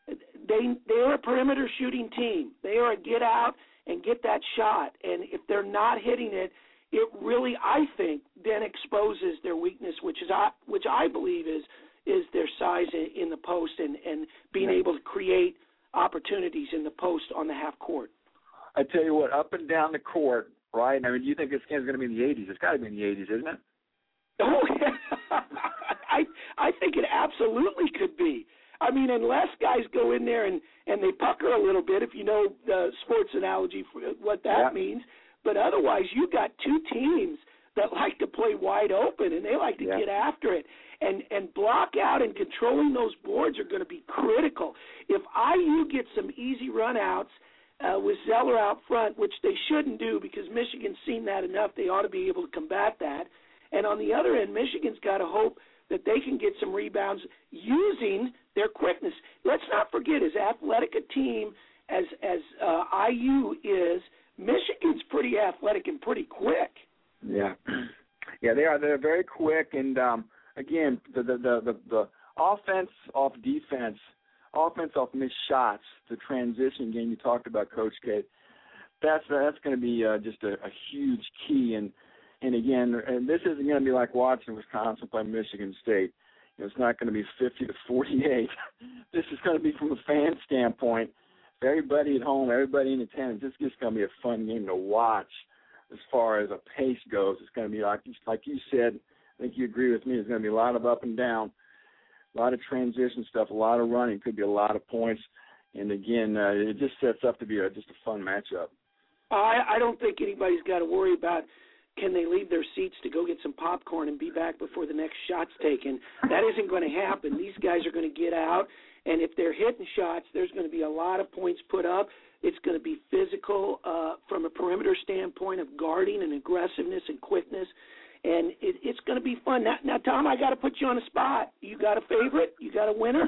They they are a perimeter shooting team. They are a get out and get that shot, and if they're not hitting it, it really, I think, then exposes their weakness, which is I, which I believe is is their size in, in the post and, and being yeah. able to create opportunities in the post on the half court. I tell you what, up and down the court, right? I mean, do you think this game's going to be in the eighties? It's got to be in the eighties, isn't it? Oh, yeah. I I think it absolutely could be. I mean, unless guys go in there and, and they pucker a little bit, if you know the sports analogy for what that yeah. means. But otherwise, you got two teams that like to play wide open, and they like to yeah. get after it. And and block out and controlling those boards are going to be critical. If I U gets some easy runouts uh, with Zeller out front, which they shouldn't do because Michigan's seen that enough, they ought to be able to combat that. And on the other end, Michigan's got to hope that they can get some rebounds using their quickness. Let's not forget, as athletic a team as as uh, I U is, Michigan's pretty athletic and pretty quick. Yeah, yeah, they are. They're very quick, and um, again, the the, the the the offense off defense, offense off missed shots, the transition game you talked about, Coach K. That's that's going to be uh, just a, a huge key, and and again, and this isn't going to be like watching Wisconsin play Michigan State. You know, it's not going to be fifty to forty-eight. This is going to be from a fan standpoint. everybody at home, everybody in attendance, it's just going to be a fun game to watch. As far as a pace goes, it's going to be like like you said. I think you agree with me. There's going to be a lot of up and down, a lot of transition stuff, a lot of running. Could be a lot of points. And again, uh, it just sets up to be a, just a fun matchup. I, I don't think anybody's got to worry about can they leave their seats to go get some popcorn and be back before the next shot's taken. That isn't going to happen. These guys are going to get out, and if they're hitting shots, there's going to be a lot of points put up. It's going to be physical uh, from a perimeter standpoint of guarding and aggressiveness and quickness, and it, it's going to be fun. Now, now, Tom, I got to put you on the spot. You got a favorite? You got a winner?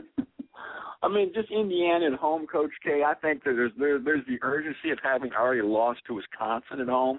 I mean, just Indiana at home, Coach K. I think that there's there, there's the urgency of having already lost to Wisconsin at home,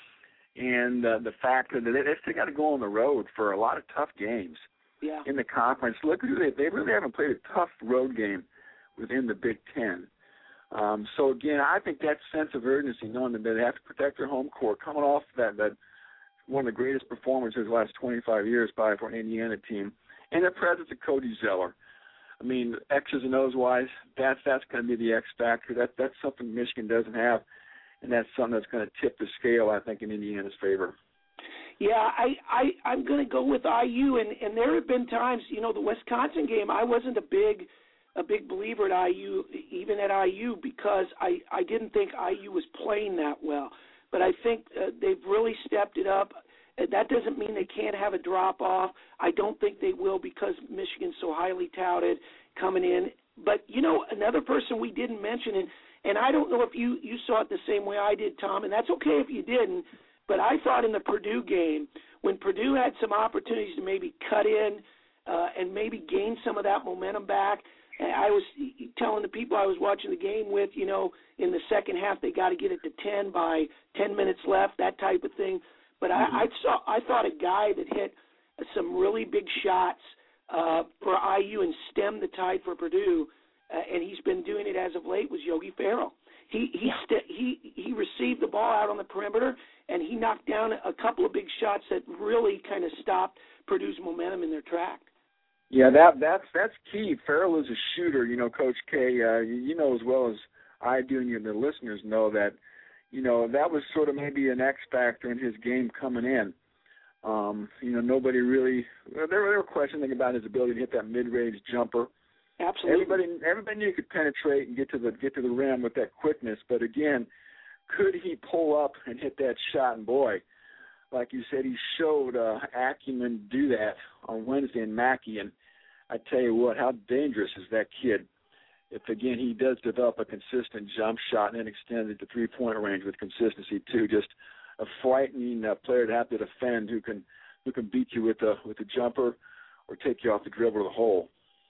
and uh, the fact that they, they still got to go on the road for a lot of tough games yeah. in the conference. Look at who they they really haven't played a tough road game within the Big Ten. Um, so again, I think that sense of urgency, knowing that they have to protect their home court, coming off that that one of the greatest performances of the last twenty-five years by for an Indiana team, and the presence of Cody Zeller. I mean, X's and O's wise, that's that's going to be the X factor. That that's something Michigan doesn't have, and that's something that's going to tip the scale, I think, in Indiana's favor. Yeah, I, I I'm going to go with I U, and and there have been times, you know, the Wisconsin game, I wasn't a big a big believer at I U, even at I U, because I I didn't think I U was playing that well, but I think uh, they've really stepped it up. That doesn't mean they can't have a drop-off. I don't think they will because Michigan's so highly touted coming in. But, you know, another person we didn't mention, and, and I don't know if you, you saw it the same way I did, Tom, and that's okay if you didn't, but I thought in the Purdue game, when Purdue had some opportunities to maybe cut in uh, and maybe gain some of that momentum back, I was telling the people I was watching the game with, you know, in the second half they got to get it to ten by ten minutes left, that type of thing. But I, I saw, I thought a guy that hit some really big shots uh, for I U and stemmed the tide for Purdue, uh, and he's been doing it as of late, was Yogi Ferrell. He he st- he he received the ball out on the perimeter, and he knocked down a couple of big shots that really kind of stopped Purdue's momentum in their track. Yeah, that that's that's key. Ferrell is a shooter, you know, Coach K. Uh, you, you know as well as I do, and you, the listeners know that. You know, that was sort of maybe an X factor in his game coming in. Um, you know, nobody really well, – there were questioning about his ability to hit that mid-range jumper. Absolutely. Everybody everybody knew he could penetrate and get to the get to the rim with that quickness. But, again, could he pull up and hit that shot? And, boy, like you said, he showed uh, acumen do that on Wednesday in Mackey. And I tell you what, how dangerous is that kid? If, again, he does develop a consistent jump shot and then extend it to three-point range with consistency, too. Just a frightening uh, player to have to defend who can who can beat you with a, with a jumper or take you off the dribble or the hole.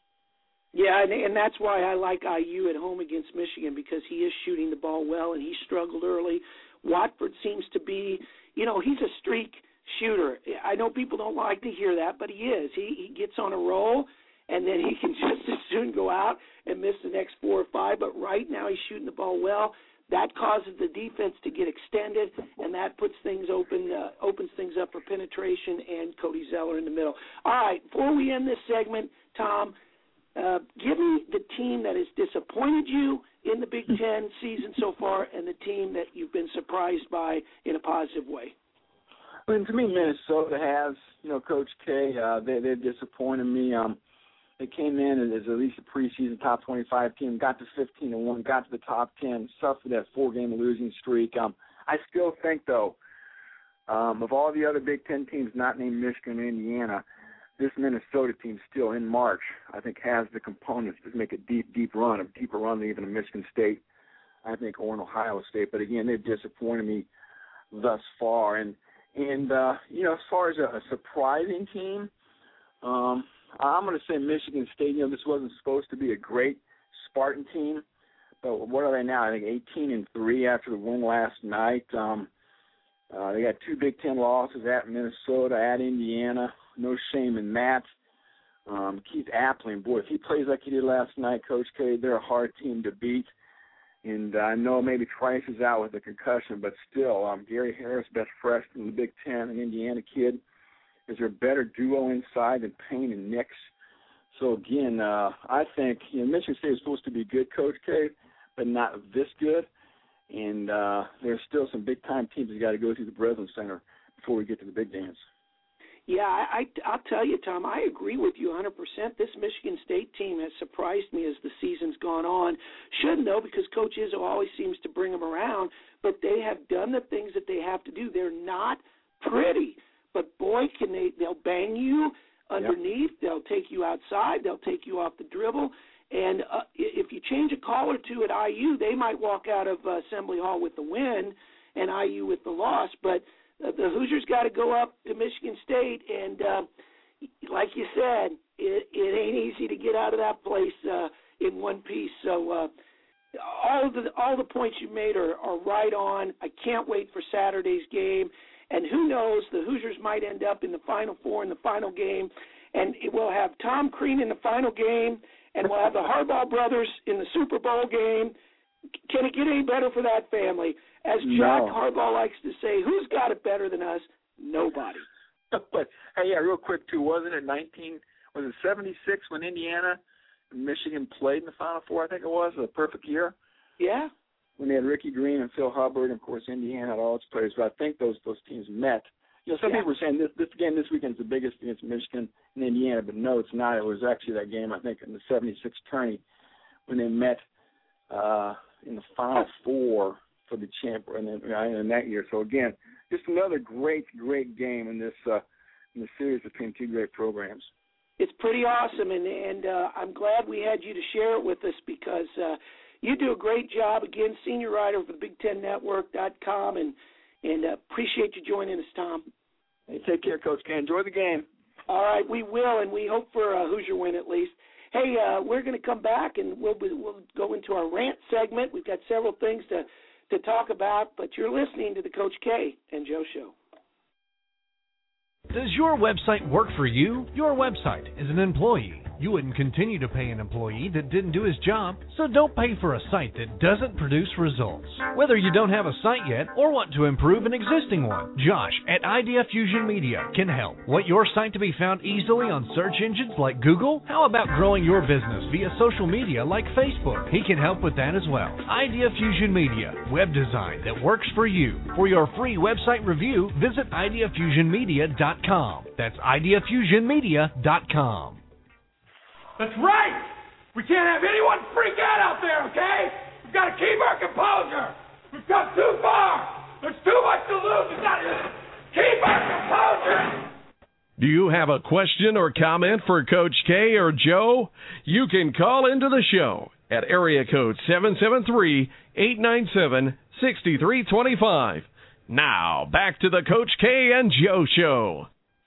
Yeah, and, and that's why I like I U at home against Michigan, because he is shooting the ball well, and he struggled early. Watford seems to be, you know, he's a streak shooter. I know people don't like to hear that, but he is. He, he gets on a roll, and then he can just as soon go out and miss the next four or five. But right now he's shooting the ball well. That causes the defense to get extended, and that puts things open, uh, opens things up for penetration and Cody Zeller in the middle. All right, before we end this segment, Tom, uh, give me the team that has disappointed you in the Big Ten season so far and the team that you've been surprised by in a positive way. I mean, to me, Minnesota has, you know, Coach K, uh, they, they've disappointed me. Um, They came in as at least a preseason top twenty-five team, got to fifteen and one, got to the top ten, suffered that four-game losing streak. Um, I still think, though, um, of all the other Big Ten teams not named Michigan and Indiana, this Minnesota team still in March, I think, has the components to make a deep, deep run, a deeper run than even a Michigan State, I think, or an Ohio State. But, again, they've disappointed me thus far. And, and uh, you know, as far as a, a surprising team, um, I'm going to say Michigan State. You know, this wasn't supposed to be a great Spartan team, but what are they now? I think eighteen and three after the win last night. Um, uh, they got two Big Ten losses at Minnesota, at Indiana. No shame in that. Um, Keith Appling, boy, if he plays like he did last night, Coach K, they're a hard team to beat. And uh, I know maybe Trice is out with a concussion, but still, um, Gary Harris, best freshman in the Big Ten, an Indiana kid. Is there a better duo inside than Payne and Nix? So, again, uh, I think, you know, Michigan State is supposed to be good, Coach K, but not this good. And uh, there's still some big-time teams that got to go through the Breslin Center before we get to the big dance. Yeah, I, I, I'll tell you, Tom, I agree with you one hundred percent. This Michigan State team has surprised me as the season's gone on. Shouldn't, though, because Coach Izzo always seems to bring them around, but they have done the things that they have to do. They're not pretty, but, boy, can they, they'll bang you underneath. Yep. They'll take you outside. They'll take you off the dribble. And uh, if you change a call or two at I U, they might walk out of uh, Assembly Hall with the win and I U with the loss, but Uh, the Hoosiers got to go up to Michigan State, and uh, like you said, it, it ain't easy to get out of that place uh, in one piece. So uh, all of the all the points you made are, are right on. I can't wait for Saturday's game, and who knows, the Hoosiers might end up in the Final Four in the final game, and it will have Tom Crean in the final game, and we'll have the Harbaugh brothers in the Super Bowl game. Can it get any better for that family? As Jack no. Harbaugh likes to say, who's got it better than us? Nobody. But, hey, yeah, real quick, too, wasn't it nineteen, was it seventy-six when Indiana and Michigan played in the Final Four, I think it was, a perfect year? Yeah. When they had Ricky Green and Phil Hubbard, and, of course, Indiana had all its players. But I think those those teams met. You know, some yeah. people were saying this, this game this weekend is the biggest against Michigan and Indiana, but no, it's not. It was actually that game, I think, in the seventy-six tourney when they met uh, in the Final Four for the champ and then in that year. So again, just another great, great game in this uh, in the series between two great programs. It's pretty awesome, and and uh, I'm glad we had you to share it with us because uh, you do a great job. Again, senior writer for the Big Ten Network dot com, and and uh, appreciate you joining us, Tom. Hey, take care, Coach K. Enjoy the game. All right, we will, and we hope for a Hoosier win at least. Hey, uh, we're going to come back, and we'll be, we'll go into our rant segment. We've got several things to. to talk about, but you're listening to the Coach K and Joe Show. Does your website work for you? Your website is an employee. You wouldn't continue to pay an employee that didn't do his job, so don't pay for a site that doesn't produce results. Whether you don't have a site yet or want to improve an existing one, Josh at Idea Fusion Media can help. Want your site to be found easily on search engines like Google? How about growing your business via social media like Facebook? He can help with that as well. Idea Fusion Media, web design that works for you. For your free website review, visit idea fusion media dot com. That's idea fusion media dot com. That's right! We can't have anyone freak out out there, okay? We've got to keep our composure. We've come too far. There's too much to lose. We've got to keep our composure. Do you have a question or comment for Coach K or Joe? You can call into the show at area code seven seven three, eight nine seven, six three two five. Now, back to the Coach K and Joe Show.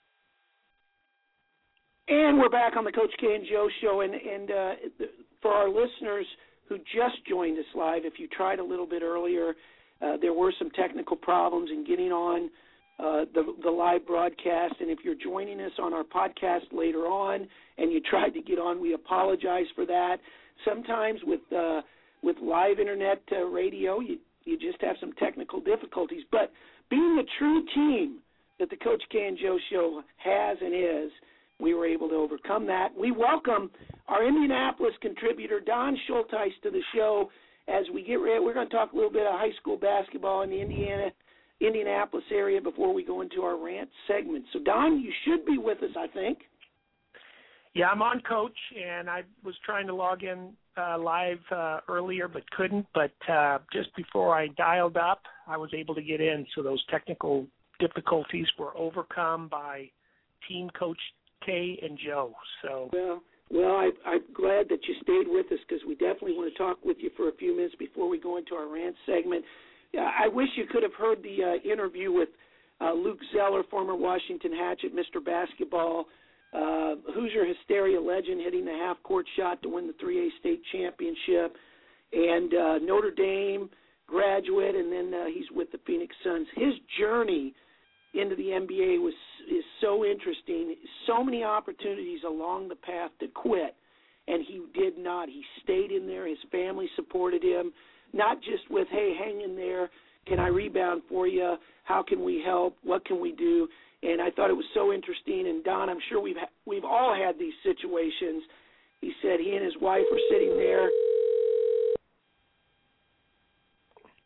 And we're back on the Coach K and Joe Show, and, and uh, for our listeners who just joined us live, if you tried a little bit earlier, uh, there were some technical problems in getting on uh, the, the live broadcast, and if you're joining us on our podcast later on and you tried to get on, we apologize for that. Sometimes with uh, with live internet uh, radio, you, you just have some technical difficulties, but being the true team that the Coach K and Joe Show has and is, we were able to overcome that. We welcome our Indianapolis contributor, Don Schulteis, to the show as we get ready. We're going to talk a little bit of high school basketball in the Indiana, Indianapolis area before we go into our rant segment. So, Don, you should be with us, I think. Yeah, I'm on, Coach, and I was trying to log in uh, live uh, earlier but couldn't. But uh, just before I dialed up, I was able to get in. So those technical difficulties were overcome by Team Coach K and Joe. So well, well, I, I'm glad that you stayed with us because we definitely want to talk with you for a few minutes before we go into our rant segment. Uh, I wish you could have heard the uh, interview with uh, Luke Zeller, former Washington Hatchet, Mister Basketball, uh, Hoosier Hysteria legend, hitting the half-court shot to win the three A state championship, and uh, Notre Dame graduate, and then uh, he's with the Phoenix Suns. His journey into the N B A was is so interesting. So many opportunities along the path to quit, and he did not. He stayed in there. His family supported him, not just with, hey, hang in there. Can I rebound for you? How can we help? What can we do? And I thought it was so interesting. And, Don, I'm sure we've ha- we've all had these situations. He said he and his wife were sitting there.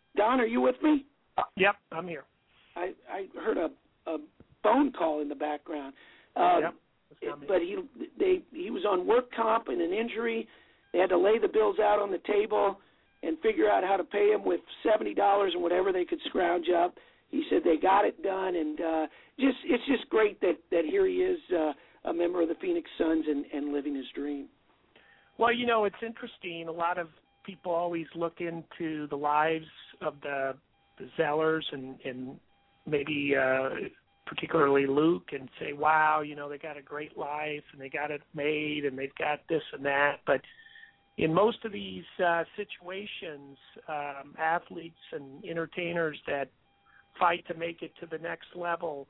Don, are you with me? Yep, I'm here. I, I heard a, a phone call in the background. Uh, yep. But he they he was on work comp and an injury. They had to lay the bills out on the table and figure out how to pay him with seventy dollars and whatever they could scrounge up. He said they got it done, and uh, just it's just great that, that here he is, uh, a member of the Phoenix Suns and, and living his dream. Well, you know, it's interesting. A lot of people always look into the lives of the, the Zellers and, and maybe uh, particularly Luke and say, wow, you know, they got a great life and they got it made and they've got this and that. But in most of these uh, situations, um, athletes and entertainers that fight to make it to the next level,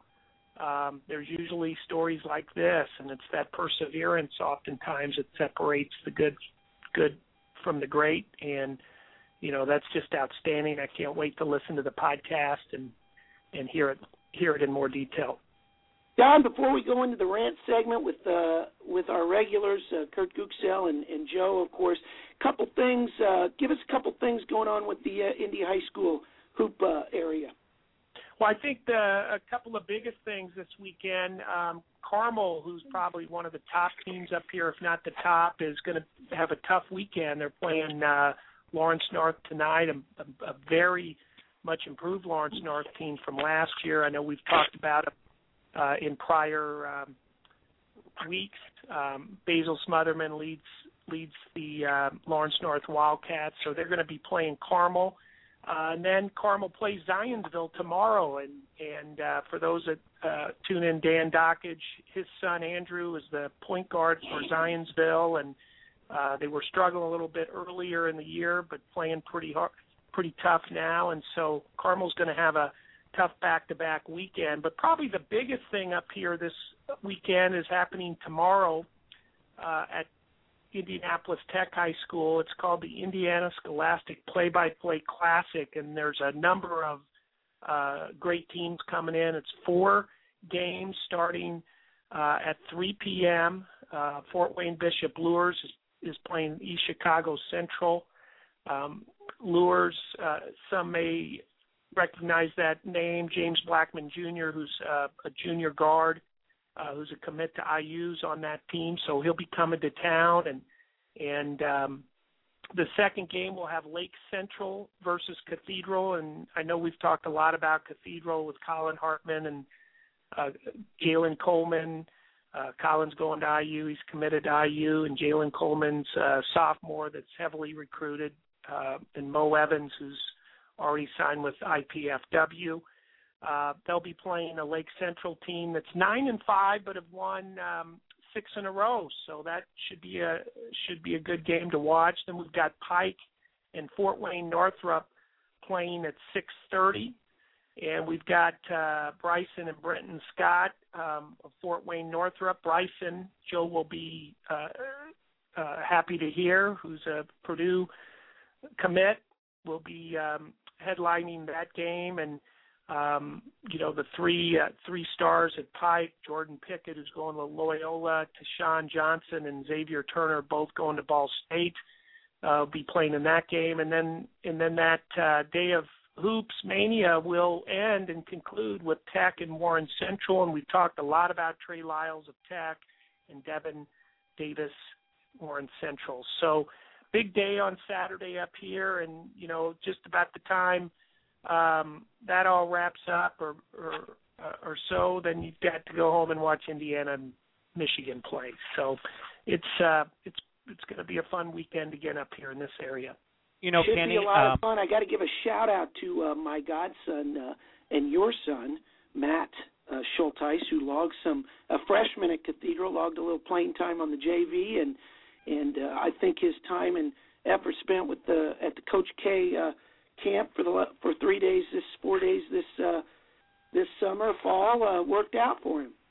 um, there's usually stories like this, and it's that perseverance oftentimes that separates the good good from the great. And, you know, that's just outstanding. I can't wait to listen to the podcast and, and hear it hear it in more detail. Don, before we go into the rant segment with uh, with our regulars, uh, Kurt Guxell and, and Joe, of course, couple things. Uh, give us a couple things going on with the uh, Indy High School hoop uh, area. Well, I think the, a couple of biggest things this weekend, um, Carmel, who's probably one of the top teams up here, if not the top, is going to have a tough weekend. They're playing uh, Lawrence North tonight, a, a, a very much improved Lawrence North team from last year. I know we've talked about it uh, in prior um, weeks. Um, Basil Smotherman leads leads the uh, Lawrence North Wildcats, so they're going to be playing Carmel. Uh, and then Carmel plays Zionsville tomorrow. And, and uh, for those that uh, tune in, Dan Dockage, his son Andrew is the point guard for Zionsville. And uh, they were struggling a little bit earlier in the year, but playing pretty hard, pretty tough now. And so Carmel's going to have a tough back-to-back weekend. But probably the biggest thing up here this weekend is happening tomorrow uh, at Indianapolis Tech High School. It's called the Indiana Scholastic Play-by-Play Classic, and there's a number of uh, great teams coming in. It's four games starting uh, at three p.m. Uh, Fort Wayne Bishop Luers is, is playing East Chicago Central. Um, Luers, uh, some may recognize that name, James Blackman Junior, who's uh, a junior guard, Uh, who's a commit to I U's on that team, so he'll be coming to town. And and um, the second game will have Lake Central versus Cathedral, and I know we've talked a lot about Cathedral with Colin Hartman and uh, Jalen Coleman. Uh, Colin's going to I U. He's committed to I U, and Jalen Coleman's a sophomore that's heavily recruited, uh, and Mo Evans, who's already signed with I P F W. Uh, they'll be playing a Lake Central team that's nine and five, but have won um, six in a row. So that should be a should be a good game to watch. Then we've got Pike and Fort Wayne Northrop playing at six thirty, and we've got uh, Bryson and Brenton Scott um, of Fort Wayne Northrop. Bryson, Joe will be uh, uh, happy to hear, who's a Purdue commit, will be um, headlining that game. And Um, you know, the three uh, three stars at Pike, Jordan Pickett, who's going to Loyola, Tashawn Johnson and Xavier Turner, both going to Ball State, uh, be playing in that game. And then and then that uh, day of Hoops Mania will end and conclude with Tech and Warren Central. And we've talked a lot about Trey Lyles of Tech and Devin Davis, Warren Central. So big day on Saturday up here, and, you know, just about the time Um, that all wraps up or, or or so, then you've got to go home and watch Indiana and Michigan play. So it's uh, it's it's going to be a fun weekend again up here in this area. You know, Should Kenny, be a lot um, of fun. I got to give a shout out to uh, my godson uh, and your son, Matt uh, Schulteis, who logged some a freshman at Cathedral, logged a little playing time on the J V, and and uh, I think his time and effort spent with the at the Coach K Uh, camp for the for three days, this four days this uh, this summer, fall uh, worked out for him.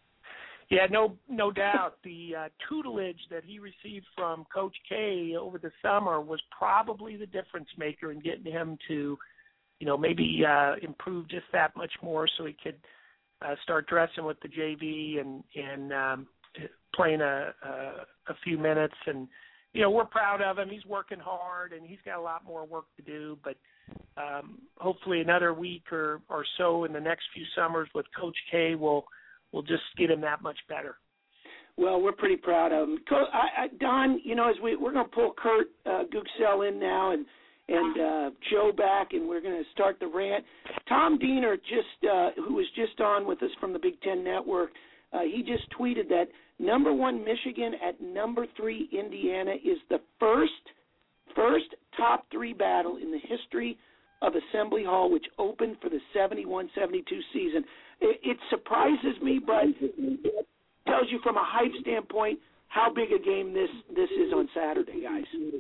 Yeah, no, no doubt. The uh, tutelage that he received from Coach K over the summer was probably the difference maker in getting him to, you know, maybe uh, improve just that much more, so he could uh, start dressing with the J V and and um, playing a, a a few minutes. And you know, we're proud of him. He's working hard, and he's got a lot more work to do. But um, hopefully another week or, or so in the next few summers with Coach K will will just get him that much better. Well, we're pretty proud of him. I, I, Don, you know, as we we're going to pull Kurt uh, Guxell in now and and uh, Joe back, and we're going to start the rant. Tom Diener, just uh, who was just on with us from the Big Ten Network, uh, he just tweeted that number one Michigan at number three Indiana is the first first top three battle in the history of Assembly Hall, which opened for the seventy-one seventy-two season. It, it surprises me, but it tells you from a hype standpoint how big a game this this is on Saturday, guys.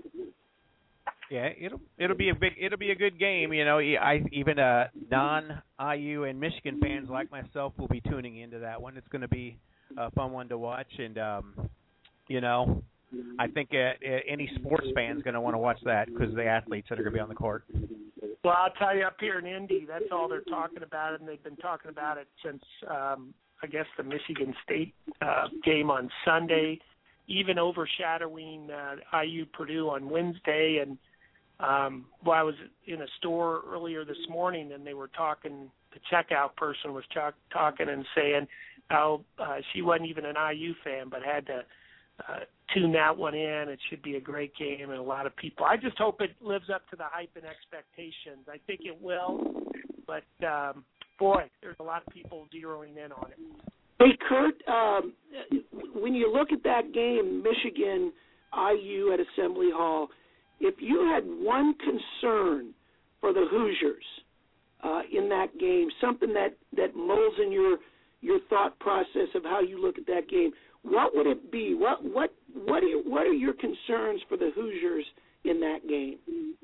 Yeah, it'll it'll be a big it'll be a good game. You know, I even uh, non-I U and Michigan fans like myself will be tuning into that one. It's going to be a fun one to watch, and um, you know, I think uh, any sports fan is going to want to watch that because of the athletes that are going to be on the court. Well, I'll tell you, up here in Indy, that's all they're talking about, and they've been talking about it since um, I guess the Michigan State uh, game on Sunday, even overshadowing uh, I U Purdue on Wednesday. And um, well, I was in a store earlier this morning, and they were talking. The checkout person was talk, talking and saying how uh, she wasn't even an I U fan, but had to uh, tune that one in. It should be a great game, and a lot of people. I just hope it lives up to the hype and expectations. I think it will, but um, boy, there's a lot of people zeroing in on it. Hey, Kurt, um, when you look at that game, Michigan I U at Assembly Hall, if you had one concern for the Hoosiers uh, in that game, something that, that molds in your your thought process of how you look at that game, what would it be? What what what are you, what are your concerns for the Hoosiers in that game?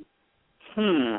Hmm.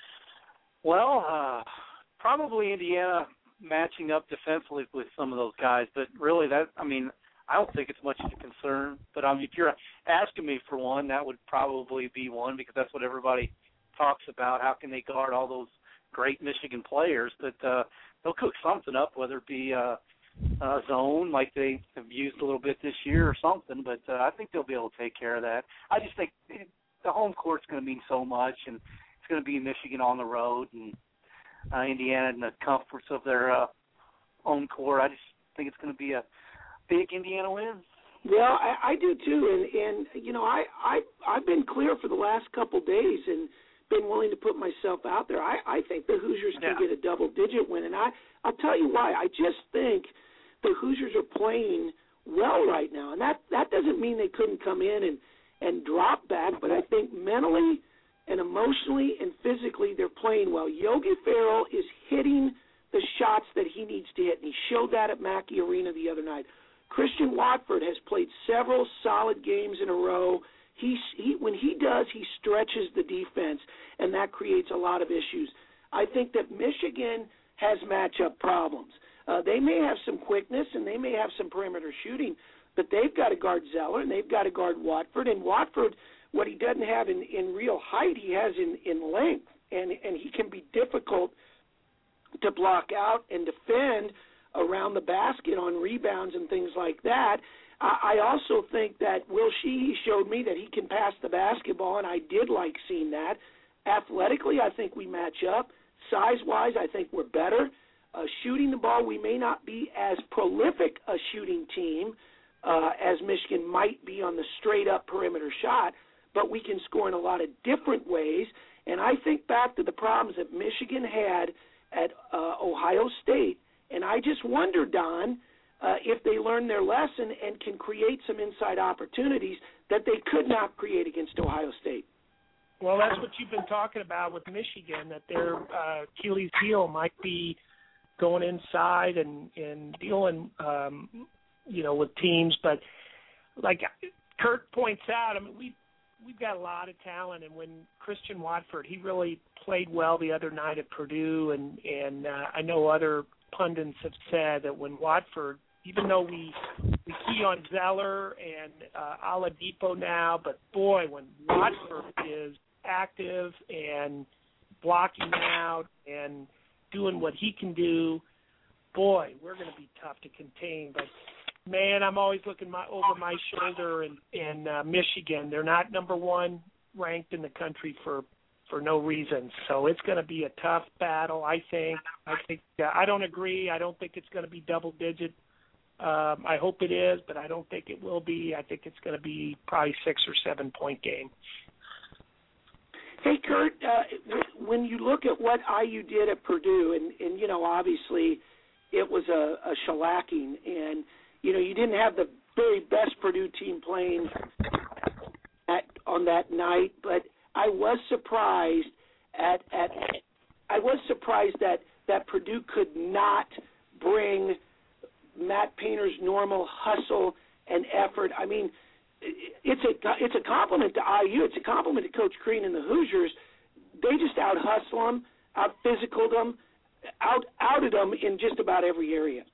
Well, uh, probably Indiana matching up defensively with some of those guys, but really that I mean I don't think it's much of a concern. But I mean, if you're asking me for one, that would probably be one because that's what everybody talks about. How can they guard all those great Michigan players? But uh, they'll cook something up, whether it be uh, uh, zone like they have used a little bit this year or something. But uh, I think they'll be able to take care of that. I just think it, the home court's going to mean so much, and it's going to be Michigan on the road and uh, Indiana in the comforts of their uh, own court. I just think it's going to be a big Indiana win. Well, I, I do too, and and you know I I I've been clear for the last couple days and been willing to put myself out there. I, I think the Hoosiers can yeah. get a double-digit win, and I I'll tell you why. I just think the Hoosiers are playing well right now, and that that doesn't mean they couldn't come in and and drop back, but I think mentally and emotionally and physically they're playing well. Yogi Ferrell is hitting the shots that he needs to hit, and he showed that at Mackey Arena the other night. Christian Watford has played several solid games in a row. He, he when he does, he stretches the defense, and that creates a lot of issues. I think that Michigan has matchup problems. Uh, they may have some quickness, and they may have some perimeter shooting, but they've got to guard Zeller, and they've got to guard Watford. And Watford, what he doesn't have in, in real height, he has in, in length, and, and he can be difficult to block out and defend around the basket on rebounds and things like that. I, I also think that Will Sheehy showed me that he can pass the basketball, and I did like seeing that. Athletically, I think we match up. Size-wise, I think we're better. Uh, shooting the ball, we may not be as prolific a shooting team uh, as Michigan might be on the straight-up perimeter shot, but we can score in a lot of different ways. And I think back to the problems that Michigan had at uh, Ohio State, and I just wonder, Don, uh, if they learn their lesson and can create some inside opportunities that they could not create against Ohio State. Well, that's what you've been talking about with Michigan, that their uh, Achilles heel might be going inside and, and dealing, um, you know, with teams. But like Kurt points out, I mean, we we've got a lot of talent, and when Christian Watford, he really played well the other night at Purdue, and and uh, I know other pundits have said that when Watford, even though we we key on Zeller and uh, Oladipo now, but boy, when Watford is active and blocking out and doing what he can do, boy, we're going to be tough to contain. But man, I'm always looking my, over my shoulder in, in uh, Michigan. They're not number one ranked in the country for for no reason. So it's going to be a tough battle, I think. I think uh, I don't agree. I don't think it's going to be double digit. Um, I hope it is, but I don't think it will be. I think it's going to be probably six or seven point game. Hey, Kurt, uh, when you look at what I U did at Purdue, and, and you know, obviously it was a, a shellacking, and, you know, you didn't have the very best Purdue team playing at, on that night, but I was surprised at, at I was surprised that, that Purdue could not bring Matt Painter's normal hustle and effort. I mean, it's a it's a compliment to I U. It's a compliment to Coach Crean and the Hoosiers. They just out hustle them, out physicaled them, out outed them in just about every area.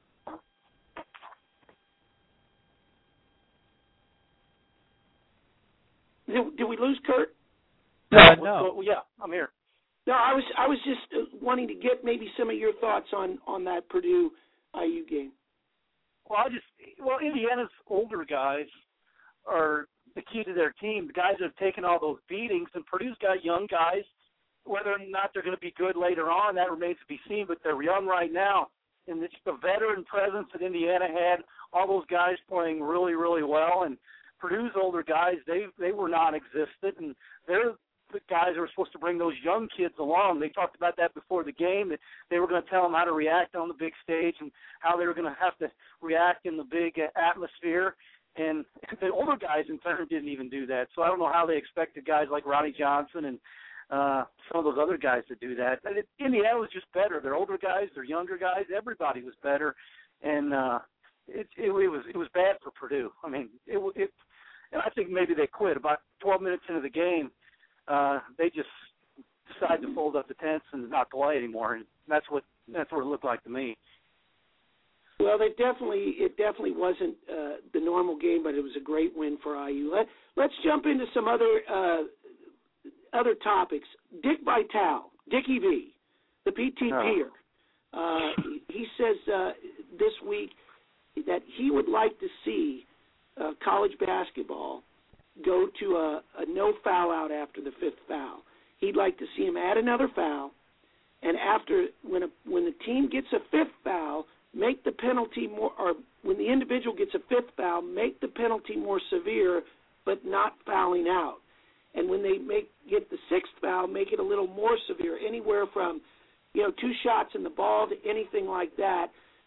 Did, did we lose Kurt? Uh, no. Well, yeah, I'm here. No, I was I was just uh, wanting to get maybe some of your thoughts on, on that Purdue I U game. Well, I just well, Indiana's older guys are the key to their team. The guys that have taken all those beatings, and Purdue's got young guys. Whether or not they're going to be good later on, that remains to be seen. But they're young right now, and it's the veteran presence that Indiana had. All those guys playing really, really well, and Purdue's older guys, they they were non-existent, and they're the guys that were supposed to bring those young kids along. They talked about that before the game, that they were going to tell them how to react on the big stage and how they were going to have to react in the big uh, atmosphere. And the older guys, in turn, didn't even do that. So I don't know how they expected guys like Ronnie Johnson and uh, some of those other guys to do that. And it, Indiana was just better. They're older guys, they're younger guys. Everybody was better, and uh, it, it, it was it was bad for Purdue. I mean, it, it. And I think maybe they quit about twelve minutes into the game. Uh, they just decided to fold up the tents and not play anymore, and that's what that's what it looked like to me. Well, it definitely it definitely wasn't uh, the normal game, but it was a great win for I U. Let, let's jump into some other uh, other topics. Dick Vitale, Dickie V, the P T Peer. Uh, he, he says uh, this week that he would like to see uh, college basketball go to a, a no foul out after the fifth foul. He'd like to see him add another foul, and after when a, when the team gets a fifth foul, make the penalty more, or when the individual gets a fifth foul, make the penalty more severe, but not fouling out. And when they make get the sixth foul, make it a little more severe, anywhere from, you know, two shots in the ball to anything like that.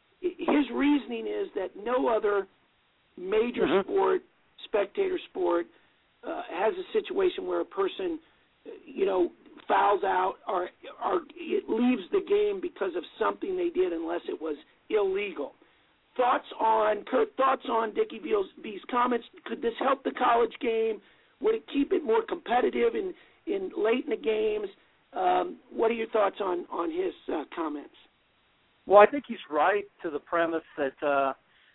His reasoning is that no other major mm-hmm. sport, spectator sport, uh, has a situation where a person, you know, fouls out or, or it leaves the game because of something they did, unless it was illegal. Thoughts on Kurt? Thoughts on Dickie V's, V's comments? Could this help the college game? Would it keep it more competitive in, in late in the games? Um, what are your thoughts on on his uh, comments? Well, I think he's right to the premise that uh,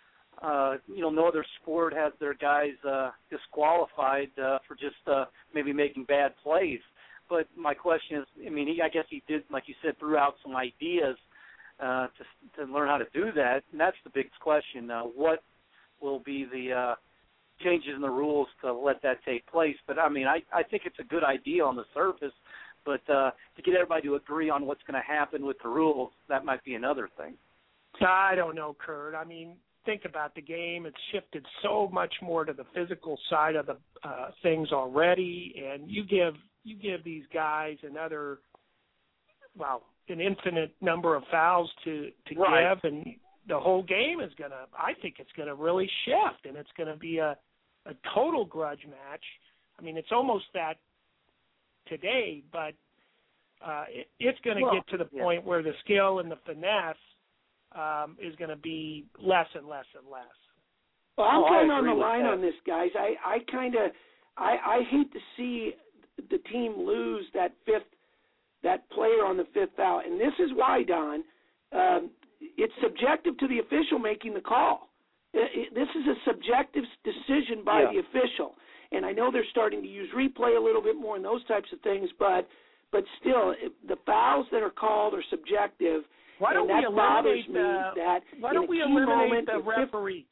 uh, you know no other sport has their guys uh, disqualified uh, for just uh, maybe making bad plays. But my question is, I mean, he, I guess he did, like you said, threw out some ideas uh, to to learn how to do that, and that's the biggest question. Uh, what will be the uh, changes in the rules to let that take place? But I mean, I, I think it's a good idea on the surface, but uh, to get everybody to agree on what's going to happen with the rules, that might be another thing. I don't know, Kurt. I mean, think about the game. It's shifted so much more to the physical side of the uh, things already, and you give you give these guys another, well, an infinite number of fouls to, to right. give, and the whole game is going to, I think it's going to really shift, and it's going to be a, a total grudge match. I mean, it's almost that today, but uh, it, it's going to well, get to the yeah. point where the skill and the finesse um, is going to be less and less and less. Well, I'm oh, kind of on the line that. on this, guys. I, I kind of, I, I hate to see the team lose that fifth, that player on the fifth foul, and this is why, Don. Um, it's subjective to the official making the call. It, it, this is a subjective decision by yeah. the official, and I know they're starting to use replay a little bit more and those types of things, but but still, it, the fouls that are called are subjective. Why don't and we that bothers eliminate me the, that Why don't we in a key eliminate moment, the if referee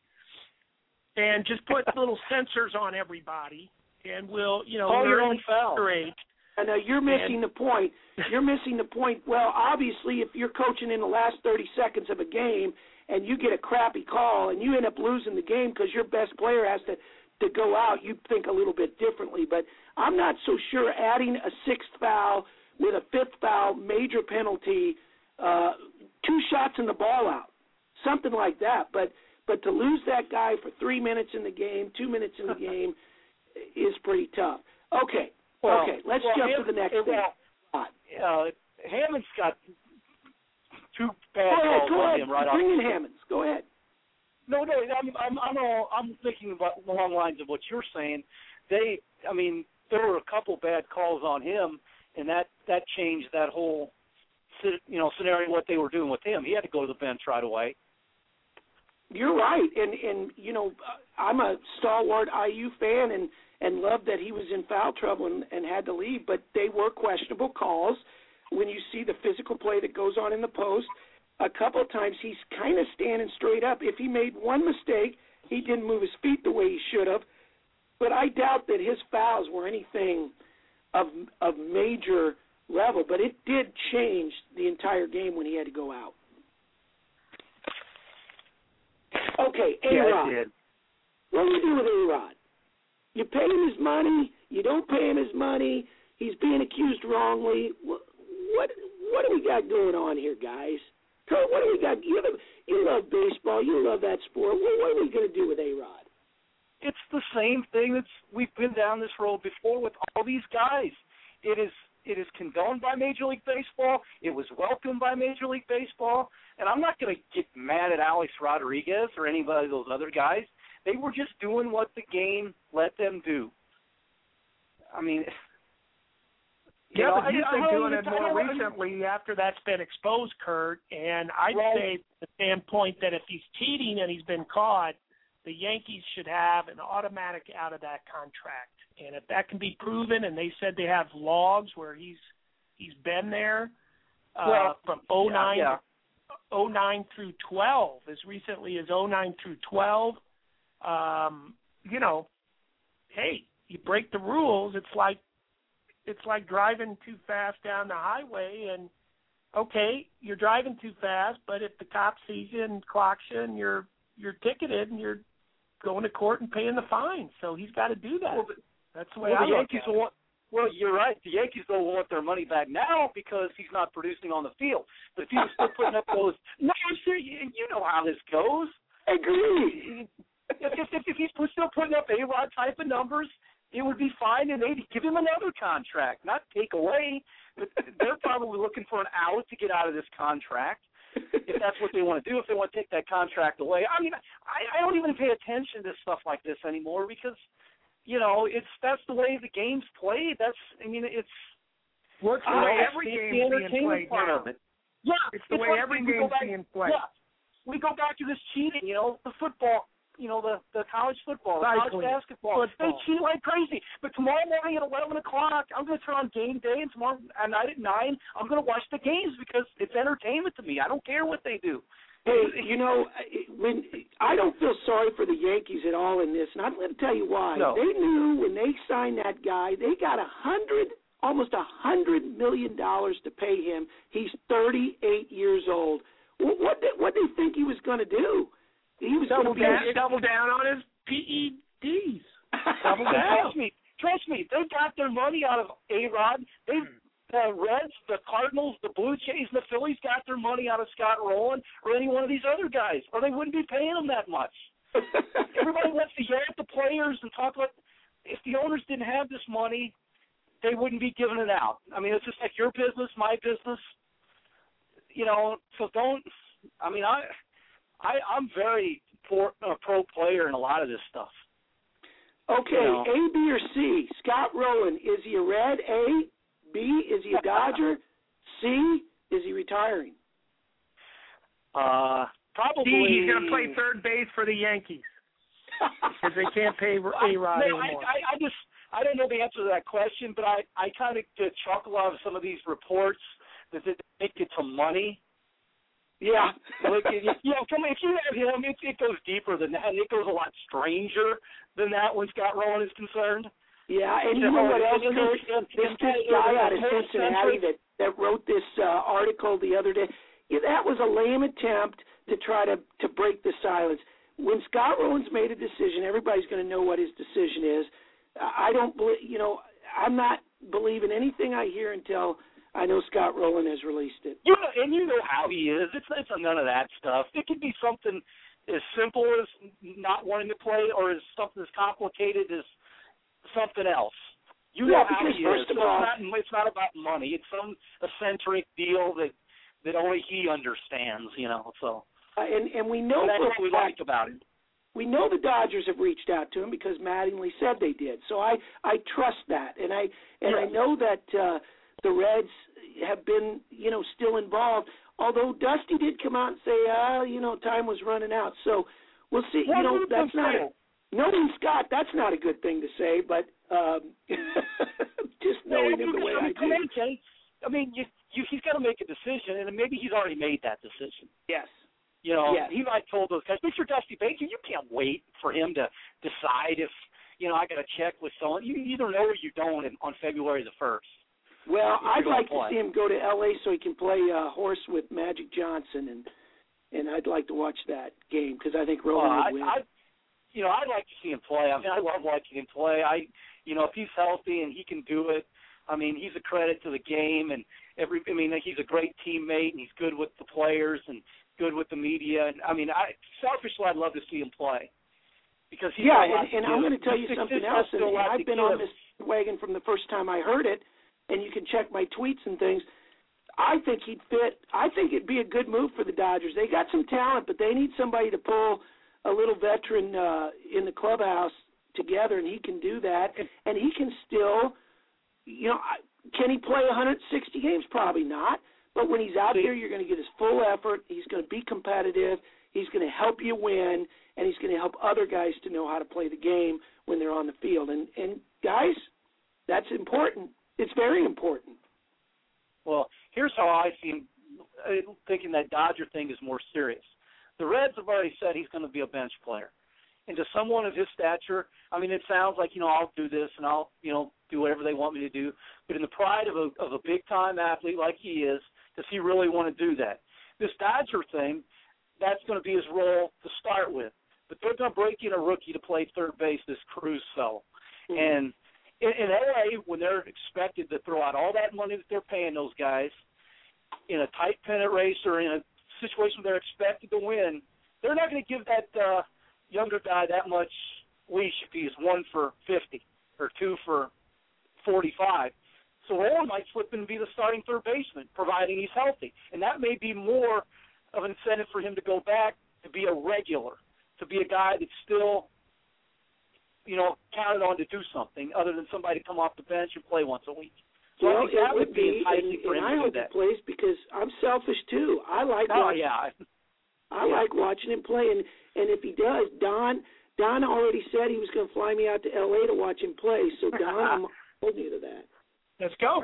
and just put little sensors on everybody, and we'll, you know, call your learn own foul. I know you're missing And- the point. You're missing the point. Well, obviously, if you're coaching in the last thirty seconds of a game and you get a crappy call and you end up losing the game because your best player has to, to go out, you'd think a little bit differently. But I'm not so sure adding a sixth foul with a fifth foul, major penalty, uh, two shots in the ball out, something like that. But but to lose that guy for three minutes in the game, two minutes in the game, is pretty tough. Okay, Well, okay, let's well, jump Ham- to the next well, thing. Uh, Hammond's got two bad Go ahead, calls go on ahead. him right Bring off. in Hammonds. Go ahead. No, no, I'm I'm I'm all, I'm thinking about along the lines of what you're saying. They, I mean, there were a couple bad calls on him, and that that changed that whole, you know, scenario. What they were doing with him, he had to go to the bench right away. You're right, and and you know, I'm a stalwart I U fan, and and love that he was in foul trouble and, and had to leave. But they were questionable calls. When you see the physical play that goes on in the post, a couple of times he's kind of standing straight up. If he made one mistake, he didn't move his feet the way he should have. But I doubt that his fouls were anything of of major level. But it did change the entire game when he had to go out. Okay, A-Rod. Yeah, it did. What do you do with A-Rod? You pay him his money. You don't pay him his money. He's being accused wrongly. What what, what do we got going on here, guys? What do we got? You love, you love baseball. You love that sport. What, what are we going to do with A-Rod? It's the same thing that's we've been down this road before with all these guys. It is it is condoned by Major League Baseball. It was welcomed by Major League Baseball. And I'm not going to get mad at Alex Rodriguez or anybody of those other guys. They were just doing what the game let them do. I mean, yeah, know, but you've I, been I doing I it more I recently after that's been exposed, Kurt. And I'd right. say from the standpoint that if he's cheating and he's been caught, the Yankees should have an automatic out of that contract. And if that can be proven, and they said they have logs where he's he's been there uh, well, from oh nine yeah, yeah. oh nine through twelve, as recently as oh nine through twelve, um, you know, hey, you break the rules. It's like it's like driving too fast down the highway, and okay, you're driving too fast, but if the cop sees you and clocks you, and you're you're ticketed, and you're going to court and paying the fine, so he's got to do that. Well, the, That's the way well, I the look Yankees at will it. want. Well, you're right. The Yankees don't want their money back now because he's not producing on the field. But if he was still putting up those, no, sure, you, you know how this goes. Agree. If, if, if, if he's still putting up A-Rod type of numbers, it would be fine, and they'd give him another contract, not take away. But they're probably looking for an out to get out of this contract, if that's what they want to do, if they want to take that contract away. I mean, I, I don't even pay attention to stuff like this anymore because, you know, it's that's the way the game's played. That's, I mean, it's Well, it's the uh, way it's every the game's being entertainment played part now. of it. Yeah, It's the way like every we go game's back, being played. Yeah, we go back to this cheating. You know, the football. You know, the the college football, the college Cycling, basketball. football. They cheat like crazy. But tomorrow morning at eleven o'clock, I'm going to turn on game day, and tomorrow at night at nine, I'm going to watch the games because it's entertainment to me. I don't care what they do. Hey, you know, when I don't feel sorry for the Yankees at all in this, and I'm going to tell you why. No. They knew when they signed that guy, they got a hundred, almost a hundred million dollars to pay him. He's thirty-eight years old. What what did, what did they think he was going to do? He was going Double to be down, a, double down on his P E Ds. Double And down. trust me, trust me, they got their money out of A-Rod. They, the Reds, the Cardinals, the Blue Jays, and the Phillies got their money out of Scott Rowland or any one of these other guys, or they wouldn't be paying them that much. Everybody wants to yell at the players and talk about if the owners didn't have this money, they wouldn't be giving it out. I mean, it's just like your business, my business. You know, so don't. I mean, I, I I'm very for, a pro player in a lot of this stuff. Okay, You know. A, B, or C? Scott Rowland, is he a Red? A, B, is he a Dodger? C, is he retiring? Uh, probably. D, he's going to play third base for the Yankees because they can't pay A-Rod I, anymore. I, I just I don't know the answer to that question, but I, I kind of get chuckle out of some of these reports that they think it's some money. Yeah. Like, you know, come on, if you have him, it, it goes deeper than that. It goes a lot stranger than that when Scott Rowland is concerned. Yeah, and you know what else, Coach? This, this guy out of Cincinnati that, that wrote this uh, article the other day, yeah, that was a lame attempt to try to, to break the silence. When Scott Rolen's made a decision, everybody's going to know what his decision is. I don't believe, you know, I'm not believing anything I hear until I know Scott Rolen has released it. You know, and you know how he is. It's, it's none of that stuff. It could be something as simple as not wanting to play, or as something as complicated as something else. You yeah, know how because he first is. of all, it's, not, it's not about money. It's some eccentric deal that that only he understands. You know, so uh, and and we know and that's for what we fact, like about him. We know the Dodgers have reached out to him because Mattingly said they did. So I I trust that, and I and yeah. I know that uh, the Reds have been, you know, still involved. Although Dusty did come out and say, ah, you know, time was running out. So we'll see. Well, you know, that's not a, knowing Scott. That's not a good thing to say, but um, just knowing him the way I, mean, I do. Kenny, I mean, you, you, he's got to make a decision, and maybe he's already made that decision. Yes. You know, yes. he might have told those guys, Mister Dusty Baker, you can't wait for him to decide if, you know, I got to check with someone. You either know or you don't on February the first. Well, I'd like to see him go to L A so he can play uh, horse with Magic Johnson, and and I'd like to watch that game because I think Rolen uh, would win. I, I, you know, I'd like to see him play. I mean, I love watching him play. I, you know, if he's healthy and he can do it, I mean, he's a credit to the game, and every. I mean, he's a great teammate, and he's good with the players and good with the media. And I mean, I selfishly, I'd love to see him play because he's yeah. got a lot And, and to I'm do. going to tell you He's something just else. And, still and a lot I've to been give. on this wagon from the first time I heard it, and you can check my tweets and things. I think he'd fit. I think it'd be a good move for the Dodgers. They got some talent, but they need somebody to pull a little veteran uh, in the clubhouse together, and he can do that. And, and he can still, you know, can he play one hundred sixty games? Probably not. But when he's out there, you're going to get his full effort. He's going to be competitive. He's going to help you win, and he's going to help other guys to know how to play the game when they're on the field. And, and guys, that's important. It's very important. Well, here's how I see him, thinking that Dodger thing is more serious. The Reds have already said he's going to be a bench player. And to someone of his stature, I mean, it sounds like, you know, I'll do this and I'll, you know, do whatever they want me to do. But in the pride of a, of a big-time athlete like he is, does he really want to do that? This Dodger thing, that's going to be his role to start with. But they're going to break in a rookie to play third base, this Cruz fellow. Mm-hmm. And in, in L A, when they're expected to throw out all that money that they're paying those guys in a tight pennant race or in a situation where they're expected to win, they're not going to give that uh, younger guy that much leash if he's one for fifty or two for forty-five. So Rolen might slip in and be the starting third baseman, providing he's healthy. And that may be more of an incentive for him to go back to be a regular, to be a guy that's still, you know, counted on to do something other than somebody to come off the bench and play once a week. So well, I think that would would be enticing and, for him and I to hope do that. He plays because I'm selfish too. I like oh, watching. Yeah. I yeah. like watching him play, and and if he does, Don Don already said he was going to fly me out to L A to watch him play. So Don, I'm holding you to that. Let's go.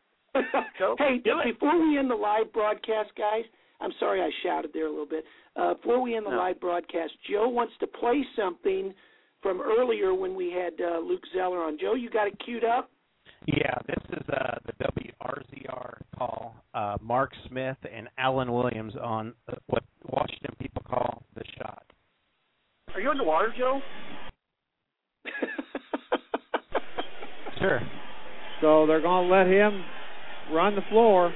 go. Hey, do before we end the live broadcast, guys, I'm sorry I shouted there a little bit. Uh, before we end the no. live broadcast, Joe wants to play something from earlier when we had uh, Luke Zeller on. Joe, you got it queued up? Yeah, this is uh, the W R Z R call. Uh, Mark Smith and Alan Williams on uh, what Washington people call the shot. Are you underwater, Joe? Sure. So they're going to let him run the floor.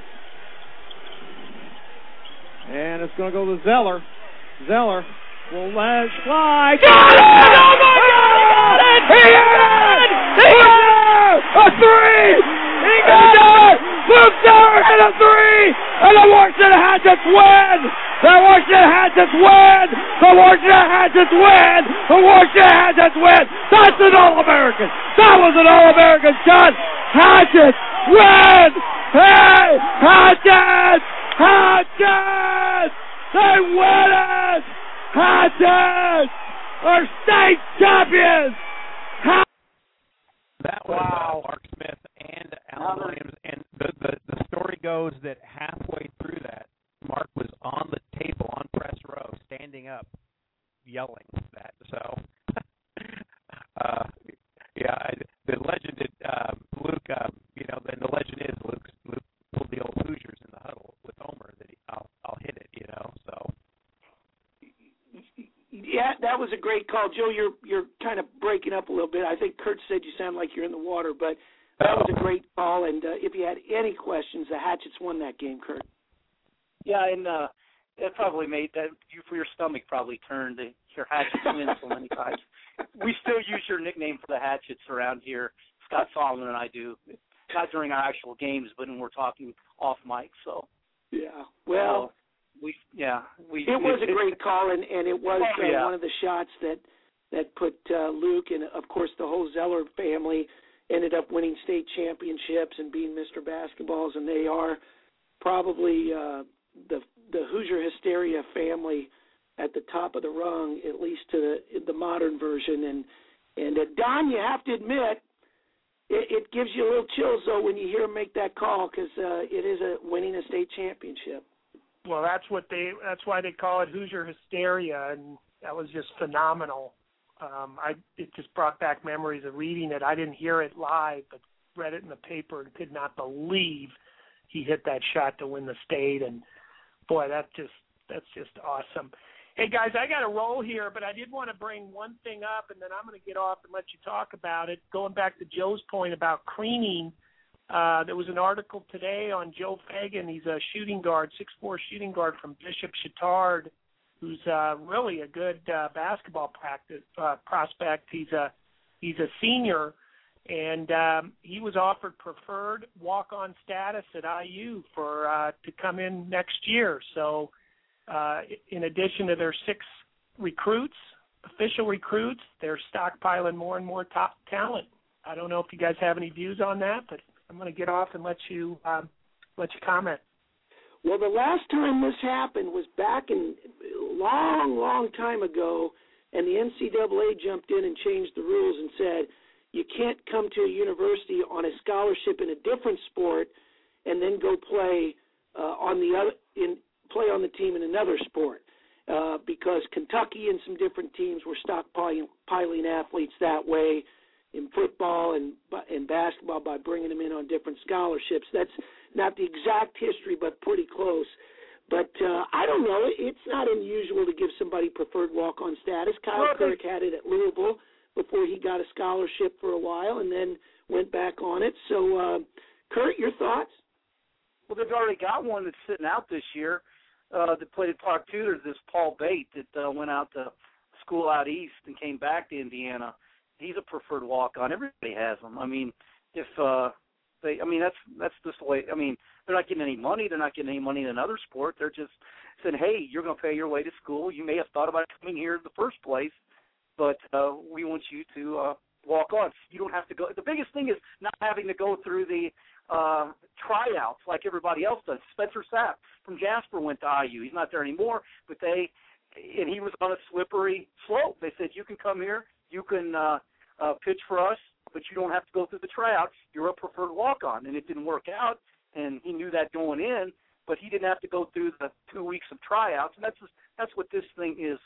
And it's going to go to Zeller. Zeller will let it fly. Got it! Oh, my God! He got it! He got it! A three! He got it! Luke Zeller hit a three! And the Washington Hatchets win! The Washington Hatchets win! The Washington Hatchets win! The Washington Hatchets win! That's an All-American! That was an All-American shot! Hatchets win! Hey! Hatchets! Hatchets! They win it! Hatchets are state champions! That was wow. uh, Mark Smith and Alan Williams, and the, the, the story goes that halfway through that, Mark was on the table on press row, standing up, yelling that. So, uh, yeah, I, the legend call. Joe, you're you're kind of breaking up a little bit. I think Kurt said you sound like you're in the water, but that was a great call. And uh, if you had any questions, the Hatchets won that game, Kurt. Yeah, and uh, it probably made that you for your stomach probably turned to hear Hatchets win so many times. We still use your nickname for the Hatchets around here. Scott Solomon and I do. Not during our actual games, but when we're talking off mic. So yeah, well, so we yeah we. It was a great call, and, and it was oh, uh, yeah. one of the shots that that put uh, Luke and of course the whole Zeller family ended up winning state championships and being Mister Basketballs, and they are probably uh, the the Hoosier Hysteria family at the top of the rung, at least to the the modern version. And and uh, Don, you have to admit. It, it gives you a little chills, though, when you hear him make that call, because uh, it is a winning a state championship. Well, that's what they. That's why they call it Hoosier Hysteria, and that was just phenomenal. Um, I it just brought back memories of reading it. I didn't hear it live, but read it in the paper and could not believe he hit that shot to win the state. And boy, that just that's just awesome. Hey, guys, I got to roll here, but I did want to bring one thing up, and then I'm going to get off and let you talk about it. Going back to Joe's point about Kriening, uh, there was an article today on Joe Fagan. He's a shooting guard, six foot four shooting guard from Bishop Chatard, who's uh, really a good uh, basketball practice, uh, prospect. He's a he's a senior, and um, he was offered preferred walk-on status at I U for uh, to come in next year. So. Uh, in addition to their six recruits, official recruits, they're stockpiling more and more top talent. I don't know if you guys have any views on that, but I'm going to get off and let you um, let you comment. Well, the last time this happened was back in a long, long time ago, and the N C double A jumped in and changed the rules and said you can't come to a university on a scholarship in a different sport and then go play uh, on the other in. play on the team in another sport uh, because Kentucky and some different teams were stockpiling piling athletes that way in football and and basketball by bringing them in on different scholarships. That's not the exact history, but pretty close. But uh, I don't know. It's not unusual to give somebody preferred walk-on status. Kyle Kirk had it at Louisville before he got a scholarship for a while and then went back on it. So, uh, Kurt, your thoughts? Well, they've already got one that's sitting out this year. Uh, that played at Clark Tudor, this Paul Bate that uh, went out to school out east and came back to Indiana. He's a preferred walk-on. Everybody has them. I mean, if uh, they, I mean, that's that's just the way. I mean, they're not getting any money. They're not getting any money in another sport. They're just saying, hey, you're going to pay your way to school. You may have thought about coming here in the first place, but uh, we want you to uh, walk on. You don't have to go. The biggest thing is not having to go through the uh, tryouts like everybody else does. Spencer Sapp from Jasper went to I U. He's not there anymore, but they and he was on a slippery slope. They said, you can come here, you can uh, uh, pitch for us, but you don't have to go through the tryouts. You're a preferred walk-on, and it didn't work out, and he knew that going in, but he didn't have to go through the two weeks of tryouts, and that's just, that's what this thing is.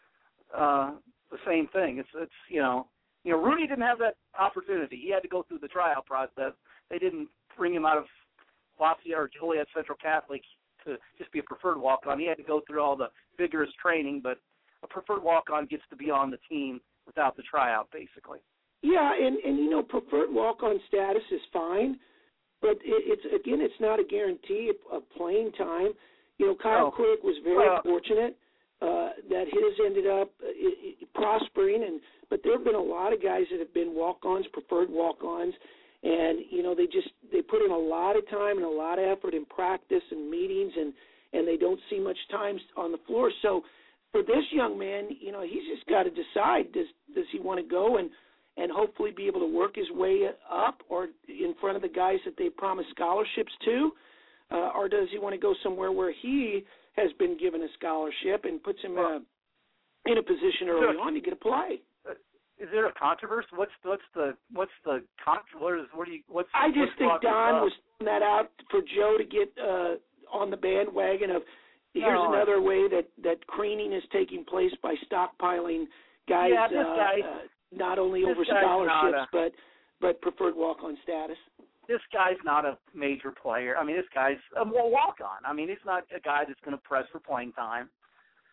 Uh, the same thing. It's it's you know. You know, Rudy didn't have that opportunity. He had to go through the tryout process. They didn't bring him out of Lafayette or Joliet Central Catholic to just be a preferred walk-on. He had to go through all the vigorous training, but a preferred walk-on gets to be on the team without the tryout, basically. Yeah, and, and you know, preferred walk-on status is fine, but it, it's again, it's not a guarantee of playing time. You know, Kyle oh. Quick was very uh, fortunate uh, that his ended up uh, it, it, prospering, and but there have been a lot of guys that have been walk-ons, preferred walk-ons, and you know they just they put in a lot of time and a lot of effort in practice and meetings, and and they don't see much time on the floor. So for this young man, you know, he's just got to decide does does he want to go and and hopefully be able to work his way up or in front of the guys that they promised scholarships to, uh, or does he want to go somewhere where he has been given a scholarship and puts him uh, in a position early on to get a play? Is there a controversy? What's what's the what's the con? What is what do you? What's I just what's think Don up? was throwing that out for Joe to get uh, on the bandwagon of here's no, another way that that Kriening is taking place by stockpiling guys. Yeah, this uh, guy, uh, not only this over guy's scholarships, a, but but preferred walk-on status. This guy's not a major player. I mean, this guy's a walk-on. I mean, he's not a guy that's going to press for playing time.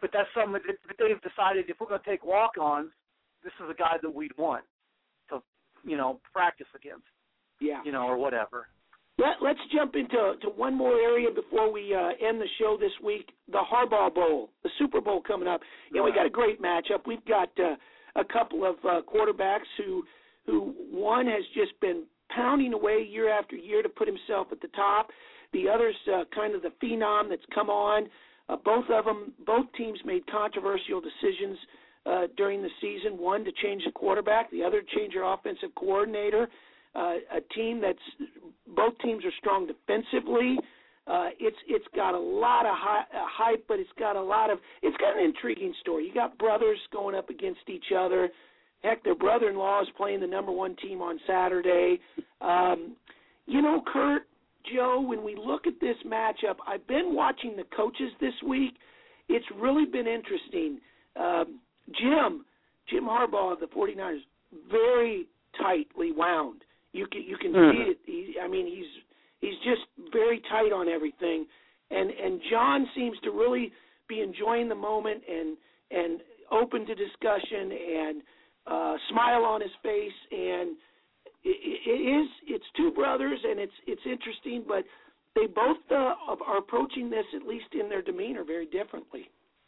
but that's something that they've decided if we're going to take walk-ons, this is a guy that we'd want to, you know, practice against. Yeah. You know, or whatever. Let, let's jump into to one more area before we uh, end the show this week, the Harbaugh Bowl, the Super Bowl coming up. Yeah, we got a great matchup. We've got uh, a couple of uh, quarterbacks who, who one has just been pounding away year after year to put himself at the top. The other's uh, kind of the phenom that's come on. Uh, both of them, both teams made controversial decisions uh, during the season. One to change the quarterback, the other to change their offensive coordinator. Uh, a team that's both teams are strong defensively. Uh, it's it's got a lot of hi- uh, hype, but it's got a lot of it's got an intriguing story. You got brothers going up against each other. Heck, their brother-in-law is playing the number one team on Saturday. Um, you know, Kurt, Joe, when we look at this matchup, I've been watching the coaches this week. It's really been interesting. Um, Jim, Jim Harbaugh of the 49ers, very tightly wound. You can you can mm-hmm. see it. He, I mean, he's he's just very tight on everything, and and John seems to really be enjoying the moment and and open to discussion and uh, smile on his face. And it, it is it's two brothers, and it's it's interesting, but they both uh, are approaching this, at least in their demeanor, very differently.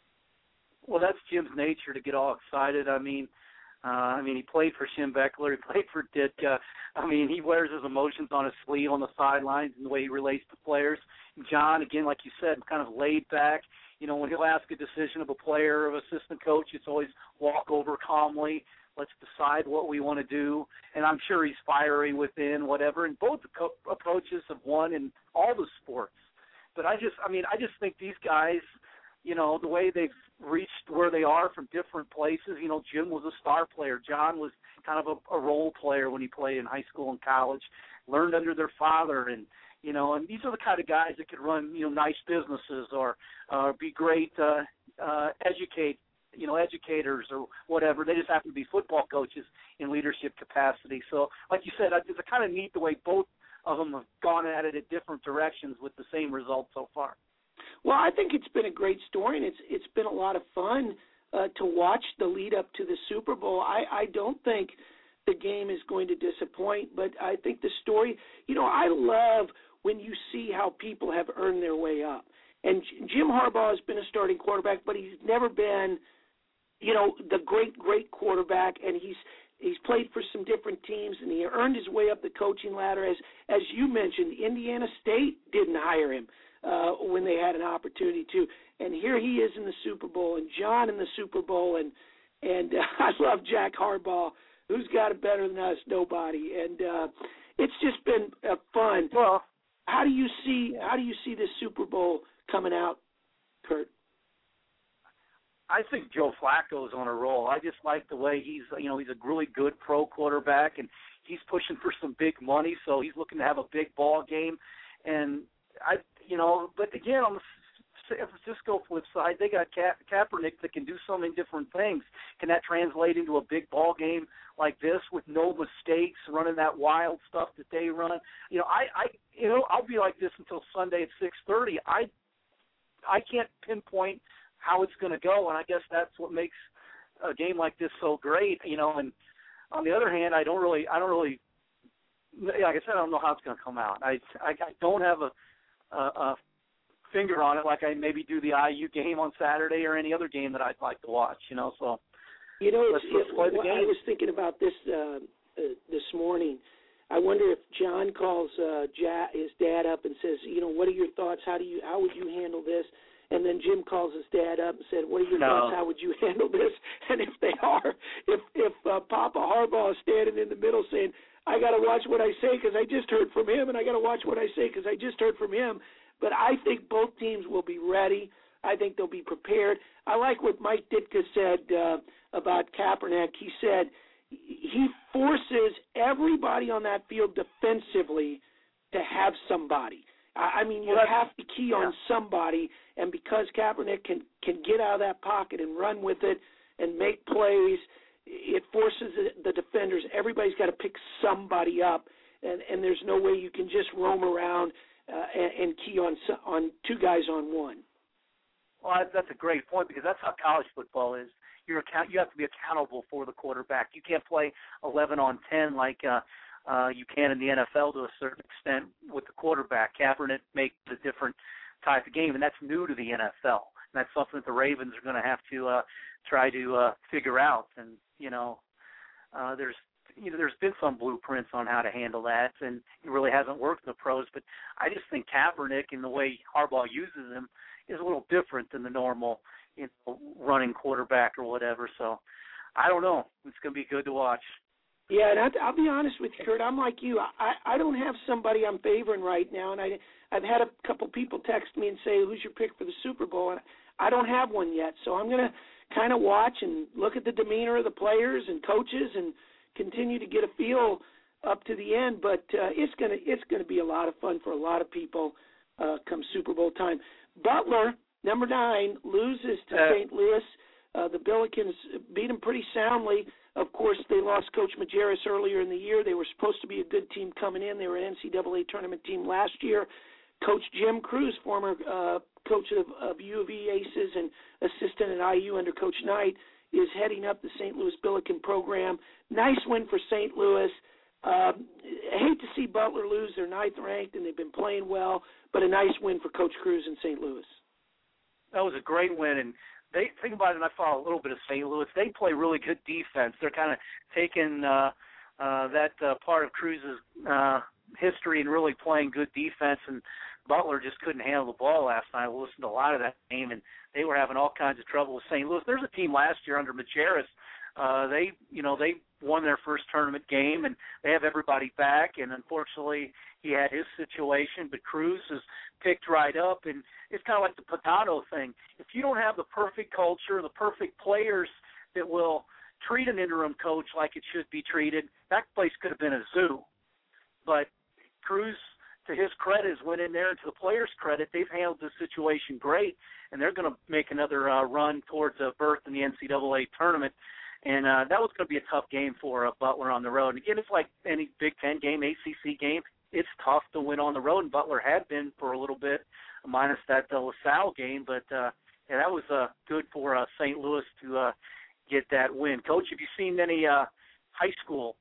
Well, that's Jim's nature to get all excited. I mean. Uh, I mean, he played for Schembechler. He played for Ditka. I mean, he wears his emotions on his sleeve on the sidelines and the way he relates to players. John, again, like you said, kind of laid back. You know, when he'll ask a decision of a player or assistant coach, it's always walk over calmly. Let's decide what we want to do. And I'm sure he's fiery within, whatever. And both co- approaches have won in all the sports. But I just, I mean, I just think these guys, you know, the way they've reached where they are from different places. You know, Jim was a star player. John was kind of a, a role player when he played in high school and college, learned under their father. And, you know, and these are the kind of guys that could run, you know, nice businesses or uh, be great, uh, uh, educate, you know, educators or whatever. They just happen to be football coaches in leadership capacity. So, like you said, it's kind of neat the way both of them have gone at it at different directions with the same result so far. Well, I think it's been a great story, and it's it's been a lot of fun uh, to watch the lead up to the Super Bowl. I, I don't think the game is going to disappoint, but I think the story, you know, I love when you see how people have earned their way up. And Jim Harbaugh has been a starting quarterback, but he's never been, you know, the great, great quarterback, and he's he's played for some different teams, and he earned his way up the coaching ladder. As as you mentioned, Indiana State didn't hire him uh, when they had an opportunity to. And here he is in the Super Bowl, and John in the Super Bowl, and and uh, I love Jack Harbaugh. Who's got it better than us? Nobody. And uh, it's just been uh, fun. Well, how do you see how do you see this Super Bowl coming out, Kurt? I think Joe Flacco's on a roll. I just like the way he's, you know, he's a really good pro quarterback, and he's pushing for some big money, so he's looking to have a big ball game. And I, you know, but again, on the San Francisco flip side, they got Ka- Kaepernick that can do so many different things. Can that translate into a big ball game like this with no mistakes, running that wild stuff that they run? You know, I, I, you know, I'll be like this until Sunday at six thirty. I, I can't pinpoint how it's going to go, and I guess that's what makes a game like this so great, you know. And on the other hand, I don't really, I don't really, like I said, I don't know how it's going to come out. I, I, I don't have a, a, a finger on it like I maybe do the I U game on Saturday or any other game that I'd like to watch, you know. So, you know, let's, it's, let's it, play the well, game. I was thinking about this uh, uh, this morning. I wonder if John calls uh, ja- his dad up and says, you know, what are your thoughts? How do you, how would you handle this? And then Jim calls his dad up and said, what are your no. thoughts? How would you handle this? And if they are, if if uh, Papa Harbaugh is standing in the middle saying, I got to watch what I say because I just heard from him, and I got to watch what I say because I just heard from him. But I think both teams will be ready. I think they'll be prepared. I like what Mike Ditka said uh, about Kaepernick. He said he forces everybody on that field defensively to have somebody. I mean, you have to key on somebody, and because Kaepernick can, can get out of that pocket and run with it and make plays, it forces the defenders. Everybody's got to pick somebody up, and, and there's no way you can just roam around uh, and, and key on on two guys on one. Well, that's a great point because that's how college football is. You're account- you have to be accountable for the quarterback. You can't play eleven on ten like uh, uh, you can in the N F L to a certain extent with the quarterback. Kaepernick makes a different type of game, and that's new to the N F L. And that's something that the Ravens are going to have to uh, try to uh, figure out. And you know, uh, there's you know there's been some blueprints on how to handle that, and it really hasn't worked in the pros. But I just think Kaepernick and the way Harbaugh uses him is a little different than the normal, you know, running quarterback or whatever. So I don't know. It's going to be good to watch. Yeah, and I, I'll be honest with you, Kurt. I'm like you. I, I don't have somebody I'm favoring right now, and I, I've had a couple people text me and say, who's your pick for the Super Bowl? And I don't have one yet. So I'm going to kind of watch and look at the demeanor of the players and coaches and continue to get a feel up to the end. But uh, it's going to it's going to be a lot of fun for a lot of people uh, come Super Bowl time. Butler, number nine, loses to uh, Saint Louis. Uh, the Billikens beat them pretty soundly. Of course, they lost Coach Majerus earlier in the year. They were supposed to be a good team coming in. They were an N C double A tournament team last year. Coach Jim Cruz, former uh, coach of, of U of E Aces and assistant at I U under Coach Knight, is heading up the Saint Louis Billiken program. Nice win for Saint Louis. Uh, I hate to see Butler lose. They're ninth ranked, and they've been playing well, but a nice win for Coach Cruz in Saint Louis. That was a great win, and they think about it, and I follow a little bit of Saint Louis. They play really good defense. They're kind of taking uh, uh, that uh, part of Cruz's uh, history and really playing good defense, and Butler just couldn't handle the ball last night. I listened to a lot of that game, and they were having all kinds of trouble with Saint Louis. There's a team last year under Majerus. Uh, they, you know, they won their first tournament game, and they have everybody back. And unfortunately, he had his situation, but Cruz has picked right up. And it's kind of like the Pagano thing. If you don't have the perfect culture, the perfect players that will treat an interim coach like it should be treated, that place could have been a zoo. But Cruz, to his credit, went in there, and to the players' credit, they've handled the situation great, and they're going to make another uh, run towards a berth in the N C double A tournament. And uh, that was going to be a tough game for uh, Butler on the road. And again, it's like any Big Ten game, A C C game. It's tough to win on the road, and Butler had been for a little bit, minus that uh, LaSalle game. But uh, yeah, that was uh, good for uh, Saint Louis to uh, get that win. Coach, have you seen any uh, high school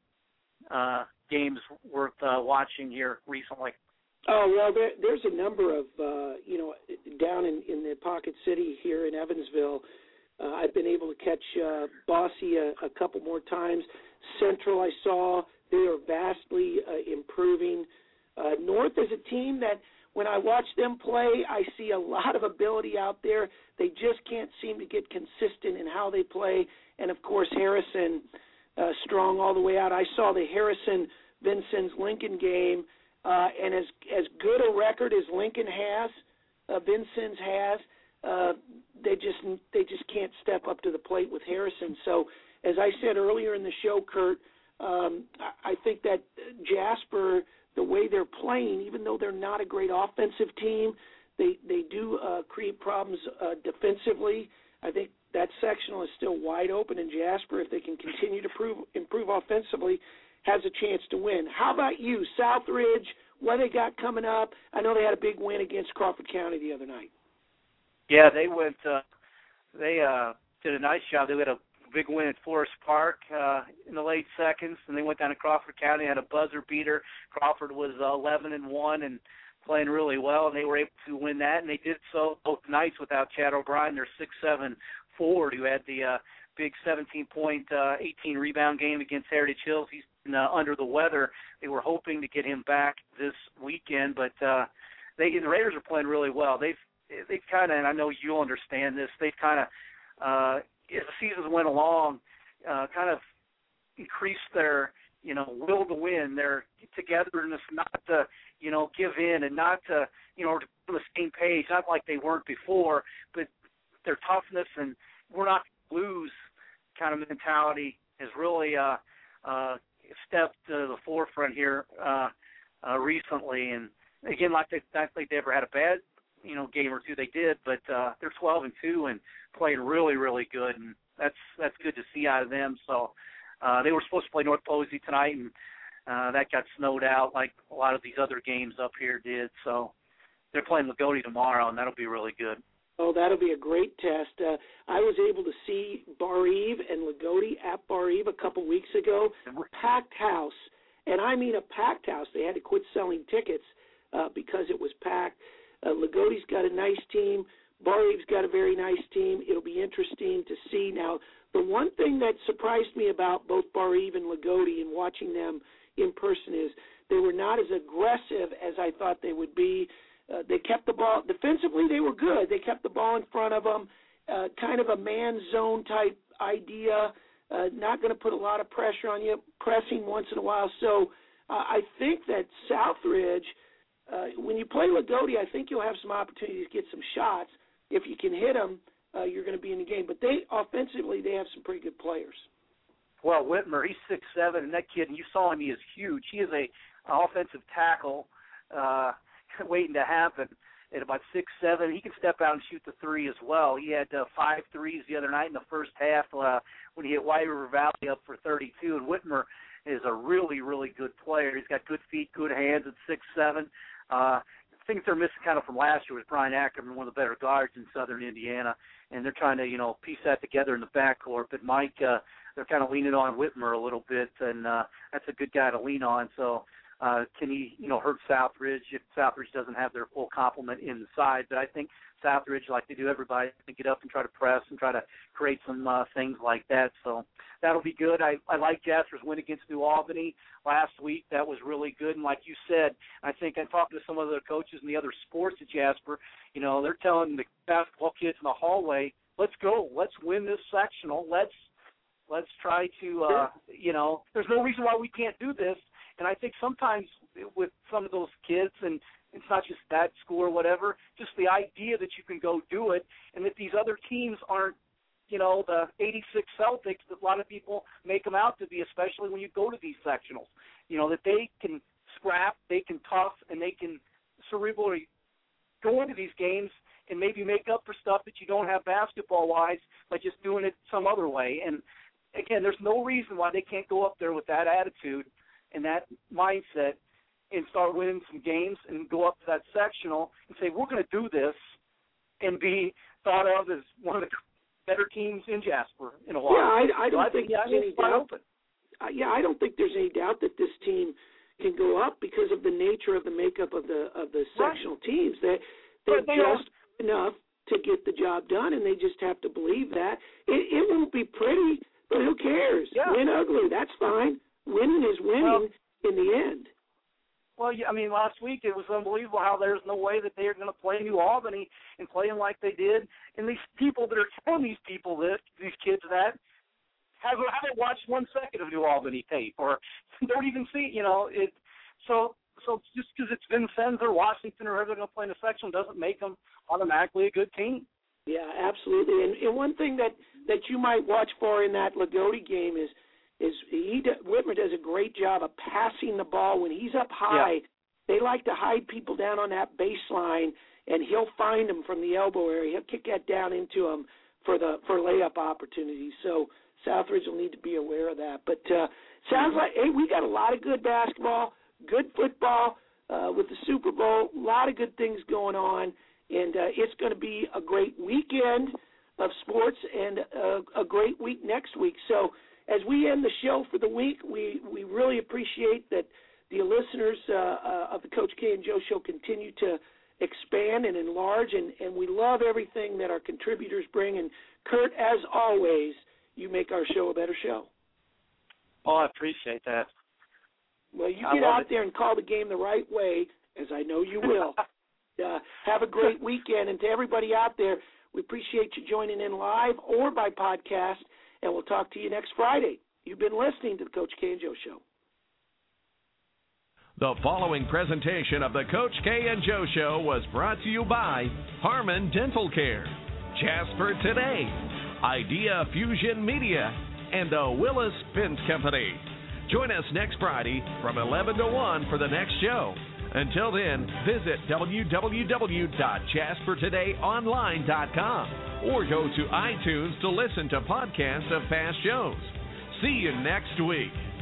uh, games worth uh, watching here recently? Oh, well, there, there's a number of, uh, you know, down in, in the Pocket City here in Evansville. Uh, I've been able to catch uh, Bosse a, a couple more times. Central I saw, they are vastly uh, improving. Uh, North is a team that when I watch them play, I see a lot of ability out there. They just can't seem to get consistent in how they play. And, of course, Harrison uh, strong all the way out. I saw the Harrison-Vincennes-Lincoln game, uh, and as, as good a record as Lincoln has, uh, Vincennes has, Uh, they just they just can't step up to the plate with Harrison. So, as I said earlier in the show, Kurt, um, I, I think that Jasper, the way they're playing, even though they're not a great offensive team, they they do uh, create problems uh, defensively. I think that sectional is still wide open, and Jasper, if they can continue to prove, improve offensively, has a chance to win. How about you, Southridge? What they got coming up? I know they had a big win against Crawford County the other night. Yeah, they went. Uh, they uh, did a nice job. They had a big win at Forest Park uh, in the late seconds, and they went down to Crawford County, had a buzzer beater. Crawford was uh, eleven and one and playing really well, and they were able to win that. And they did so both nights without Chad O'Brien, their six seven forward, who had the uh, big seventeen point, uh, eighteen rebound game against Heritage Hills. He's been uh, under the weather. They were hoping to get him back this weekend, but uh, they the Raiders are playing really well. They've They've kind of, and I know you'll understand this, they've kind of, uh, as the seasons went along, uh, kind of increased their, you know, will to win, their togetherness, not to, you know, give in and not to, you know, to be on the same page, not like they weren't before, but their toughness and we're not going to lose kind of mentality has really uh, uh, stepped to the forefront here uh, uh, recently. And, again, like they, not like they ever had a bad you know, game or two they did, but uh, they're twelve and two and playing really, really good, and that's that's good to see out of them. So uh, they were supposed to play North Posey tonight, and uh, that got snowed out like a lot of these other games up here did. So they're playing Lagodi tomorrow, and that'll be really good. Oh, that'll be a great test. Uh, I was able to see Bar Eve and Lagodi at Bar Eve a couple weeks ago. Packed house. And I mean a packed house. They had to quit selling tickets uh, because it was packed. Uh, Lagodi's got a nice team. Bar Eve's got a very nice team. It'll be interesting to see. Now, the one thing that surprised me about both Bar Eve and Lagodi and watching them in person is they were not as aggressive as I thought they would be. Uh, they kept the ball defensively. They were good. They kept the ball in front of them, uh, kind of a man zone type idea. Uh, not going to put a lot of pressure on you, pressing once in a while. So uh, I think that Southridge, uh, when you play Lagodi, I think you'll have some opportunities to get some shots. If you can hit them, uh, you're going to be in the game. But they offensively, they have some pretty good players. Well, Whitmer, he's six seven, and that kid, and you saw him, he is huge. He is a an offensive tackle. Uh, waiting to happen at about six seven. He can step out and shoot the three as well. He had uh, five threes the other night in the first half uh, when he hit White River Valley up for thirty-two. And Whitmer is a really, really good player. He's got good feet, good hands at six seven. Uh, things they're missing kind of from last year was Brian Ackerman, one of the better guards in Southern Indiana, and they're trying to, you know, piece that together in the backcourt. But Mike, uh, they're kind of leaning on Whitmer a little bit, and uh, that's a good guy to lean on. So uh, can he, you know, hurt Southridge if Southridge doesn't have their full complement inside? But I think Southridge, like they do everybody, to get up and try to press and try to create some uh, things like that. So that'll be good. I, I like Jasper's win against New Albany last week. That was really good. And like you said, I think I talked to some of the coaches in the other sports at Jasper. You know, they're telling the basketball kids in the hallway, let's go. Let's win this sectional. Let's let's try to, uh, you know, there's no reason why we can't do this. And I think sometimes with some of those kids, and it's not just that school or whatever, just the idea that you can go do it, and that these other teams aren't, you know, the eighty-six Celtics that a lot of people make them out to be, especially when you go to these sectionals. You know, that they can scrap, they can tough, and they can cerebrally go into these games and maybe make up for stuff that you don't have basketball-wise by just doing it some other way. And, again, there's no reason why they can't go up there with that attitude and that mindset and start winning some games and go up to that sectional and say, we're going to do this and be thought of as one of the better teams in Jasper in a while. Yeah, I, I don't so I think, think there's any doubt. Open. Uh, yeah, I don't think there's any doubt that this team can go up because of the nature of the makeup of the of the Right. sectional teams. They they're But they just good enough to get the job done, and they just have to believe that. It, it won't be pretty, but who cares? Yeah. Win ugly, that's fine. Winning is winning Well, in the end. Well, yeah, I mean, last week it was unbelievable how there's no way that they're going to play New Albany and play them like they did. And these people that are telling these people that, these kids that, haven't, haven't watched one second of New Albany tape or don't even see, you know, it. So, so just because it's Vincennes or Washington or whoever they're going to play in the section doesn't make them automatically a good team. Yeah, absolutely. And, and one thing that, that you might watch for in that Lagodi game is is he Whitmer does a great job of passing the ball when he's up high. Yeah. They like to hide people down on that baseline, and he'll find them from the elbow area. He'll kick that down into them for the for layup opportunities. So Southridge will need to be aware of that. But uh, sounds like hey, we got a lot of good basketball, good football uh, with the Super Bowl. A lot of good things going on, and uh, it's going to be a great weekend of sports and uh, a great week next week. So as we end the show for the week, we, we really appreciate that the listeners uh, uh, of the Coach K and Joe Show continue to expand and enlarge, and, and we love everything that our contributors bring. And, Kurt, as always, you make our show a better show. Oh, I appreciate that. Well, you I get love out it. there and call the game the right way, as I know you will. uh, have a great weekend. And to everybody out there, we appreciate you joining in live or by podcast. And we'll talk to you next Friday. You've been listening to the Coach K and Joe Show. The following presentation of the Coach K and Joe Show was brought to you by Harmon Dental Care, Jasper Today, Idea Fusion Media, and the Willis Fence Company. Join us next Friday from eleven to one for the next show. Until then, visit w w w dot jasper today online dot com or go to iTunes to listen to podcasts of past shows. See you next week.